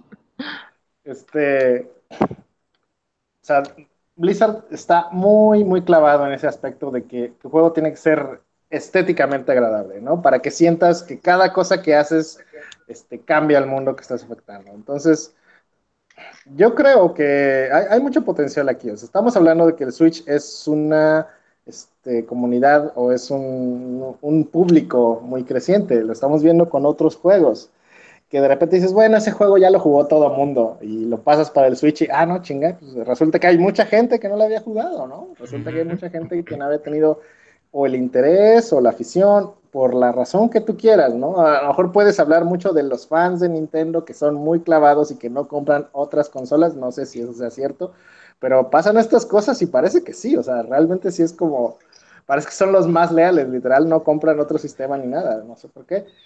O sea, Blizzard está muy, muy clavado en ese aspecto de que tu juego tiene que ser estéticamente agradable, ¿no? Para que sientas que cada cosa que haces cambia el mundo que estás afectando. Entonces, yo creo que hay mucho potencial aquí. O sea, estamos hablando de que el Switch es una comunidad o es un público muy creciente. Lo estamos viendo con otros juegos que de repente dices, bueno, ese juego ya lo jugó todo mundo y lo pasas para el Switch y, no, chinga, pues resulta que hay mucha gente que no lo había jugado, ¿no? Resulta que hay Ujú. mucha gente que no había tenido o el interés o la afición, por la razón que tú quieras, ¿no? A lo mejor puedes hablar mucho de los fans de Nintendo que son muy clavados y que no compran otras consolas, no sé si eso sea cierto, pero pasan estas cosas y parece que sí, o sea, realmente sí es como, parece que son los más leales, literal, no compran otro sistema ni nada, no sé por qué.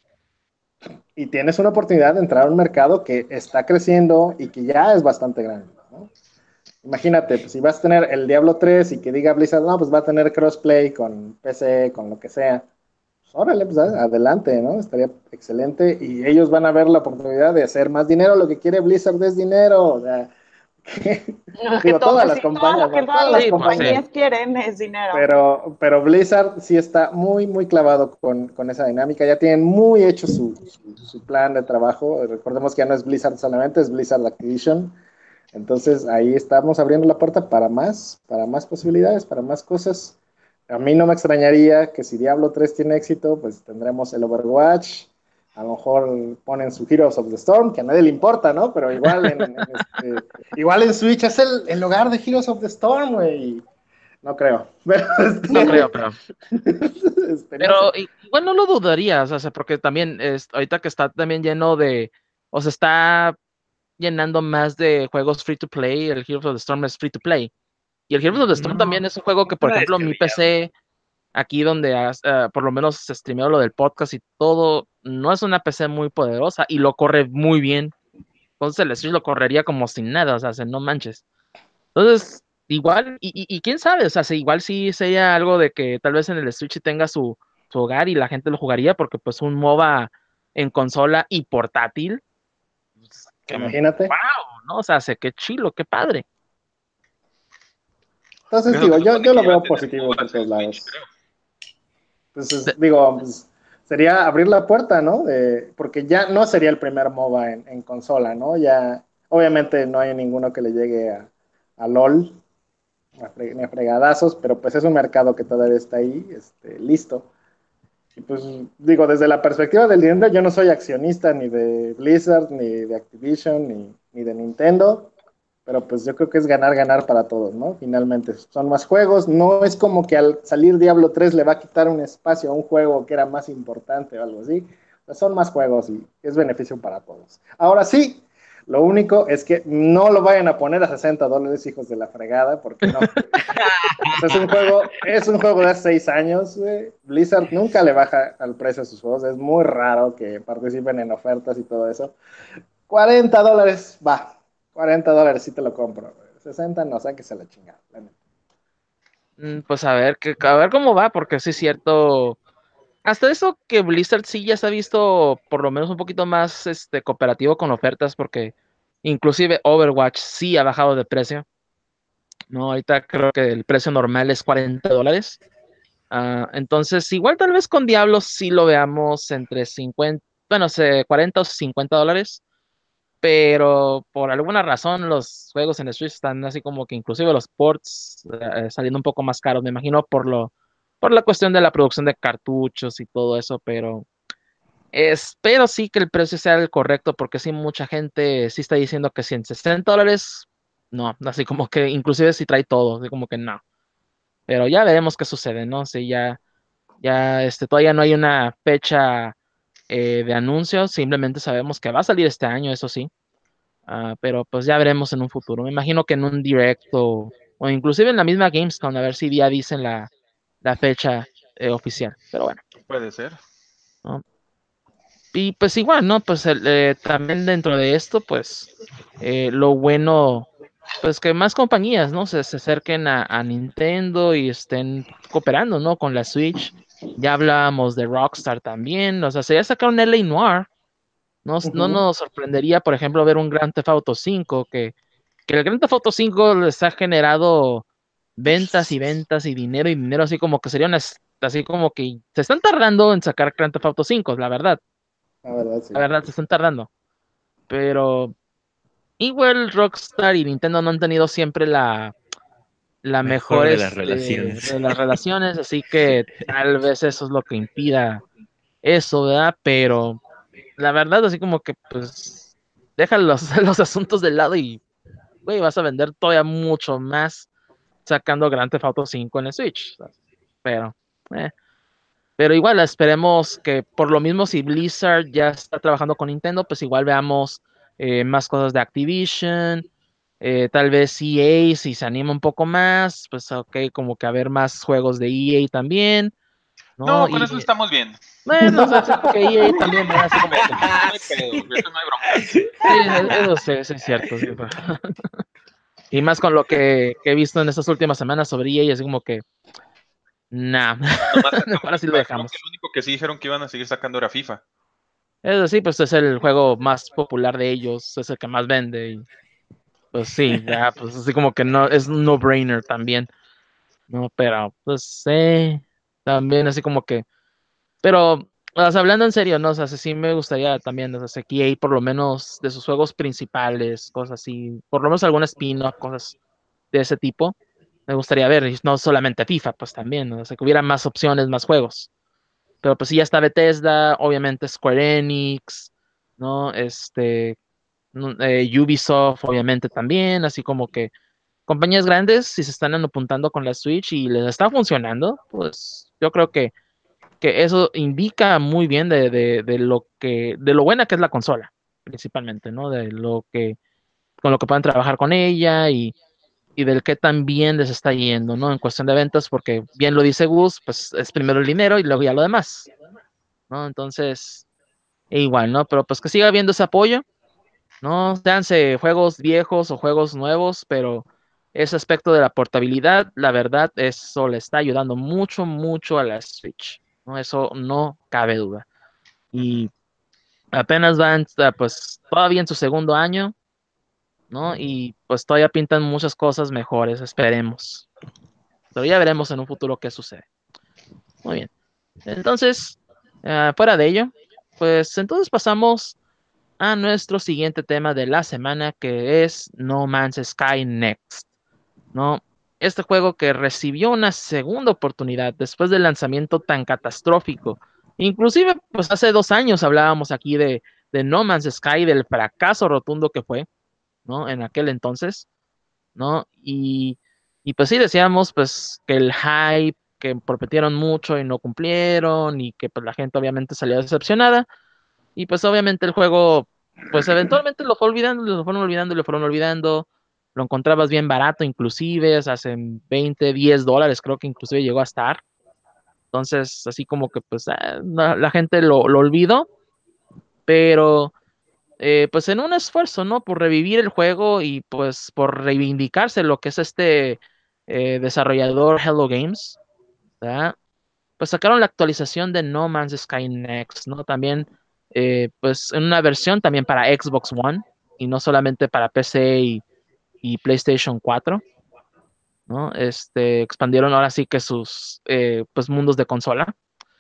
Y tienes una oportunidad de entrar a un mercado que está creciendo y que ya es bastante grande, ¿no? Imagínate, pues si vas a tener el Diablo 3 y que diga Blizzard, no, pues va a tener crossplay con PC, con lo que sea. Pues órale, pues adelante, ¿no? Estaría excelente y ellos van a ver la oportunidad de hacer más dinero. Lo que quiere Blizzard es dinero. O sea, Que digo, todo, todas pues las sí, todo compañías, lo que ¿no? todas Todas las las Sí, pues sí. compañías. compañías quieren es dinero. Pero Blizzard sí está muy, muy clavado con esa dinámica. Ya tienen muy hecho su plan de trabajo. Recordemos que ya no es Blizzard solamente, es Blizzard Activision. Entonces ahí estamos abriendo la puerta para más posibilidades, para más cosas. A mí no me extrañaría que si Diablo 3 tiene éxito, pues tendremos el Overwatch. A lo mejor ponen su Heroes of the Storm, que a nadie le importa, ¿no? Pero igual igual en Switch es el hogar de Heroes of the Storm, güey. No creo. Pero, No creo, pero. no sé. Igual no lo dudarías, o sea, porque también ahorita que está también lleno de. O sea, está llenando más de juegos free to play. El Heroes of the Storm es free to play. Y el Heroes of the Storm No, también es un juego no que, por estaba ejemplo, mi descabellado. PC, aquí donde por lo menos se streameó lo del podcast y todo, no es una PC muy poderosa y lo corre muy bien. Entonces el Switch lo correría como sin nada, o sea, no manches. Entonces, igual, y quién sabe, o sea, si igual sí sería algo de que tal vez en el Switch sí tenga su hogar y la gente lo jugaría, porque pues un MOBA en consola y portátil, pues, que wow, Imagínate. ¿no? O sea, sé qué chilo, qué padre. Entonces, Eso que digo, supone yo que lo ya va a veo tener positivo por MOBAs el todos Switch, lados. creo. Pues De- digo, pues, sería abrir la puerta, ¿no? Porque ya no sería el primer MOBA en consola, ¿no? Ya, obviamente no hay ninguno que le llegue a LOL, ni a fregadazos, pero pues es un mercado que todavía está ahí, listo. Y pues digo, desde la perspectiva del dinero, yo no soy accionista ni de Blizzard, ni de Activision, ni de Nintendo, pero pues yo creo que es ganar, ganar para todos, ¿no? Finalmente, son más juegos, no es como que al salir Diablo 3 le va a quitar un espacio a un juego que era más importante o algo así. O sea, son más juegos y es beneficio para todos. Ahora sí, lo único es que no lo vayan a poner a $60, hijos de la fregada, porque no. O sea, es un juego de hace 6 años, güey. Blizzard nunca le baja al precio a sus juegos. Es muy raro que participen en ofertas y todo eso. $40, va. $40 sí te lo compro, güey. 60 no, sáquese la chingada. La neta. Pues a ver cómo va, porque sí es cierto. Hasta eso que Blizzard sí ya se ha visto por lo menos un poquito más cooperativo con ofertas, porque inclusive Overwatch sí ha bajado de precio. No, ahorita creo que el precio normal es $40. Entonces, igual tal vez con Diablo sí lo veamos entre 50, bueno, 40 o $50, pero por alguna razón los juegos en el Switch están así como que inclusive los ports saliendo un poco más caros, me imagino por la cuestión de la producción de cartuchos y todo eso, pero espero sí que el precio sea el correcto, porque sí mucha gente sí está diciendo que si en $60, no, así como que inclusive si trae todo, así como que no. Pero ya veremos qué sucede, ¿no? Si ya todavía no hay una fecha de anuncio, simplemente sabemos que va a salir este año, eso sí. Pero pues ya veremos en un futuro. Me imagino que en un directo o inclusive en la misma Gamescom, a ver si ya dicen la fecha oficial. Pero bueno, Puede ser. ¿no? Y pues igual, ¿no? Pues también dentro de esto, pues lo bueno, pues que más compañías, ¿no? Se acerquen a Nintendo y estén cooperando, ¿no? Con la Switch. Ya hablábamos de Rockstar también, o sea, se ya sacaron LA Noire. No Ujú. nos sorprendería, por ejemplo, ver un Grand Theft Auto 5, que el Grand Theft Auto 5 les ha generado ventas y ventas y dinero, así como que así como que se están tardando en sacar Grand Theft Auto 5, la verdad. La verdad, La sí. verdad, se están tardando. Pero igual Rockstar y Nintendo no han tenido siempre la mejor Mejor de las relaciones. de las relaciones, así que tal vez eso es lo que impida eso, ¿verdad? Pero la verdad, así como que pues deja los asuntos de lado y, güey, vas a vender todavía mucho más sacando Grand Theft Auto 5 en el Switch. ¿Sabes? Pero eh. Pero igual esperemos que por lo mismo si Blizzard ya está trabajando con Nintendo, pues igual veamos más cosas de Activision, tal vez EA si se anima un poco más, pues ok, como que a ver más juegos de EA también, ¿no? No, con Y eso estamos bien. bueno, o sea, sí, porque EA también, ¿verdad? Así como que, Eso no hay pedo, eso no hay bronca. sí, eso sí, eso es cierto, sí, pero- Y más con lo que he visto en estas últimas semanas sobre EA, así como que, nah, Nomás que ahora sí lo creo que dejamos. el único que sí dijeron que iban a seguir sacando era FIFA. Eso sí, pues es el juego más popular de ellos, es el que más vende. Y pues sí, ya, pues así como que no, es un no-brainer también. No, pero pues sí, también así como que. Pero, o sea, hablando en serio, ¿no? O sea, sí me gustaría también, o sea, que EA por lo menos de sus juegos principales, cosas así, por lo menos algún spin-off, cosas de ese tipo, me gustaría ver, y no solamente FIFA, pues también, ¿no? O sea, que hubiera más opciones, más juegos. Pero pues sí, ya está Bethesda, obviamente Square Enix, ¿no? Ubisoft, obviamente también, así como que compañías grandes, si se están apuntando con la Switch y les está funcionando, pues yo creo que eso indica muy bien de lo buena que es la consola, principalmente, ¿no? De lo que, con lo que puedan trabajar con ella y del que tan bien les está yendo, ¿no? En cuestión de ventas, porque bien lo dice Gus, pues es primero el dinero y luego ya lo demás, ¿no? Entonces, igual, ¿no? Pero pues que siga habiendo ese apoyo, ¿no? Seanse juegos viejos o juegos nuevos, pero ese aspecto de la portabilidad, la verdad, eso le está ayudando mucho, mucho a la Switch, ¿no? Eso no cabe duda. Y apenas van, pues, todavía en su segundo año, ¿no? Y pues todavía pintan muchas cosas mejores, esperemos. Pero ya veremos en un futuro qué sucede. Muy bien. Entonces, fuera de ello, pues entonces pasamos a nuestro siguiente tema de la semana, que es No Man's Sky Next, ¿no? Este juego que recibió una segunda oportunidad después del lanzamiento tan catastrófico. Inclusive, pues hace 2 años hablábamos aquí de No Man's Sky, del fracaso rotundo que fue, ¿no? En aquel entonces, ¿no? Y pues sí, decíamos pues que el hype, que prometieron mucho y no cumplieron, y que pues la gente obviamente salió decepcionada. Y pues obviamente el juego, pues eventualmente lo fue olvidando, lo fueron olvidando, y lo fueron olvidando. Lo encontrabas bien barato, inclusive, o sea, en 20, $10, creo que inclusive llegó a estar. Entonces, así como que pues la gente lo olvidó, pero pues en un esfuerzo, ¿no? Por revivir el juego y pues por reivindicarse lo que es este desarrollador Hello Games, ¿verdad? Pues sacaron la actualización de No Man's Sky Next, ¿no? También, pues en una versión también para Xbox One y no solamente para PC y PlayStation 4, ¿no? Expandieron ahora sí que sus, pues, mundos de consola,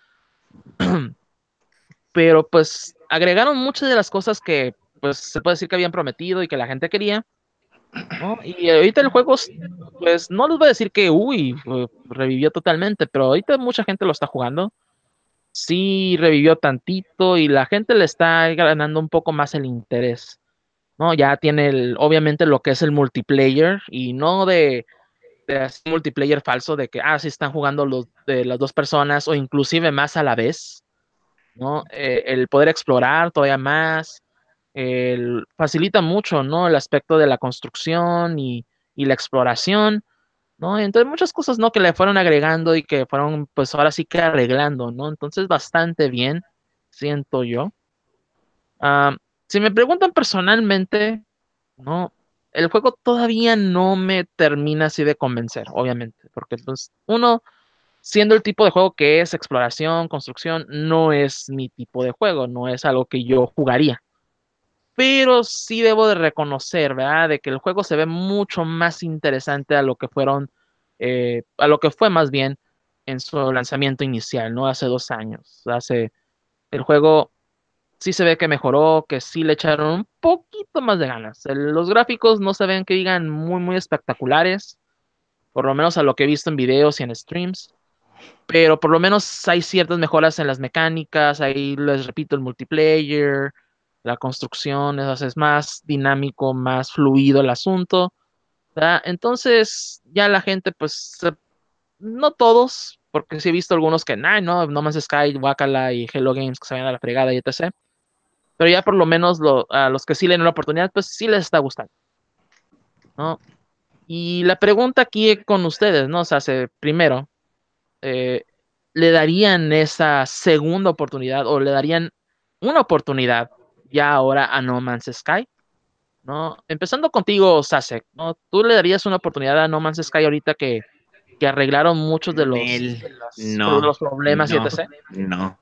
pero pues agregaron muchas de las cosas que, pues, se puede decir que habían prometido y que la gente quería, ¿no? Y ahorita el juego, pues, no les voy a decir que, uy, revivió totalmente, pero ahorita mucha gente lo está jugando. Sí revivió tantito y la gente le está ganando un poco más el interés, ¿no? Ya tiene obviamente lo que es el multiplayer y no de así multiplayer falso de que, sí están jugando los de las dos personas o inclusive más a la vez, ¿no? El poder explorar todavía más, facilita mucho, ¿no? El aspecto de la construcción y la exploración, ¿no? Entonces muchas cosas, ¿no? Que le fueron agregando y que fueron, pues ahora sí que arreglando, ¿no? Entonces bastante bien, siento yo. Ah, si me preguntan personalmente, ¿no? El juego todavía no me termina así de convencer, obviamente, porque pues uno, siendo el tipo de juego que es exploración, construcción, no es mi tipo de juego, no es algo que yo jugaría. Pero sí debo de reconocer, ¿verdad? De que el juego se ve mucho más interesante a lo que fueron, a lo que fue más bien en su lanzamiento inicial, ¿no? Hace 2 años. El juego sí se ve que mejoró, que sí le echaron un poquito más de ganas. Los gráficos no se ven que digan muy, muy espectaculares, por lo menos a lo que he visto en videos y en streams, pero por lo menos hay ciertas mejoras en las mecánicas, ahí les repito, el multiplayer, la construcción, es más dinámico, más fluido el asunto, ¿verdad? Entonces ya la gente, pues, no todos, porque sí he visto algunos que, nah, no, No Man's Sky, Wakala y Hello Games que se vayan a la fregada y etc. Pero ya por lo menos a los que sí le den una oportunidad, pues sí les está gustando, ¿no? Y la pregunta aquí con ustedes, ¿no? O sea, primero, eh, ¿le darían esa segunda oportunidad o le darían una oportunidad ya ahora a No Man's Sky? ¿No? Empezando contigo, Sasek, ¿no? ¿Tú le darías una oportunidad a No Man's Sky ahorita que arreglaron muchos de Nel, de no, los problemas y no, etc.? no,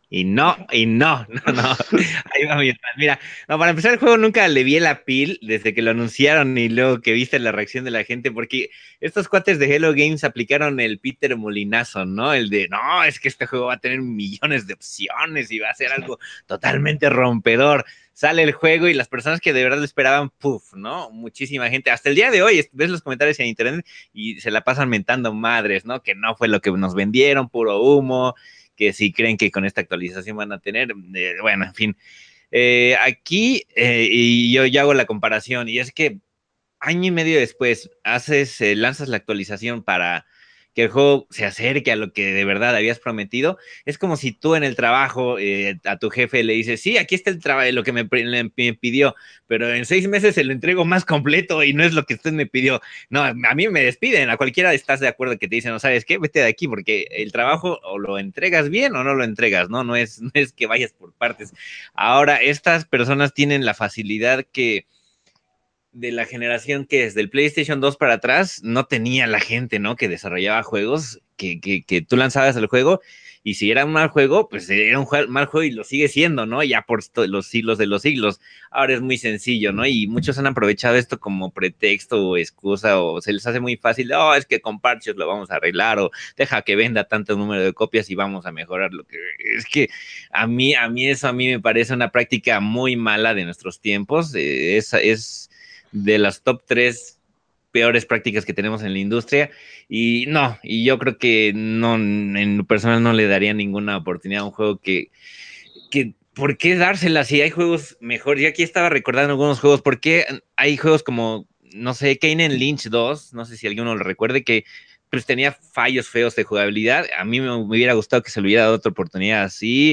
no. Ahí va mi hermano. Mira, no, para empezar el juego nunca le vi la pil desde que lo anunciaron y luego que viste la reacción de la gente, porque estos cuates de Hello Games aplicaron el Peter Molinazo, ¿no? El de, no, es que este juego va a tener millones de opciones y va a ser algo totalmente rompedor. Sale el juego y las personas que de verdad lo esperaban, puff, ¿no? Muchísima gente. Hasta el día de hoy, ves los comentarios en internet y se la pasan mentando madres, ¿no? Que no fue lo que nos vendieron, puro humo, que si creen que con esta actualización van a tener, bueno, en fin. Aquí, y yo hago la comparación, y es que año y medio después lanzas la actualización para que el juego se acerque a lo que de verdad habías prometido. Es como si tú en el trabajo a tu jefe le dices, sí, aquí está el trabajo, lo que me pidió, pero en 6 meses se lo entrego más completo y no es lo que usted me pidió. No, a mí me despiden, a cualquiera estás de acuerdo que te dicen, no sabes qué, vete de aquí, porque el trabajo o lo entregas bien o no lo entregas, ¿no? No es que vayas por partes. Ahora, estas personas tienen la facilidad que de la generación que es del PlayStation 2 para atrás, no tenía la gente, ¿no? Que desarrollaba juegos, que tú lanzabas el juego y si era un mal juego, pues era un mal juego y lo sigue siendo, ¿no? Ya por los siglos de los siglos. Ahora es muy sencillo, ¿no? Y muchos han aprovechado esto como pretexto o excusa o se les hace muy fácil, oh, es que con parches lo vamos a arreglar o deja que venda tanto número de copias y vamos a mejorar lo que... Es que a mí eso a mí me parece una práctica muy mala de nuestros tiempos. Es de las top 3 peores prácticas que tenemos en la industria y no, y yo creo que no, en lo personal no le daría ninguna oportunidad a un juego que ¿por qué dársela si hay juegos mejores? Yo aquí estaba recordando algunos juegos, ¿por qué hay juegos como, no sé, Kane Lynch 2, no sé si alguno lo recuerde, que pues tenía fallos feos de jugabilidad, a mí me hubiera gustado que se le hubiera dado otra oportunidad así,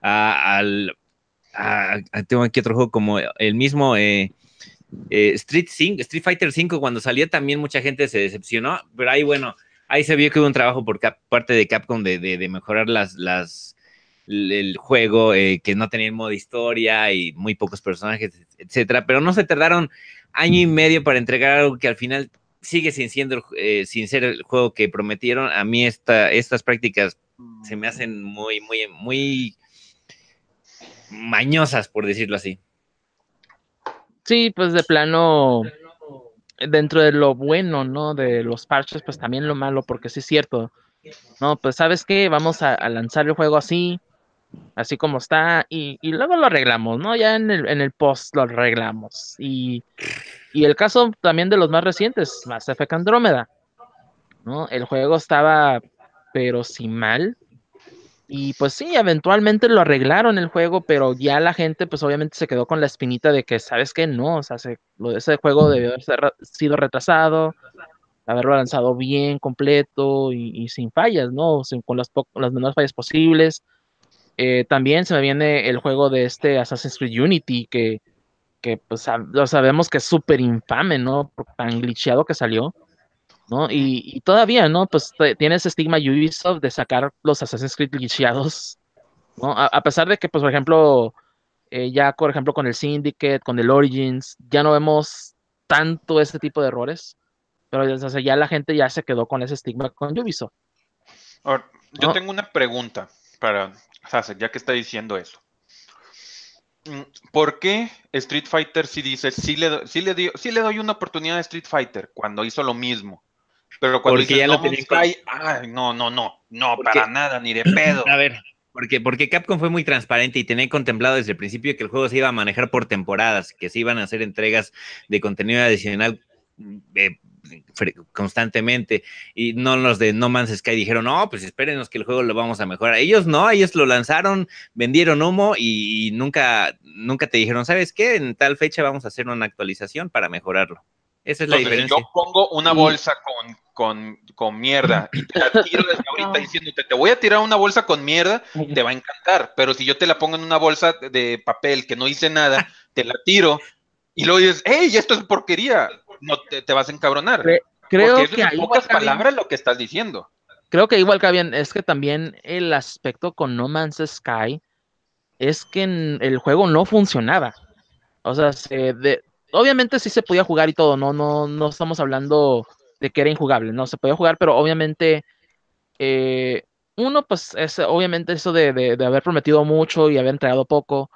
tengo aquí otro juego como el mismo Street Fighter 5 cuando salió también mucha gente se decepcionó, pero ahí bueno, ahí se vio que hubo un trabajo por parte de Capcom de mejorar el juego, que no tenía modo historia y muy pocos personajes, etcétera, pero no se tardaron año y medio para entregar algo que al final sigue sin ser el juego que prometieron. A mí estas prácticas se me hacen muy mañosas, por decirlo así. Sí, pues de plano, dentro de lo bueno, ¿no? De los parches, pues también lo malo, porque sí es cierto, ¿no? Pues sabes qué, vamos a lanzar el juego así como está, y luego lo arreglamos, ¿no? Ya en el post lo arreglamos. Y el caso también de los más recientes, Mass Effect Andrómeda, ¿no? El juego estaba, pero sin mal. Y pues sí, eventualmente lo arreglaron el juego, pero ya la gente pues obviamente se quedó con la espinita de que, ¿sabes qué? No, o sea, ese juego debió haber sido retrasado, haberlo lanzado bien, completo y sin fallas, ¿no? Con las menores fallas posibles. También se me viene el juego de este Assassin's Creed Unity, que pues lo sabemos que es súper infame, ¿no? Por tan glitcheado que salió, ¿no? Y todavía, ¿no? Pues tiene ese estigma Ubisoft de sacar los Assassin's Creed glitcheados, ¿no? A pesar de que, pues, por ejemplo, ya, por ejemplo, con el Syndicate, con el Origins, ya no vemos tanto ese tipo de errores, pero o sea, ya la gente ya se quedó con ese estigma con Ubisoft, Ahora, yo ¿no? tengo una pregunta para Sasek, ya que está diciendo eso. ¿Por qué Street Fighter sí dice, sí le doy una oportunidad a Street Fighter cuando hizo lo mismo? Pero cuando Porque dices ya No lo Man's tenían con... Sky, ay, no, para Porque, nada, ni de pedo. a ver, porque Capcom fue muy transparente y tenía contemplado desde el principio que el juego se iba a manejar por temporadas, que se iban a hacer entregas de contenido adicional eh, constantemente, y no los de No Man's Sky dijeron, no, pues espérenos que el juego lo vamos a mejorar. Ellos no, ellos lo lanzaron, vendieron humo nunca te dijeron, ¿sabes qué? En tal fecha vamos a hacer una actualización para mejorarlo. Esa es la Entonces, si yo diferencia. pongo una Y- bolsa con mierda y te la tiro desde ahorita diciéndote, te voy a tirar una bolsa con mierda, te va a encantar. Pero si yo te la pongo en una bolsa de papel que no hice nada, te la tiro y luego dices, ¡hey, esto es porquería! No te vas a encabronar. Porque Creo eso que es en ahí igual pocas bien. palabras lo que estás diciendo. Creo que igual que bien, es que también el aspecto con No Man's Sky es que el juego no funcionaba. O sea, obviamente sí se podía jugar y todo, no estamos hablando de que era injugable, no se podía jugar, pero obviamente eh, uno, pues es obviamente eso de haber prometido mucho y haber entregado poco,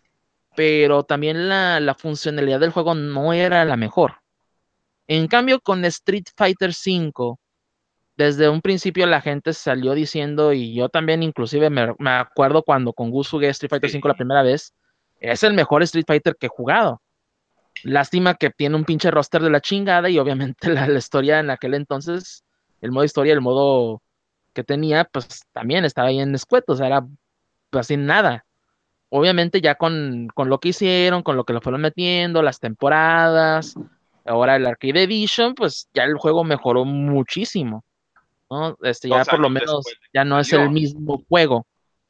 pero también la funcionalidad del juego no era la mejor. En cambio, con Street Fighter V, desde un principio la gente salió diciendo, y yo también inclusive me acuerdo cuando con Gus jugué Street Fighter Sí. V la primera vez, es el mejor Street Fighter que he jugado. Lástima que tiene un pinche roster de la chingada y obviamente la historia en aquel entonces, el modo historia, el modo que tenía, pues también estaba ahí en escueto, o sea, era pues, sin nada. Obviamente ya con lo que hicieron, con lo que lo fueron metiendo, las temporadas, ahora el Arcade Edition, pues ya el juego mejoró muchísimo, ¿no? Ya Dos por lo años después menos de ya que no es el salió. mismo juego.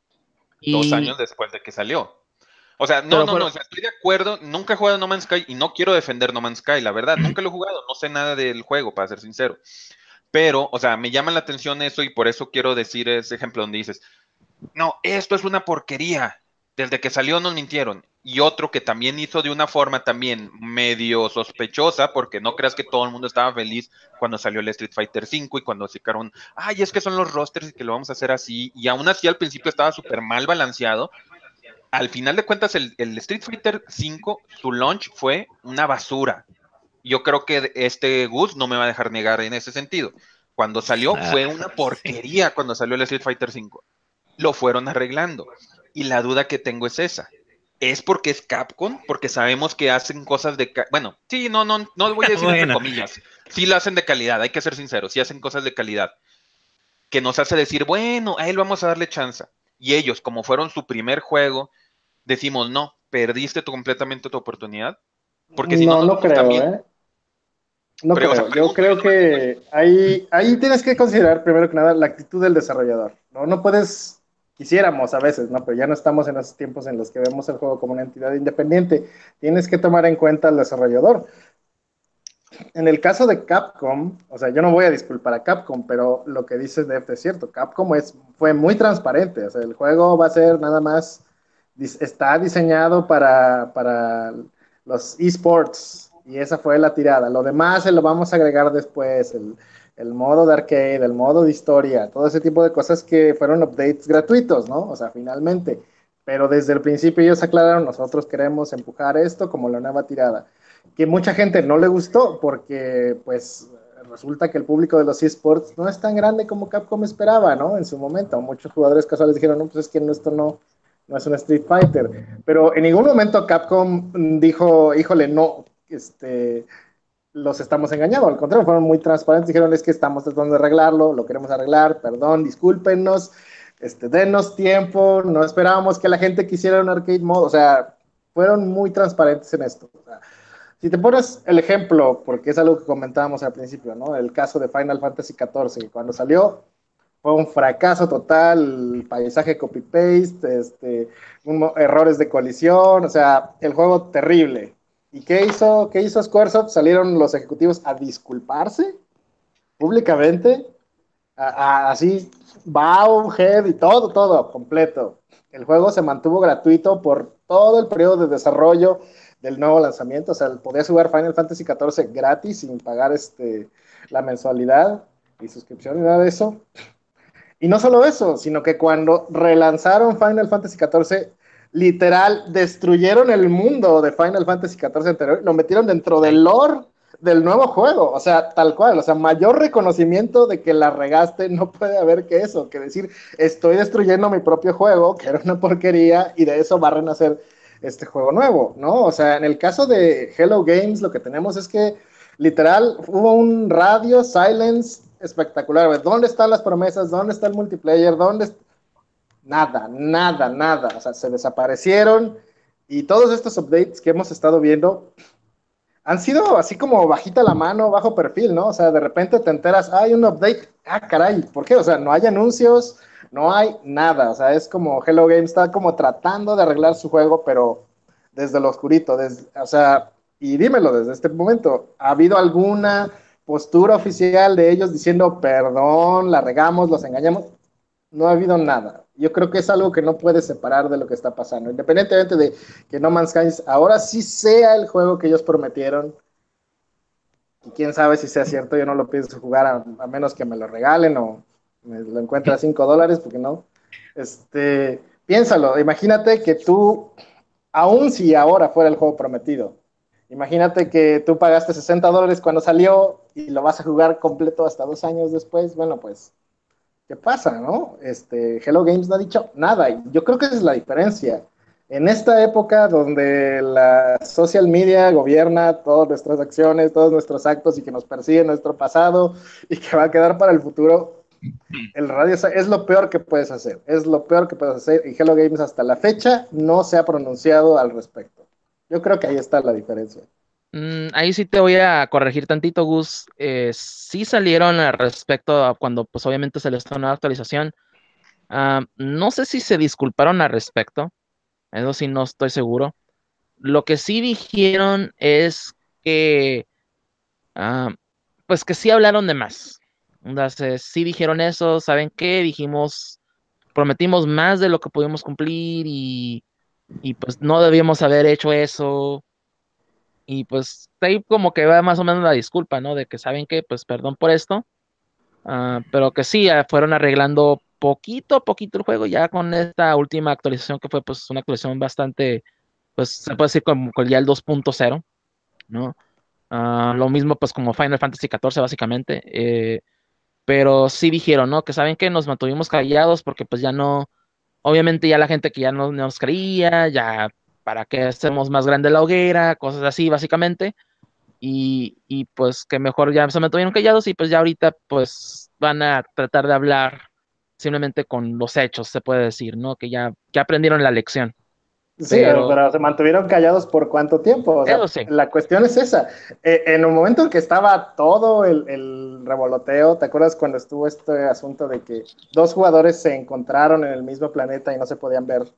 Dos Y, años después de que salió. O sea, pero no, fueron, o sea, estoy de acuerdo, nunca he jugado No Man's Sky y no quiero defender No Man's Sky, la verdad, nunca lo he jugado, no sé nada del juego, para ser sincero. Pero, o sea, me llama la atención eso y por eso quiero decir ese ejemplo donde dices, no, esto es una porquería. Desde que salió nos mintieron. Y otro que también hizo de una forma también medio sospechosa, porque no creas que todo el mundo estaba feliz cuando salió el Street Fighter V y cuando sacaron, ay, es que son los rosters y que lo vamos a hacer así. Y aún así al principio estaba súper mal balanceado. Al final de cuentas, el Street Fighter V, su launch fue una basura. Yo creo que este Gus no me va a dejar negar en ese sentido. Cuando salió Ah, fue una sí. porquería cuando salió el Street Fighter V. Lo fueron arreglando. Y la duda que tengo es esa. ¿Es porque es Capcom? Porque sabemos que hacen cosas de... Bueno, sí, no voy a decir entre Bueno, comillas. Sí lo hacen de calidad, hay que ser sinceros. Sí hacen cosas de calidad. Que nos hace decir, bueno, a él vamos a darle chance. Y ellos, como fueron su primer juego, decimos, no, perdiste completamente tu oportunidad. Porque si no No, nos no vamos creo, también... ¿eh? No Pero, o sea, creo. Yo pregunto, yo creo nomás digo, que ahí tienes que considerar primero que nada la actitud del desarrollador. No puedes, quisiéramos a veces, ¿no? Pero ya no estamos en esos tiempos en los que vemos el juego como una entidad independiente. Tienes que tomar en cuenta al desarrollador. En el caso de Capcom, o sea, yo no voy a disculpar a Capcom, pero lo que dices de es cierto. Capcom fue muy transparente. O sea, el juego va a ser nada más, está diseñado para los esports y esa fue la tirada. Lo demás se lo vamos a agregar después, el modo de arcade, el modo de historia, todo ese tipo de cosas que fueron updates gratuitos, ¿no? O sea, finalmente. Pero desde el principio ellos aclararon, nosotros queremos empujar esto como la nueva tirada que mucha gente no le gustó porque pues resulta que el público de los esports no es tan grande como Capcom esperaba, ¿no? En su momento, muchos jugadores casuales dijeron, no, pues es que esto no es un Street Fighter, pero en ningún momento Capcom dijo, híjole, no, los estamos engañando, al contrario, fueron muy transparentes, dijeron, es que estamos tratando de arreglarlo, lo queremos arreglar, perdón, discúlpenos, denos tiempo, no esperábamos que la gente quisiera un arcade mode, o sea, fueron muy transparentes en esto. O sea, si te pones el ejemplo, porque es algo que comentábamos al principio, ¿no? El caso de Final Fantasy XIV, que cuando salió fue un fracaso total, paisaje copy-paste, errores de colisión, o sea, el juego terrible. ¿Y qué hizo Squaresoft? Salieron los ejecutivos a disculparse públicamente, así, bow, head y todo, completo. El juego se mantuvo gratuito por todo el periodo de desarrollo del nuevo lanzamiento, o sea, podías jugar Final Fantasy XIV gratis sin pagar la mensualidad y suscripción y nada de eso. Y no solo eso, sino que cuando relanzaron Final Fantasy XIV, literal, destruyeron el mundo de Final Fantasy XIV anterior, lo metieron dentro del lore del nuevo juego, o sea, tal cual, o sea, mayor reconocimiento de que la regaste no puede haber que eso, que decir, estoy destruyendo mi propio juego, que era una porquería, y de eso va a renacer este juego nuevo, ¿no? O sea, en el caso de Hello Games, lo que tenemos es que literal hubo un radio silence espectacular. ¿Dónde están las promesas? ¿Dónde está el multiplayer? Nada. O sea, se desaparecieron y todos estos updates que hemos estado viendo han sido así como bajita la mano, bajo perfil, ¿no? O sea, de repente te enteras, hay un update, caray, ¿por qué? O sea, no hay anuncios, no hay nada, o sea, es como Hello Games está como tratando de arreglar su juego, pero desde lo oscurito, o sea, y dímelo desde este momento, ¿ha habido alguna postura oficial de ellos diciendo, perdón, la regamos, los engañamos? No ha habido nada. Yo creo que es algo que no puedes separar de lo que está pasando. Independientemente de que No Man's Sky ahora sí sea el juego que ellos prometieron, y quién sabe si sea cierto, yo no lo pienso jugar a menos que me lo regalen o me lo encuentre a $5, porque no. Piénsalo, imagínate que tú, aun si ahora fuera el juego prometido, imagínate que tú pagaste $60 cuando salió y lo vas a jugar completo hasta 2 años después, bueno, pues ¿qué pasa, no? Hello Games no ha dicho nada. Y yo creo que esa es la diferencia. En esta época donde la social media gobierna todas nuestras acciones, todos nuestros actos y que nos persigue nuestro pasado y que va a quedar para el futuro, el radio es lo peor que puedes hacer. Es lo peor que puedes hacer. Y Hello Games hasta la fecha no se ha pronunciado al respecto. Yo creo que ahí está la diferencia. Ahí sí te voy a corregir tantito, Gus. Sí salieron al respecto a cuando, pues obviamente se les dio una actualización. No sé si se disculparon al respecto, eso sí no estoy seguro. Lo que sí dijeron es que, ah, pues que sí hablaron de más. Entonces, sí dijeron eso, ¿saben qué? Dijimos, prometimos más de lo que pudimos cumplir y pues no debíamos haber hecho eso. Y pues ahí como que va más o menos la disculpa, ¿no? De que saben que, pues perdón por esto, pero que sí, fueron arreglando poquito a poquito el juego ya con esta última actualización que fue pues una actualización bastante, pues se puede decir como con ya el 2.0, ¿no? Lo mismo pues como Final Fantasy XIV básicamente, pero sí dijeron, ¿no? Que saben que nos mantuvimos callados porque pues ya no, obviamente ya la gente que ya no nos creía, ya para qué hacemos más grande la hoguera, cosas así básicamente y pues que mejor ya se mantuvieron callados y pues ya ahorita pues van a tratar de hablar simplemente con los hechos, se puede decir, ¿no? Que ya aprendieron la lección, Sí, pero pero se mantuvieron callados por cuánto tiempo. O eso sea, sí, la cuestión es esa. En un momento en que estaba todo el revoloteo, ¿te acuerdas cuando estuvo este asunto de que dos jugadores se encontraron en el mismo planeta y no se podían ver?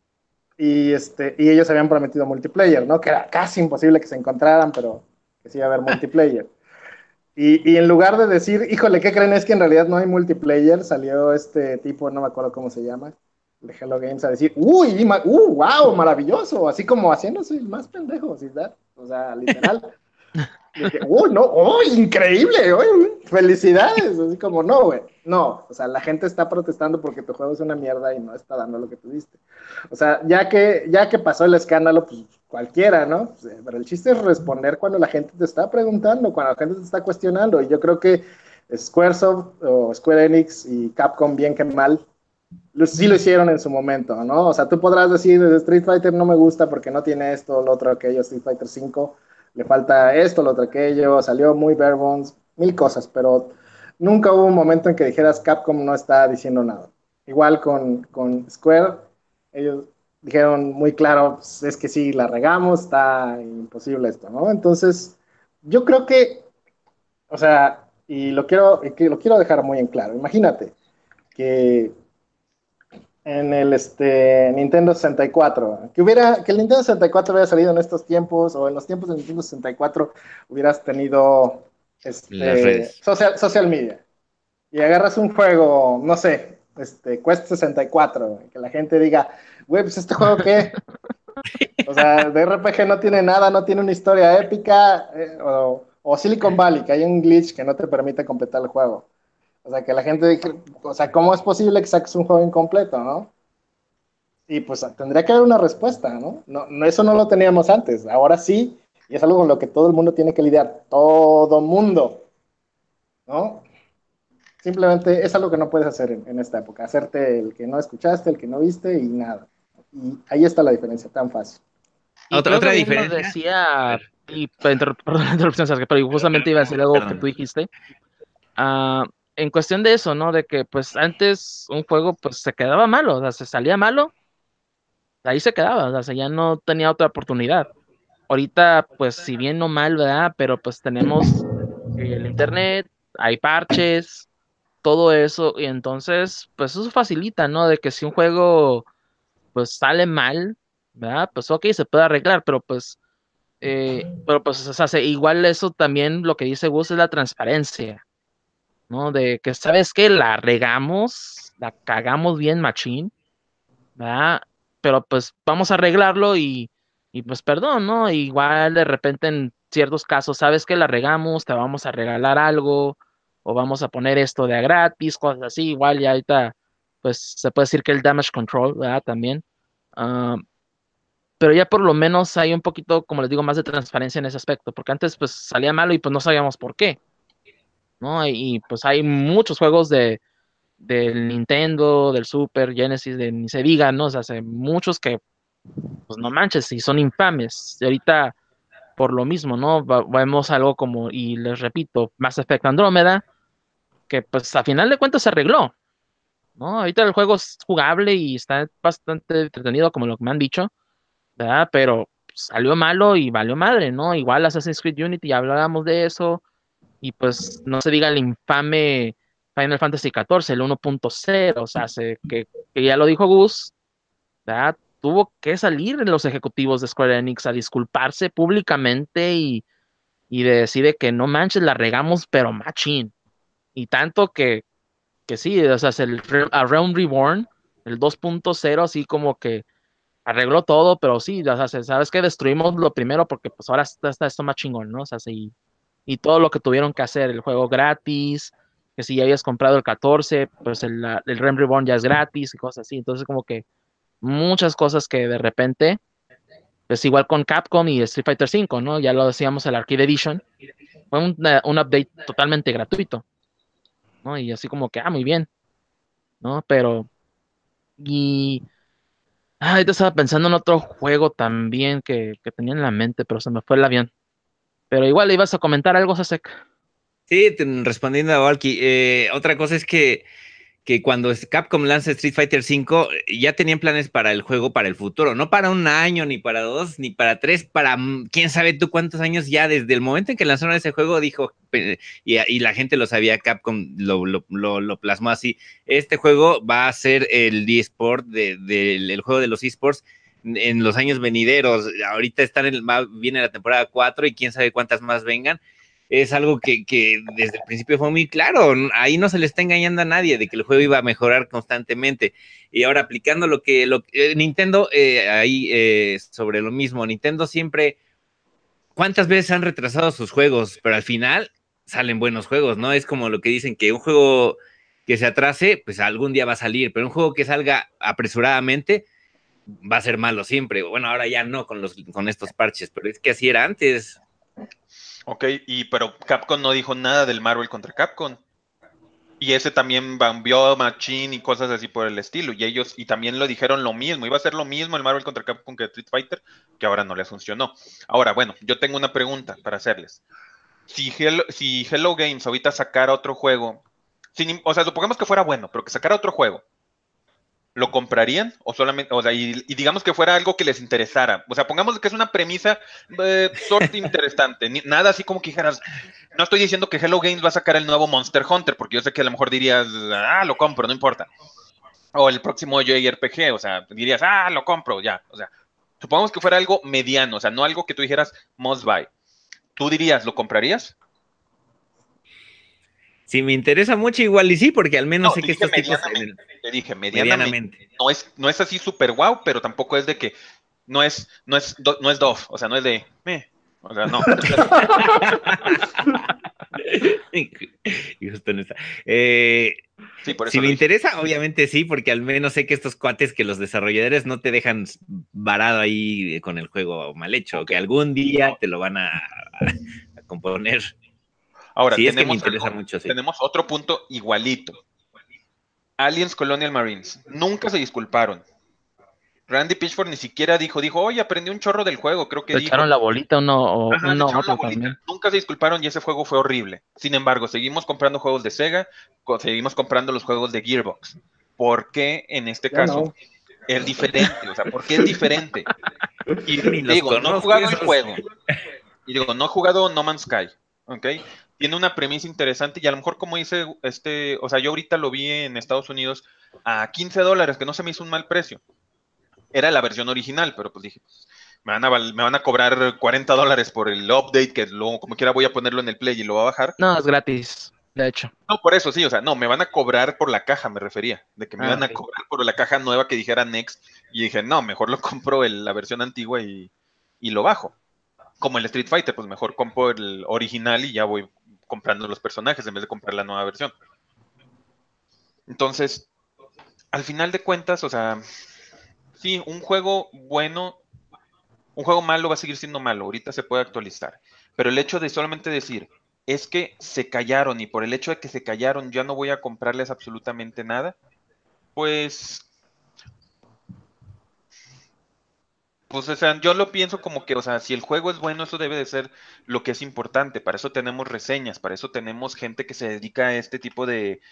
Y ellos habían prometido multiplayer, ¿no? Que era casi imposible que se encontraran, pero que sí iba a haber multiplayer. Y en lugar de decir, híjole, ¿qué creen? Es que en realidad no hay multiplayer, salió este tipo, no me acuerdo cómo se llama, de Hello Games, a decir, uy, wow, maravilloso, así como haciéndose el más pendejo, ¿sí? ¿Verdad? O sea, literal. De que, uy, no, uy, increíble, uy, felicidades. Así como, no, güey, no. O sea, la gente está protestando porque tu juego es una mierda y no está dando lo que tuviste. O sea, ya que pasó el escándalo, pues cualquiera, ¿no? Pero el chiste es responder cuando la gente te está preguntando, cuando la gente te está cuestionando. Y yo creo que Squaresoft o Square Enix y Capcom, bien que mal, sí lo hicieron en su momento, ¿no? O sea, tú podrás decir, Street Fighter no me gusta porque no tiene esto, lo otro, aquello, Street Fighter 5, le falta esto, lo otro, aquello, salió muy bare bones, mil cosas, pero nunca hubo un momento en que dijeras Capcom no está diciendo nada. Igual con Square, ellos dijeron muy claro, pues, es que sí, la regamos, está imposible esto, ¿no? Entonces, yo creo que, o sea, y lo quiero dejar muy en claro, imagínate que en el Nintendo 64. Que el Nintendo 64 hubiera salido en estos tiempos o en los tiempos del Nintendo 64 hubieras tenido las redes. social media. Y agarras un juego, no sé, Quest 64, que la gente diga, güey, pues este juego qué? O sea, de RPG no tiene nada, no tiene una historia épica, o Silicon Valley, que hay un glitch que no te permite completar el juego. O sea, que la gente dice, o sea, ¿cómo es posible que saques un juego incompleto, no? Y pues tendría que haber una respuesta, ¿no? Eso no lo teníamos antes, ahora sí, y es algo con lo que todo el mundo tiene que lidiar, todo mundo, ¿no? Simplemente es algo que no puedes hacer en esta época, hacerte el que no escuchaste, el que no viste y nada. Y ahí está la diferencia, tan fácil. y Otra, creo que otra bien lo diferencia. decía, y perdón la interrupción, Sasuke, pero justamente iba a decir algo que Perdón. tú dijiste, ah, en cuestión de eso, ¿no? De que pues antes un juego pues se quedaba malo, o sea, se salía malo, ahí se quedaba, o sea, ya no tenía otra oportunidad. ahorita, pues, si bien no mal, ¿verdad? Pero pues tenemos el internet, hay parches, todo eso, y entonces, pues eso facilita, ¿no? De que si un juego, pues, sale mal, ¿verdad? Pues, ok, se puede arreglar, pero pues, o sea, igual eso también lo que dice Gus es la transparencia, ¿no? De que, ¿sabes qué? La regamos, la cagamos bien machín, ¿verdad? Pero pues vamos a arreglarlo y pues perdón, ¿no? Igual de repente en ciertos casos, ¿sabes que la regamos? Te vamos a regalar algo o vamos a poner esto de a gratis, cosas así, igual ya ahorita pues se puede decir que el damage control, ¿verdad? También. Ah, pero ya por lo menos hay un poquito, como les digo, más de transparencia en ese aspecto, porque antes pues salía malo y pues no sabíamos por qué, ¿no? Pues hay muchos juegos del Nintendo, del Super, Genesis, de ni se diga, ¿no? O sea, hace muchos que pues no manches, y son infames. Y ahorita, por lo mismo, ¿no? Vemos algo como, y les repito, Mass Effect Andrómeda, que pues a final de cuentas se arregló, ¿no? Ahorita el juego es jugable y está bastante entretenido, como lo que me han dicho, ¿verdad? Pero salió malo y valió madre, ¿no? Igual Assassin's Creed Unity, ya hablábamos de eso, y pues no se diga el infame Final Fantasy XIV, el 1.0, o sea, que ya lo dijo Gus, ¿verdad? Tuvo que salir los ejecutivos de Square Enix a disculparse públicamente y de decir de que no manches, la regamos, pero machín. Y tanto que sí, o sea, a Realm Reborn, el 2.0, así como que arregló todo, pero sí, o sea, sabes que destruimos lo primero porque pues ahora está esto más chingón, ¿no? O sea, sí, y todo lo que tuvieron que hacer, el juego gratis, que si ya habías comprado el 14, pues el Realm Reborn ya es gratis y cosas así. Entonces, como que muchas cosas que de repente, pues igual con Capcom y Street Fighter V, ¿no? Ya lo decíamos, el Arcade Edition, fue un update totalmente gratuito, ¿no? Y así como que, muy bien, ¿no? Y, ahorita estaba pensando en otro juego también que tenía en la mente, pero se me fue el avión. Pero igual ibas a comentar algo, Sasek. Sí, respondiendo a Valky, otra cosa es que cuando Capcom lanza Street Fighter V, ya tenían planes para el juego para el futuro, no para un año, ni para dos, ni para tres, para quién sabe tú cuántos años ya, desde el momento en que lanzaron ese juego, dijo, y la gente lo sabía, Capcom lo plasmó así, este juego va a ser el eSport, el juego de los eSports en los años venideros, ahorita viene la temporada 4 y quién sabe cuántas más vengan, es algo que desde el principio fue muy claro, ahí no se le está engañando a nadie de que el juego iba a mejorar constantemente. Y ahora aplicando Nintendo, ahí sobre lo mismo, Nintendo siempre, ¿cuántas veces han retrasado sus juegos? Pero al final salen buenos juegos, ¿no? Es como lo que dicen que un juego que se atrase, pues algún día va a salir, pero un juego que salga apresuradamente va a ser malo siempre. Bueno, ahora ya no con estos parches, pero es que así era antes. Ok, pero Capcom no dijo nada del Marvel contra Capcom. Y ese también cambió Machine y cosas así por el estilo. Y también lo dijeron lo mismo. Iba a ser lo mismo el Marvel contra Capcom que Street Fighter, que ahora no les funcionó. Ahora, bueno, yo tengo una pregunta para hacerles. Si Hello Games ahorita sacara otro juego, o sea, supongamos que fuera bueno, pero que sacara otro juego, ¿lo comprarían? O solamente, o sea, y digamos que fuera algo que les interesara. O sea, pongamos que es una premisa interesante. Nada así como que dijeras, no estoy diciendo que Hello Games va a sacar el nuevo Monster Hunter, porque yo sé que a lo mejor dirías, lo compro, no importa. O el próximo JRPG, o sea, dirías, lo compro, ya. O sea, supongamos que fuera algo mediano, o sea, no algo que tú dijeras, must buy. ¿Tú dirías, lo comprarías? Si me interesa mucho, igual y sí, porque al menos No, sé te que dije estos tipos. medianamente. Te dije medianamente. Medianamente. No es así súper guau, pero tampoco es de que no es Dove, o sea, no es de o sea, no. Y justo en esta. Sí, por eso Si lo me dije. interesa, obviamente sí, porque al menos sé que estos cuates, que los desarrolladores no te dejan varado ahí con el juego mal hecho, Ok. que algún día te lo van a componer. Ahora, Si es que me interesa mucho, sí. tenemos otro punto igualito. Aliens Colonial Marines. Nunca se disculparon. Randy Pitchford ni siquiera dijo, oye, aprendí un chorro del juego, creo que Le dijo. echaron la bolita Ajá, le uno a echaron la otro bolita. también. Nunca se disculparon y ese juego fue horrible. Sin embargo, seguimos comprando juegos de Sega, seguimos comprando los juegos de Gearbox. ¿Por qué en este Ya caso no. es diferente? O sea, ¿por qué es diferente? Y Ni los digo, no he conozco jugado el esos. juego. Y digo, no he jugado No Man's Sky, ¿ok? Tiene una premisa interesante y a lo mejor como dice o sea, yo ahorita lo vi en Estados Unidos a $15, que no se me hizo un mal precio. Era la versión original, pero pues dije, me van a cobrar $40 por el update, que luego como quiera voy a ponerlo en el Play y lo va a bajar. No, es gratis, de hecho. No, por eso sí, o sea, no, me van a cobrar por la caja, me refería, de que me iban a Ok. cobrar por la caja nueva que dijera Next, y dije, no, mejor lo compro la versión antigua y lo bajo. Como el Street Fighter, pues mejor compro el original y ya voy comprando los personajes en vez de comprar la nueva versión. Entonces, al final de cuentas, o sea, sí, un juego bueno, un juego malo va a seguir siendo malo, ahorita se puede actualizar, pero el hecho de solamente decir, es que se callaron y por el hecho de que se callaron ya no voy a comprarles absolutamente nada, pues, pues, o sea, yo lo pienso como que, o sea, si el juego es bueno, eso debe de ser lo que es importante, para eso tenemos reseñas, para eso tenemos gente que se dedica a este tipo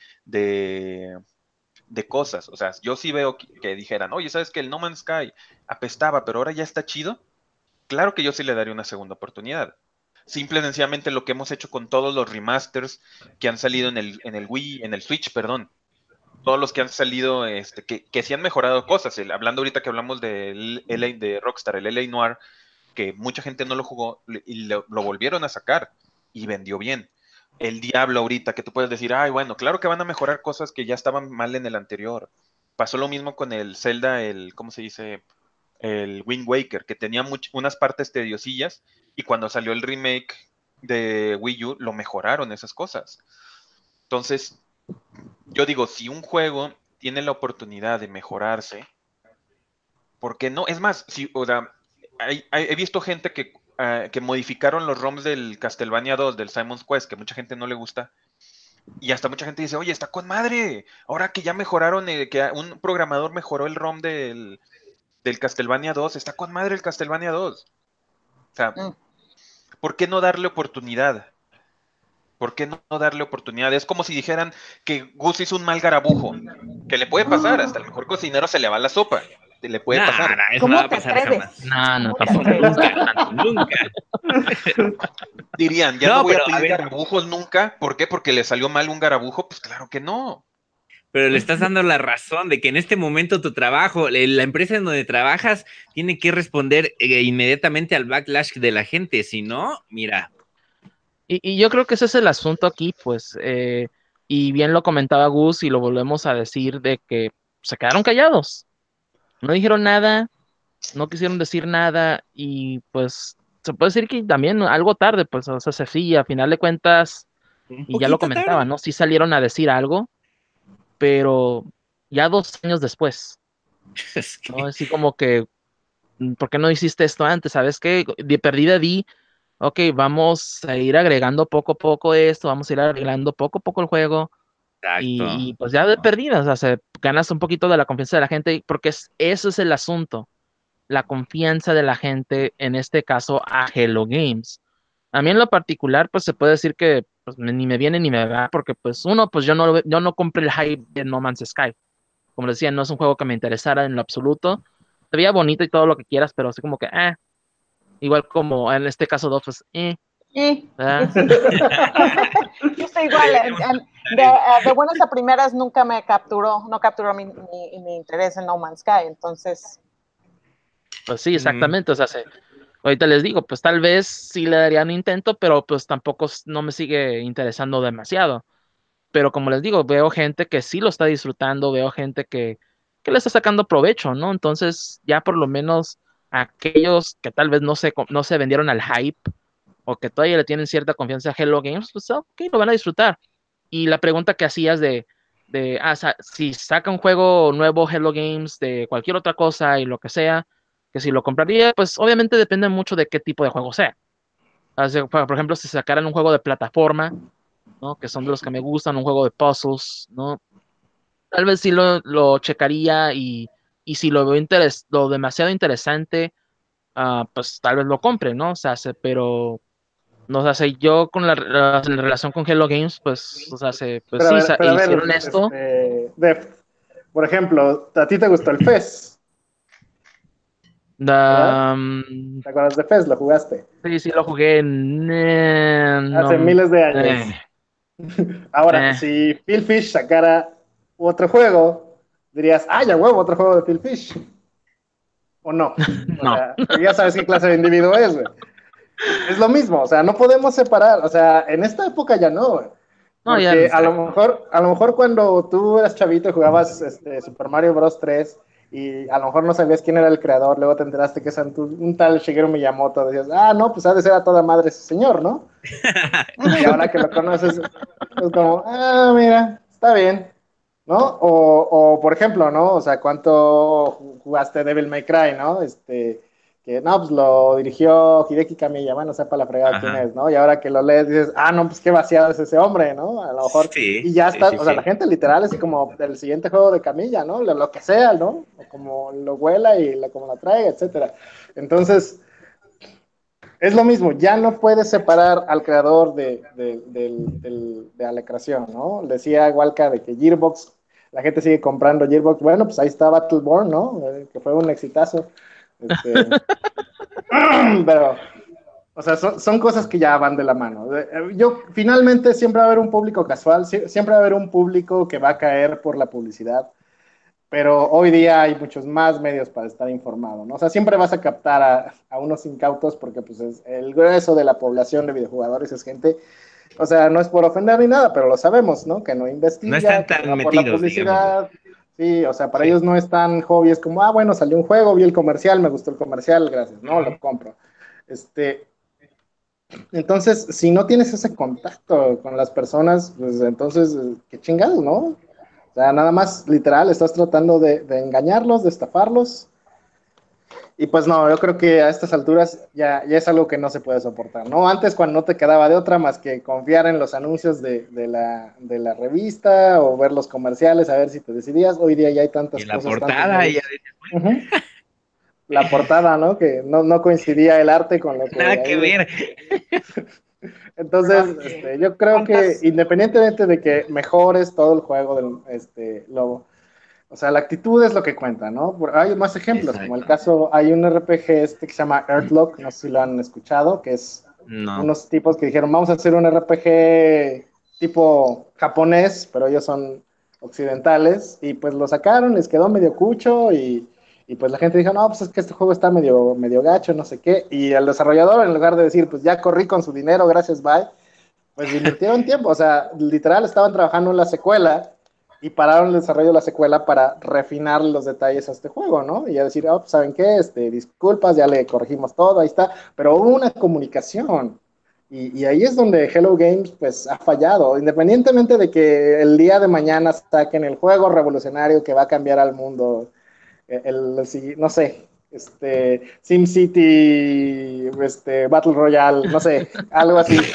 de, de cosas, o sea, yo sí veo que dijeran, oye, ¿sabes que el No Man's Sky apestaba, pero ahora ya está chido? Claro que yo sí le daría una segunda oportunidad. Simple y sencillamente lo que hemos hecho con todos los remasters que han salido en el Wii, en el Switch, perdón. Todos los que han salido, que sí han mejorado cosas. Hablando ahorita que hablamos del LA, de Rockstar, el LA Noir, que mucha gente no lo jugó y lo volvieron a sacar y vendió bien. El Diablo ahorita, que tú puedes decir, ay, bueno, claro que van a mejorar cosas que ya estaban mal en el anterior. Pasó lo mismo con el Zelda, ¿cómo se dice? El Wind Waker, que tenía unas partes tediosillas y cuando salió el remake de Wii U lo mejoraron esas cosas. Entonces, yo digo, si un juego tiene la oportunidad de mejorarse, ¿por qué no? Es más, si, o sea, he visto gente que modificaron los ROMs del Castlevania 2, del Simon's Quest, que mucha gente no le gusta, y hasta mucha gente dice, oye, está con madre, ahora que ya mejoraron, que un programador mejoró el ROM del Castlevania 2, está con madre el Castlevania 2. O sea, Mm. ¿por qué no darle oportunidad? ¿Por qué no darle oportunidad? Es como si dijeran que Gus hizo un mal garabujo, que le puede pasar, hasta el mejor cocinero se le va la sopa, le puede No, pasar. no, eso no va ¿Cómo a te pasar atreves? jamás. No, no, ¿Cómo te tampoco. atreves? Nunca, nunca. Dirían, ya no No, voy a pero a pedir ver, garabujos nunca. ¿Por qué? Porque le salió mal un garabujo. Pues claro que no. pero le estás dando la razón de que en este momento tu trabajo, la empresa en donde trabajas, tiene que responder inmediatamente al backlash de la gente. Si no, mira, Y yo creo que ese es el asunto aquí, pues, y bien lo comentaba Gus y lo volvemos a decir de que se quedaron callados, no dijeron nada, no quisieron decir nada y pues se puede decir que también algo tarde, pues, o sea, se sí, a final de cuentas, un y ya lo poquito comentaba, tarde. ¿no? Sí salieron a decir algo, pero ya 2 años después, Es ¿no? que, Así como que, ¿por qué no hiciste esto antes? ¿Sabes qué? De perdida di, ok, vamos a ir agregando poco a poco esto, vamos a ir agregando poco a poco el juego. exacto. Y pues ya de perdida, o sea, ganas un poquito de la confianza de la gente, porque eso es el asunto, la confianza de la gente, en este caso a Hello Games. A mí en lo particular, pues se puede decir que pues, ni me viene ni me va, porque pues uno, pues yo no compré el hype de No Man's Sky. Como decía, no es un juego que me interesara en lo absoluto. Se veía bonito y todo lo que quieras, pero así como que, igual como en este caso dos, pues, ¿verdad? Sí. Yo estoy igual. Tenemos De, comentarios. de buenas a primeras nunca me capturó, no capturó mi interés en No Man's Sky. Entonces, Pues sí, Ujú. exactamente, o sea, ahorita les digo, pues tal vez sí le daría un intento, pero pues tampoco no me sigue interesando demasiado. Pero como les digo, veo gente que sí lo está disfrutando, veo gente que le está sacando provecho, ¿no? Entonces, ya por lo menos aquellos que tal vez no se vendieron al hype o que todavía le tienen cierta confianza a Hello Games, pues ok, lo van a disfrutar. Y la pregunta que hacías si saca un juego nuevo Hello Games de cualquier otra cosa y lo que sea, que si lo compraría, pues obviamente depende mucho de qué tipo de juego sea. Por ejemplo, si sacaran un juego de plataforma, ¿no? Que son de los que me gustan, un juego de puzzles, ¿no? Tal vez sí lo checaría y si lo veo lo demasiado interesante, pues tal vez lo compre, ¿no? O sea, pero no, o sea, yo con la relación con Hello Games, pues, o sea, pues sí, Pero a ver, hicieron esto. Def, por ejemplo, ¿a ti te gustó el FES? ¿verdad? Um, ¿Te acuerdas de Fez? ¿Lo jugaste? sí, lo jugué. Hace No, miles de eh, años. Ahora, eh, si Phil Fish sacara otro juego, dirías, ah, ya huevo, otro juego de Phil Fish. ¿O no? O no, sea, porque ya sabes qué clase de individuo es, güey. Es lo mismo, o sea, no podemos separar, o sea, en esta época ya no, güey. no, ya no Porque está. a lo mejor cuando tú eras chavito y jugabas Super Mario Bros. 3 y a lo mejor no sabías quién era el creador, luego te enteraste que es un tal Shigeru Miyamoto, decías, ah, no, pues ha de ser a toda madre ese señor, ¿no? Y ahora que lo conoces, es como, ah, mira, está bien, ¿no? O, por ejemplo, ¿no? O sea, ¿cuánto jugaste Devil May Cry, ¿no? Que no, pues lo dirigió Hideki Kamiya, bueno, sepa la fregada quién Ajá. es, ¿no? Y ahora que lo lees dices, ah, no, pues qué vaciado es ese hombre, ¿no? A lo mejor, Sí, y ya sí, está, sí, o sea, la sí. gente literal es como el siguiente juego de Kamiya, ¿no? Lo que sea, ¿no? O como lo huela y como la traiga, etcétera. Entonces, es lo mismo, ya no puedes separar al creador de la creación, ¿no? Decía Walca de que Gearbox, la gente sigue comprando Gearbox, bueno, pues ahí está Battleborn, ¿no? Que fue un exitazo. Este, pero, o sea, son cosas que ya van de la mano. Yo, finalmente, siempre va a haber un público casual, siempre va a haber un público que va a caer por la publicidad, pero hoy día hay muchos más medios para estar informado, ¿no? O sea, siempre vas a captar a unos incautos porque pues es el grueso de la población de videojugadores es gente, o sea, no es por ofender ni nada, pero lo sabemos, ¿no? Que no No investiga, están que se tan va por la metidos, digámoslo. publicidad, sí, o sea, para Sí. ellos no es tan hobby, es como, ah, bueno, salió un juego, vi el comercial, me gustó el comercial, gracias, no, lo compro. Este, entonces, si no tienes ese contacto con las personas, pues entonces, qué chingados, ¿no? O sea, nada más literal, estás tratando de engañarlos, de estafarlos. Y pues no, yo creo que a estas alturas ya es algo que no se puede soportar, ¿no? Antes cuando no te quedaba de otra más que confiar en los anuncios de la revista o ver los comerciales a ver si te decidías, hoy día ya hay Y tantas en la cosas, tantos portada, ya medios. Ujú. La portada, ¿no? Que no coincidía el arte con lo que nada que ahí. ver. Entonces, yo creo que independientemente de que mejores todo el juego o sea, la actitud es lo que cuenta, ¿no? Hay más ejemplos, como el Exacto. caso, hay un RPG que se llama Earthlock, no sé si lo han escuchado, que es No. unos tipos que dijeron, vamos a hacer un RPG tipo japonés, pero ellos son occidentales, y pues lo sacaron, les quedó medio cucho, y pues la gente dijo, no, pues es que este juego está medio gacho, no sé qué, y el desarrollador, en lugar de decir, pues ya corrí con su dinero, gracias, bye, pues invirtieron tiempo, o sea, literal estaban trabajando en la secuela y pararon el desarrollo de la secuela para refinar los detalles a este juego, ¿no? Y a decir, oh, pues, ¿saben qué? Disculpas, ya le corregimos todo, ahí está, pero hubo una comunicación. Y ahí es donde Hello Games pues ha fallado, independientemente de que el día de mañana saquen el juego revolucionario que va a cambiar al mundo, no sé, SimCity, Battle Royale, no sé, algo así.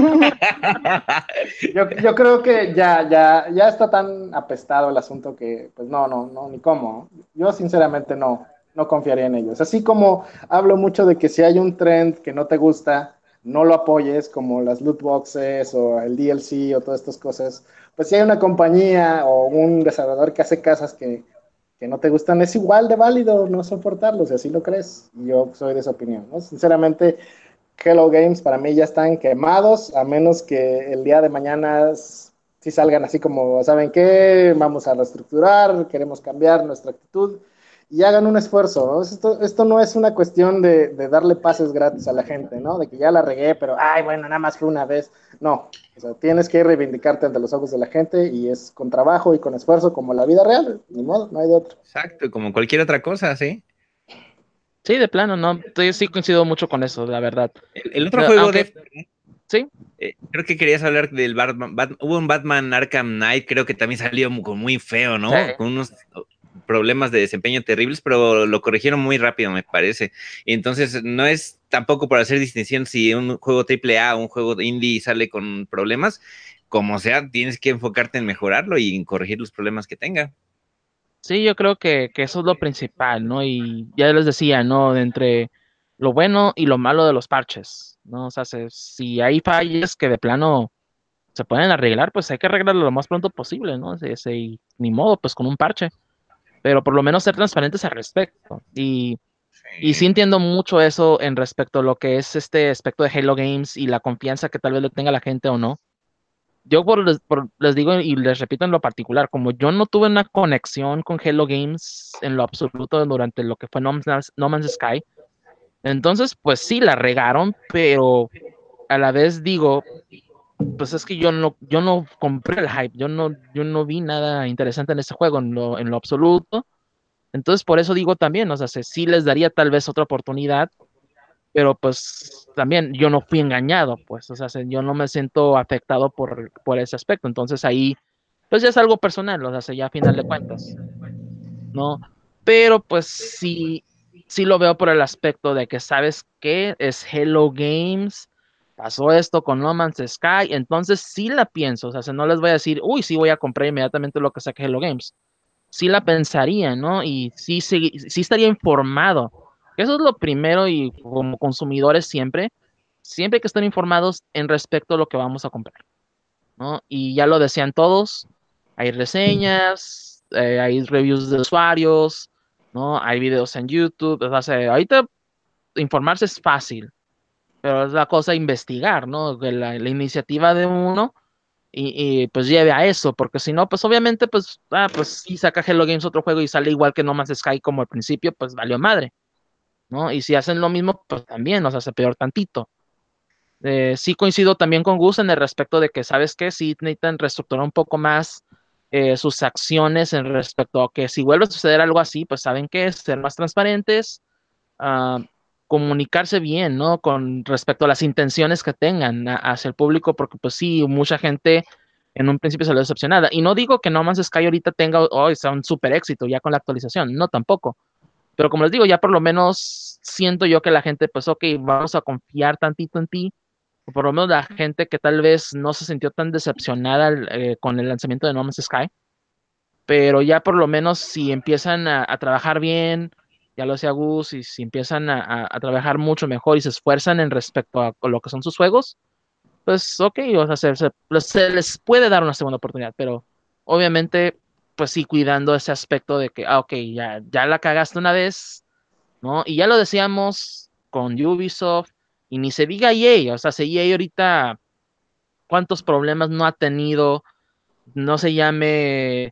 Yo creo que ya está tan apestado el asunto que, pues no, ni cómo. Yo sinceramente no confiaría en ellos. Así como hablo mucho de que si hay un trend que no te gusta, no lo apoyes, como las loot boxes o el DLC o todas estas cosas. Pues si hay una compañía o un desarrollador que hace casas que no te gustan, es igual de válido no soportarlos, si así lo crees. Yo soy de esa opinión, ¿no? Sinceramente, Hello Games para mí ya están quemados, a menos que el día de mañana sí salgan así como, ¿saben qué? Vamos a reestructurar, queremos cambiar nuestra actitud y hagan un esfuerzo, ¿no? Esto no es una cuestión de darle pases gratis a la gente, ¿no? De que ya la regué, pero, ay, bueno, nada más fue una vez. No, o sea, tienes que reivindicarte ante los ojos de la gente y es con trabajo y con esfuerzo como la vida real, ni modo, no hay de otro. Exacto, como cualquier otra cosa, ¿sí? Sí, de plano, no. Yo sí coincido mucho con eso, la verdad. El otro juego Aunque, de sí, creo que querías hablar del Batman. Hubo un Batman Arkham Knight, creo que también salió muy feo, sí. ¿no? Con unos problemas de desempeño terribles, pero lo corrigieron muy rápido, me parece. Y entonces no es tampoco por hacer distinción si un juego triple A o un juego indie sale con problemas, como sea, tienes que enfocarte en mejorarlo y en corregir los problemas que tenga. Sí, yo creo que eso es lo principal, ¿no? Y ya les decía, ¿no? De entre lo bueno y lo malo de los parches, ¿no? O sea, si hay fallas que de plano se pueden arreglar, pues hay que arreglarlo lo más pronto posible, ¿no? Y ni modo, pues con un parche, pero por lo menos ser transparentes al respecto. Y Y sí entiendo mucho eso en respecto a lo que es este aspecto de Halo Games y la confianza que tal vez le tenga la gente o no. Yo les digo y les repito en lo particular, como yo no tuve una conexión con Halo Games en lo absoluto durante lo que fue No Man's Sky, entonces pues sí la regaron, pero a la vez digo, pues es que yo no compré el hype, yo no vi nada interesante en ese juego en lo absoluto. Entonces por eso digo también, o sea, sí les daría tal vez otra oportunidad, pero pues también yo no fui engañado, pues, o sea, yo no me siento afectado por ese aspecto, entonces ahí, pues ya es algo personal, o sea, ya a final de cuentas, ¿no? Pero pues sí, sí lo veo por el aspecto de que, ¿sabes qué? Es Hello Games, pasó esto con No Man's Sky, entonces sí la pienso, o sea, no les voy a decir, uy, sí voy a comprar inmediatamente lo que saque Hello Games, sí la pensaría, ¿no? Y sí estaría informado. Eso es lo primero y como consumidores siempre hay que estar informados en respecto a lo que vamos a comprar, ¿no? Y ya lo decían todos, hay reseñas, hay reviews de usuarios, ¿no? Hay videos en YouTube, o sea, ahorita informarse es fácil, pero es la cosa investigar, ¿no? Que la iniciativa de uno pues lleve a eso, porque si no, pues obviamente, pues si saca Hello Games otro juego y sale igual que No Man's Sky como al principio, pues valió madre, ¿no? Y si hacen lo mismo, pues también nos hace peor tantito. Sí coincido también con Gus en el respecto de que, ¿sabes qué? Sí necesitan reestructurar un poco más sus acciones en respecto a que si vuelve a suceder algo así, pues saben qué, ser más transparentes, ah, comunicarse bien, ¿no? Con respecto a las intenciones que tengan hacia el público, porque pues sí, mucha gente en un principio salió decepcionada. Y no digo que No Man's Sky ahorita tenga, hoy sea un súper éxito ya con la actualización, no tampoco. Pero como les digo, ya por lo menos siento yo que la gente, pues, ok, vamos a confiar tantito en ti, o por lo menos la gente que tal vez no se sintió tan decepcionada con el lanzamiento de No Man's Sky, pero ya por lo menos si empiezan a trabajar bien, ya lo decía Gus, y si empiezan a trabajar mucho mejor y se esfuerzan en respecto a lo que son sus juegos, pues ok, o sea, se les puede dar una segunda oportunidad, pero obviamente, pues sí, cuidando ese aspecto de que, ok, ya la cagaste una vez, ¿no? Y ya lo decíamos con Ubisoft, y ni se diga EA, o sea, si EA ahorita, ¿cuántos problemas no ha tenido? No se llame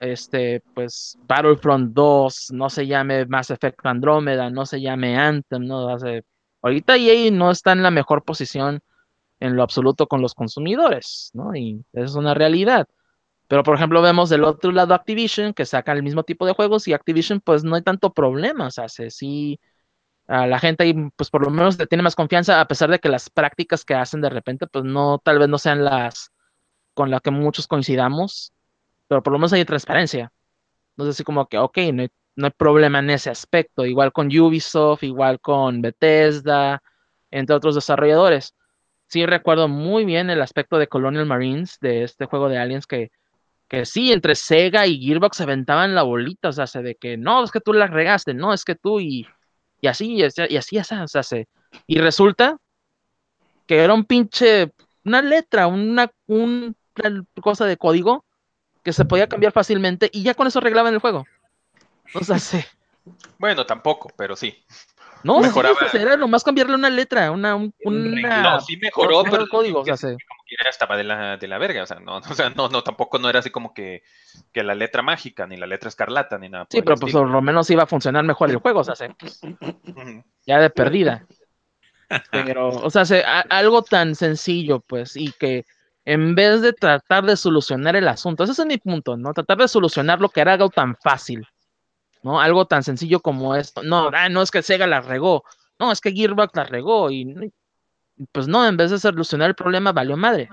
pues Battlefront 2, no se llame Mass Effect Andromeda, no se llame Anthem, no hace ahorita EA no está en la mejor posición en lo absoluto con los consumidores, ¿no? Y es una realidad. Pero por ejemplo vemos del otro lado Activision que saca el mismo tipo de juegos y Activision pues no hay tanto problema, o sea, sí a la gente ahí pues por lo menos le tiene más confianza a pesar de que las prácticas que hacen de repente pues no tal vez no sean las con las que muchos coincidamos, pero por lo menos hay transparencia. Entonces, así como que, ok, no hay problema en ese aspecto. Igual con Ubisoft, igual con Bethesda, entre otros desarrolladores. Sí recuerdo muy bien el aspecto de Colonial Marines, de este juego de Aliens, que sí, entre Sega y Gearbox se aventaban la bolita, o sea, de que no, es que tú la regaste, no, es que tú, y así, o sea, y resulta que era un pinche, una letra, una cosa de código que se podía cambiar fácilmente y ya con eso arreglaban el juego. O sea, sí. Bueno, tampoco, pero sí. No, sí, Mejoraba. o sea, era nomás cambiarle una letra, Un No, una sí mejoró, cosa pero de código, o sea, sí. como quiera estaba de la verga. O sea, no, o sea, no, tampoco no era así como que la letra mágica, ni la letra escarlata, ni nada Sí, por el pero pues estilo. por lo menos iba a funcionar mejor el juego, o sea, sí, Ujú. ya de perdida. Pero, o sea, algo tan sencillo, pues, y que en vez de tratar de solucionar el asunto, ese es mi punto, ¿no? Tratar de solucionar lo que era algo tan fácil, ¿no? Algo tan sencillo como esto. No, no es que Sega la regó, no, es que Gearbox la regó, y pues no, en vez de solucionar el problema, valió madre.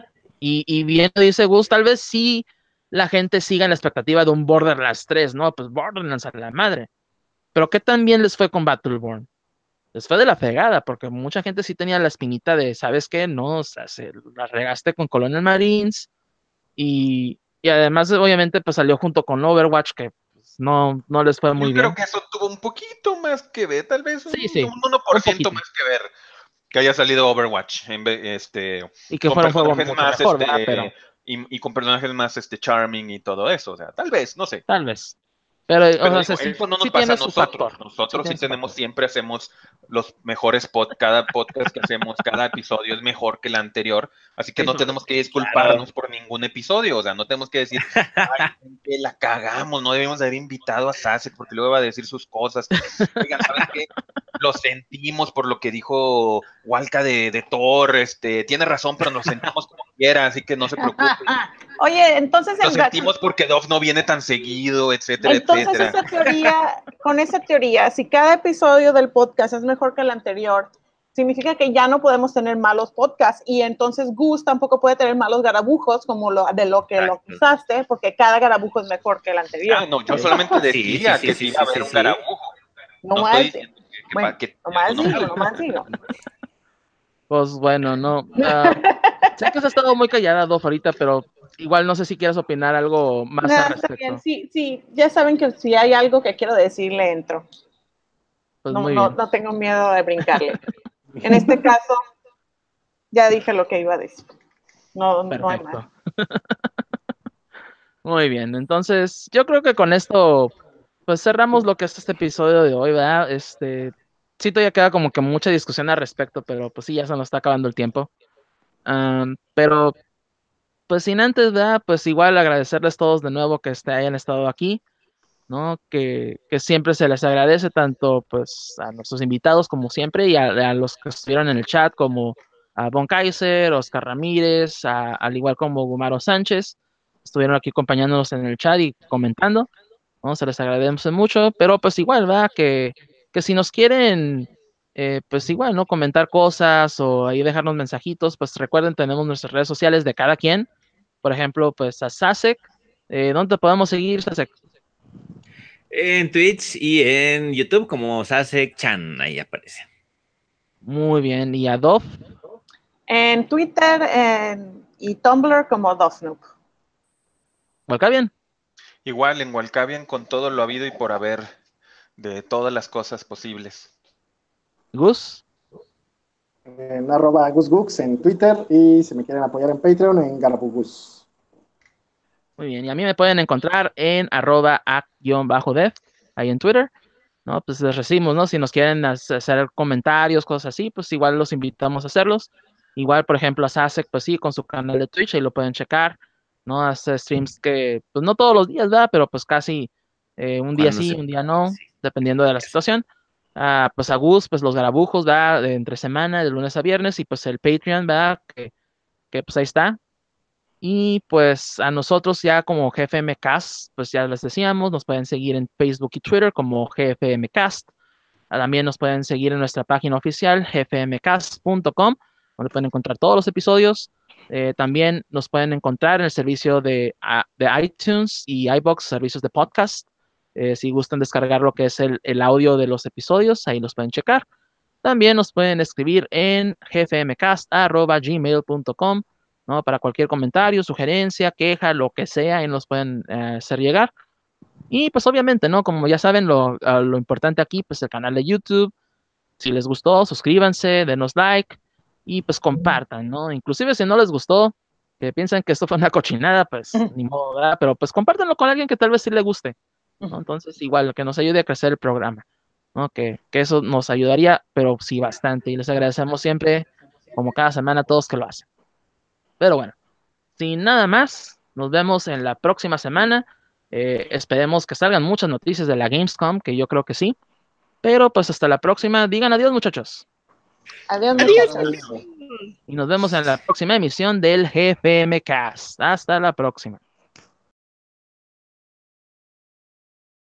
Y bien dice Gus, tal vez sí la gente siga en la expectativa de un Borderlands 3, ¿no? Pues Borderlands a la madre. Pero ¿qué tan bien les fue con Battleborn? Les fue de la fregada, porque mucha gente sí tenía la espinita de, ¿sabes qué? No, o sea, se la regaste con Colonial Marines y además, obviamente, pues salió junto con Overwatch, que pues, no les fue Yo muy creo bien. que eso tuvo un poquito más que ver, tal vez Sí, un sí, un 1% poquito. más que ver que haya salido Overwatch Y que con fuera un juego personajes mucho más mejor, ¿verdad? Pero y con personajes más charming y todo eso. O sea, tal vez, no sé. tal vez. Pero, Pero o digo, sea, sí, eso no nos sí pasa tiene a su nosotros. factor. Nosotros sí Tiene su tenemos, factor. siempre hacemos los mejores cada podcast que hacemos, cada episodio es mejor que el anterior, así que no tenemos que disculparnos por ningún episodio, o sea, no tenemos que decir, ay, que la cagamos, no debemos haber invitado a Sasek porque luego va a decir sus cosas. Oigan, ¿saben qué? Lo sentimos por lo que dijo Walca de Thor, tiene razón, pero nos sentimos como quiera, así que no se preocupen. Oye, entonces Lo sentimos porque Dove no viene tan seguido, etcétera, entonces etcétera. esa teoría, con esa teoría, si cada episodio del podcast es mejor que el anterior, significa que ya no podemos tener malos podcasts y entonces Gus tampoco puede tener malos garabujos como lo que lo usaste, porque cada garabujo es mejor que el anterior. No, yo solamente Sí, decía que sí iba a haber un garabujo. No estoy Nomás, diciendo bueno, que nomás no. digo, nomás digo. Pues bueno, no. Sé que has estado muy callada, Dof, ahorita, pero igual no sé si quieres opinar algo más al No, está bien, respecto. sí, sí, ya saben que si hay algo que quiero decirle, entro. Pues No, muy no, bien. no tengo miedo de brincarle. En este caso, ya dije lo que iba a decir. No, no hay más. Perfecto. Muy bien. Entonces, yo creo que con esto, pues cerramos lo que es este episodio de hoy, ¿verdad? Sí, todavía queda como que mucha discusión al respecto, pero pues sí, ya se nos está acabando el tiempo. Pero, pues sin antes, ¿verdad? Pues igual agradecerles todos de nuevo que hayan estado aquí, ¿no? Que siempre se les agradece tanto pues a nuestros invitados como siempre y a los que estuvieron en el chat como a Von Kaiser, Oscar Ramírez, al igual como Gumaro Sánchez, estuvieron aquí acompañándonos en el chat y comentando, ¿no? Se les agradece mucho, pero pues igual, ¿verdad? Que si nos quieren, pues igual, ¿no? Comentar cosas o ahí dejarnos mensajitos, pues recuerden, tenemos nuestras redes sociales de cada quien, por ejemplo, pues a Sasek, ¿dónde podemos seguir, Sasek? En Twitch y en YouTube como Sasek Chan, ahí aparece. Muy bien. ¿Y a Dove? En Twitter y Tumblr como Dofnoop. ¿Acá bien? Igual en Walcavian con todo lo habido y por haber de todas las cosas posibles. ¿Gus? En @GusGux en Twitter y si me quieren apoyar en Patreon en Garapugus. Muy bien. Y a mí me pueden encontrar en @a_dev, ahí en Twitter, ¿no? Pues les recibimos, ¿no? Si nos quieren hacer comentarios, cosas así, pues igual los invitamos a hacerlos. Igual, por ejemplo, a Sasek, pues sí, con su canal de Twitch, ahí lo pueden checar, ¿no? Hace streams que, pues no todos los días, ¿verdad? Pero pues casi un día Cuando sí, se... un día no, Sí, dependiendo de la situación. Pues a Gus, pues los garabujos, ¿verdad? De entre semana, de lunes a viernes, y pues el Patreon, ¿verdad? Que pues ahí está. Y pues a nosotros ya como GFMcast, pues ya les decíamos, nos pueden seguir en Facebook y Twitter como GFMcast. También nos pueden seguir en nuestra página oficial, gfmcast.com, donde pueden encontrar todos los episodios. También nos pueden encontrar en el servicio de iTunes y iBox, servicios de podcast. Si gustan descargar lo que es el audio de los episodios, ahí los pueden checar. También nos pueden escribir en gfmcast@gmail.com, ¿no? Para cualquier comentario, sugerencia, queja, lo que sea, ahí nos pueden hacer llegar. Y pues obviamente, ¿no? Como ya saben, lo importante aquí, pues el canal de YouTube. Si les gustó, suscríbanse, denos like y pues compartan, ¿no? Inclusive si no les gustó, que piensan que esto fue una cochinada, pues ni modo, ¿verdad? Pero pues compártanlo con alguien que tal vez sí le guste, ¿no? Entonces, igual, que nos ayude a crecer el programa, ¿no? Que eso nos ayudaría, pero sí bastante. Y les agradecemos siempre, como cada semana, a todos que lo hacen. Pero bueno, sin nada más, nos vemos en la próxima semana. Esperemos que salgan muchas noticias de la Gamescom, que yo creo que sí. Pero pues hasta la próxima. Digan adiós, muchachos. Adiós, adiós. muchachos. Y nos vemos en la próxima emisión del GFM Cast. Hasta la próxima.